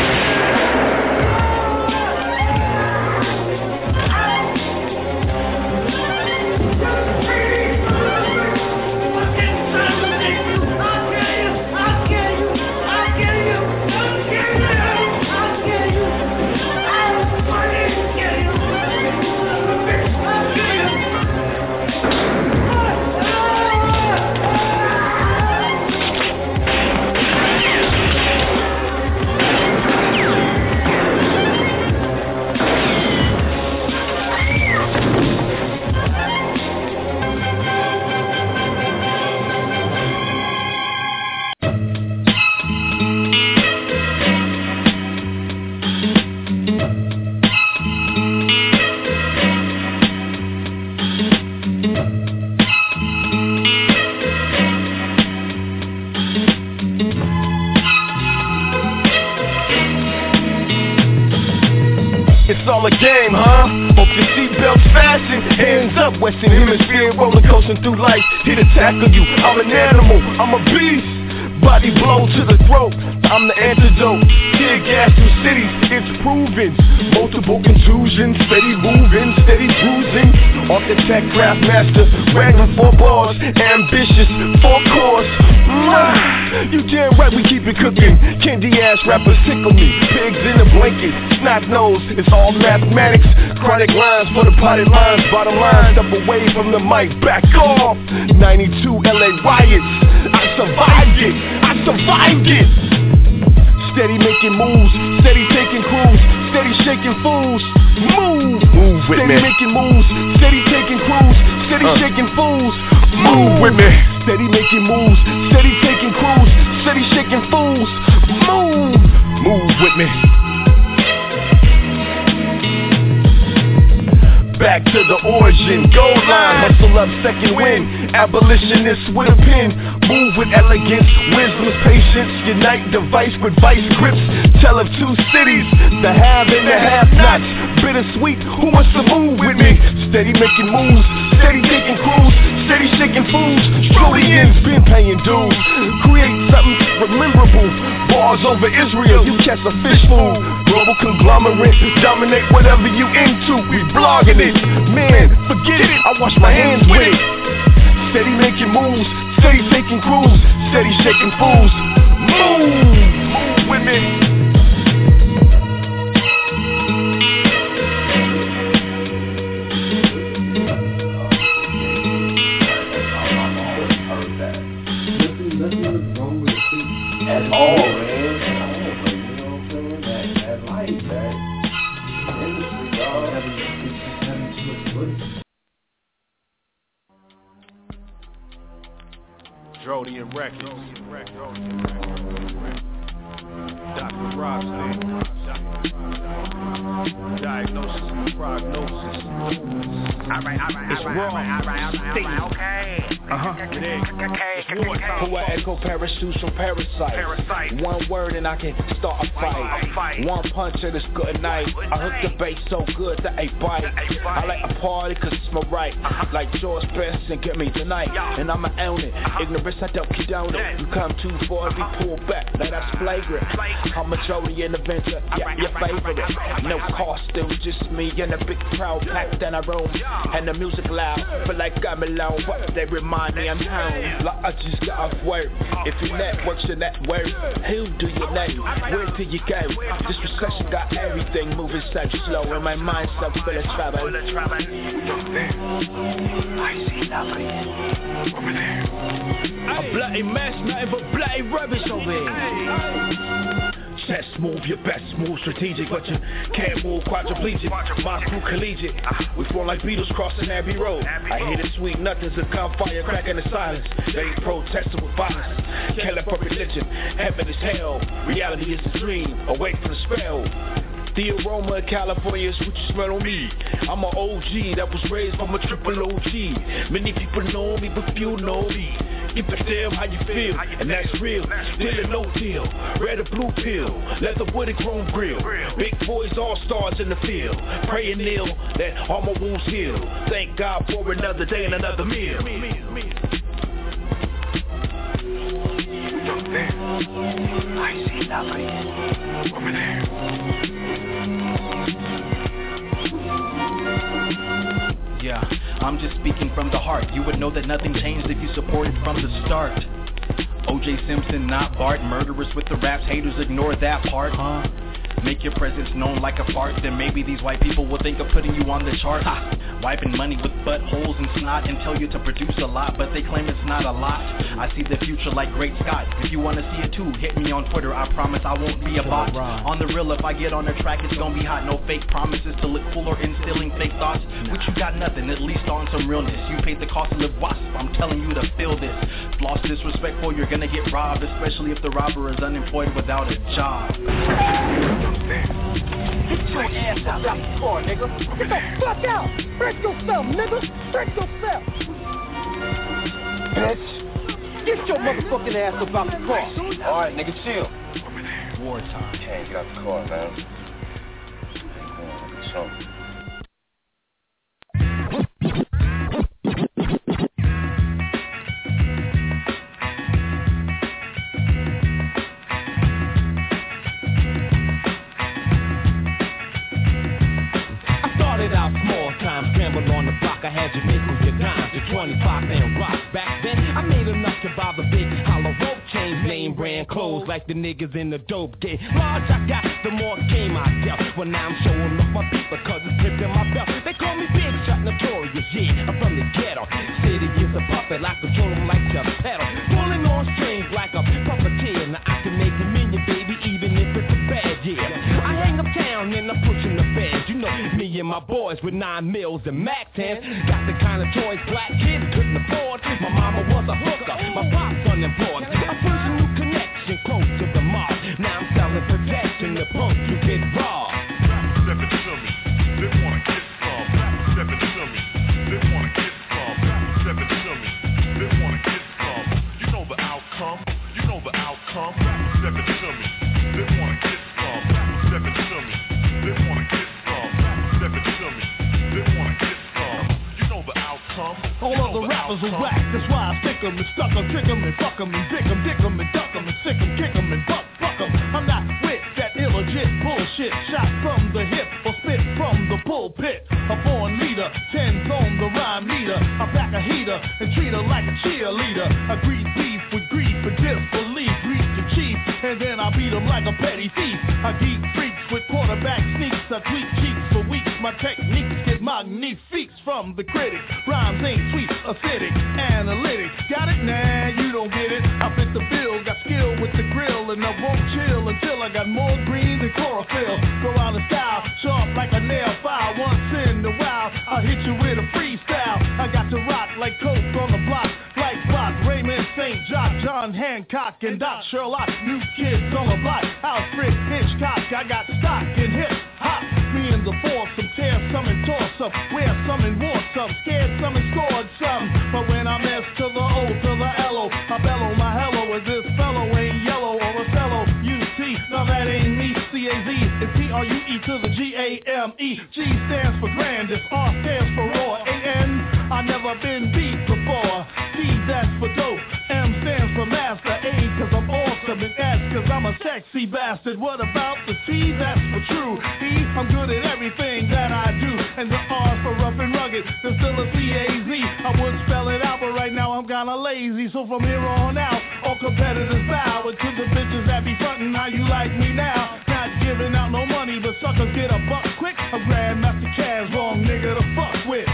It's all a game, huh? Hope your seatbelt's fastened. Hands up, Western Hemisphere, roller coasting through life. Here to tackle you. I'm an animal, I'm a beast. Body blow to the throat, I'm the antidote. Tear gas through cities, it's proven. Multiple contusions, steady moving, steady bruising. Architect, craft master, wrangling four bars. Ambitious, four course. You damn right we keep it cooking. Candy ass rappers tickle me. Pigs in a blanket, snot nose, it's all mathematics. Chronic lines for the potted lines. Bottom line, step away from the mic, back off. ninety-two L A riots, I survived it, I survived it. Steady making moves, steady taking crews, steady shaking fools. Move, move with steady me. Steady making moves, steady taking crews, steady uh. shaking fools. Move with me. Steady making moves, steady taking crews, steady shaking fools. Move, move with me. Back to the origin, gold line, hustle up second wind. Abolitionist with a pen, move with elegance, wisdom, patience. Unite device with vice grips. Tell of two cities, the have and the have-nots. Bittersweet, who wants to move with me? Steady making moves, steady taking crews, steady shaking fools. Strodians been paying dues. Create something rememberable. Bars over Israel, you catch a fish food. Global conglomerate, dominate whatever you into. We blogging it. Man, forget it, I wash my hands with it. Steady making moves, steady taking crews, steady shaking fools. Move, move with me. That's all, man. You know what I'm saying? That, that life, that industry, dog. Drodian Records. Doctor Rockstein. Diagnosis and prognosis. Alright, alright, it's alright, alright, alright, alright, okay. Uh-huh. It is. It's wartime. Poetical parachutes from parasites. Parasite. One word and I can start a fight. fight. One punch and it's good night. I hook the bass so good that I bite. I like a party cause it's my right. Uh-huh. Like George Best and get me tonight. And I'ma own it. Uh-huh. Ignorance I don't condone it. You come too far to be pulled back. Now that's flagrant. I'm a Drodian Avenger. Yeah, your favorite. No costume, just me and a big crowd packed in a room. And the music loud, but like I'm alone. But they remind me I'm home. Like I just got off work. If you networks in that work, who do you know? Where do you go? This recession got everything moving so slow, and my mind's so full of trouble. I see nothing over there. A bloody mess, nothing but bloody rubbish over here. Best move, your best move, strategic, but you can't move quadriplegic. My crew collegiate, we fall like Beatles crossing Abbey Road. I hear the sweet nothings of gunfire cracking the silence. They ain't protesting with violence, killing for religion. Heaven is hell, reality is a dream, away from the spell. The aroma of California is what you smell on me. I'm an O G that was raised from a triple O G. Many people know me, but few know me. Give a damn how you feel, and that's real. Deal or no deal, red or blue pill, leather wood and chrome grill. Big boys, all stars in the field. Pray and kneel that all my wounds heal. Thank God for another day and another meal. I see nothing over there. Yeah, I'm just speaking from the heart. You would know that nothing changed if you supported from the start. O J Simpson, not Bart. Murderers with the raps, haters ignore that part, huh? Make your presence known like a fart, then maybe these white people will think of putting you on the chart. Ha! Wiping money with buttholes and snot and tell you to produce a lot, but they claim it's not a lot. I see the future like Great Scott. If you wanna see it too, hit me on Twitter. I promise I won't be a bot. On the real, if I get on the track, it's gonna be hot. No fake promises to look cool or instilling fake thoughts. Which you got nothing, at least on some realness. You paid the cost to live wasp. I'm telling you to feel this. Lost disrespectful, you're gonna get robbed, especially if the robber is unemployed without a job. Get your ass out of the car, nigga. Get the fuck out. Break yourself, nigga. Break yourself. Bitch. Get your motherfucking ass up out the car. All right, nigga, chill. Wartime. Can't get out the car, man. So. On the block, I had you nickel, your dimes, your twenty-five and rock. Back then, I made enough to buy the big hollow rope chains, name brand clothes like the niggas in the dope game. Large I got, the more game I dealt. Well, now I'm showing off my beat because it's tipped in my belt. They call me Big Shot Notorious, yeah, I'm from the ghetto. City is a puppet, I control them like a pedal. Pulling on strings like a puppeteer. Now I can make a million, baby, even if it's a bad year. I hang uptown and I'm pushing the feds. You know, me and my boys with nine mils and Mac tens. Got the kind of toys black kids couldn't afford. My mama was a hooker, my pop's unemployed. I pushed a new connection close to the mob. Now I'm selling protection to punk, you get raw. Step into me, they wanna get some. Step into me, they wanna get some. Step into me, they wanna get some. You know the outcome, you know the outcome. Step into me, they wanna get some. Step into me, they wanna get some. Step into me, they wanna get some. You know the outcome. All of the rappers are whack, that's why I stick 'em and stuck 'em, trick 'em and fuck 'em and dick 'em, dick 'em and duck 'em and sick 'em, kick 'em and buck, fuck 'em. I'm not with that illegit bullshit, shot from the hip or spit from the pulpit. A born leader, tens on the rhyme meter. I pack a heater and treat her like a cheerleader. I greet beef with grief and disbelief, greet the chief, and then I beat him like a petty thief. I geek freaks with quarterback sneaks, I tweak cheeks for weeks. My techniques get magnifiques from the critics. Rhymes ain't sweet, acidic, analytic. Got it? Nah, you don't get it. I fit the bill, got skill with the grill, and I won't chill until I got more green than chlorophyll. Go out of style, sharp like a nail file. Once in a while, I'll hit you with a freestyle. I got to rock like coke on the block, like Bach, Raymond, Saint John, John Hancock, and Doc Sherlock. New kids on the block, Alfred Hitchcock. I got stock in hip hop. Me and the foursome, tear some and toss some, wear some and wore some, scared some and scored some. But when I'm S to the O to the L O, I bellow my hello as this fellow ain't yellow or a fellow U T. Now that ain't me, C A Z, it's T R U E to the G A M E. G stands for grandest, R stands for raw, A N, I never been beat before. C, that's for dope, M stands for master, A, cause I'm awesome, and S, cause I'm a sexy bastard. What about the T, that's for true, E, I'm good at everything that I do, and the R's for rough and rugged, there's still a C A Z, I would spell it out, but right now I'm kinda lazy, so from here on out, all competitors bow, and to the bitches that be frontin' how you like me now, not giving out no money, but suckers get a buck quick, I'm Grandmaster Caz, wrong nigga to fuck with.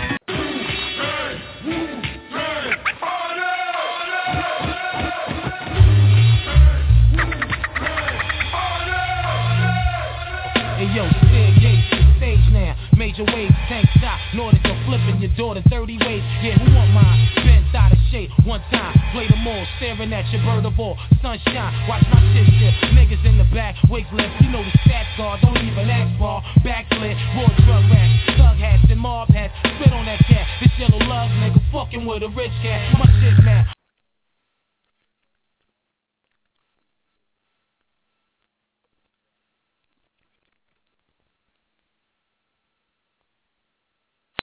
Hey yo, staircase, stage now. Major waves, tank top. Nordic or flipping your daughter thirty ways. Yeah, who want mine? Bent out of shape. One time, play them all. Staring at your bird of all. Sunshine, watch my shit shift. Niggas in the back, wig lift. You know the stats guard. Don't even ask ball. Backflip, raw drug rats. Thug hats and mob hats. Spit on that cat. This yellow love nigga fucking with a rich cat. My shit man.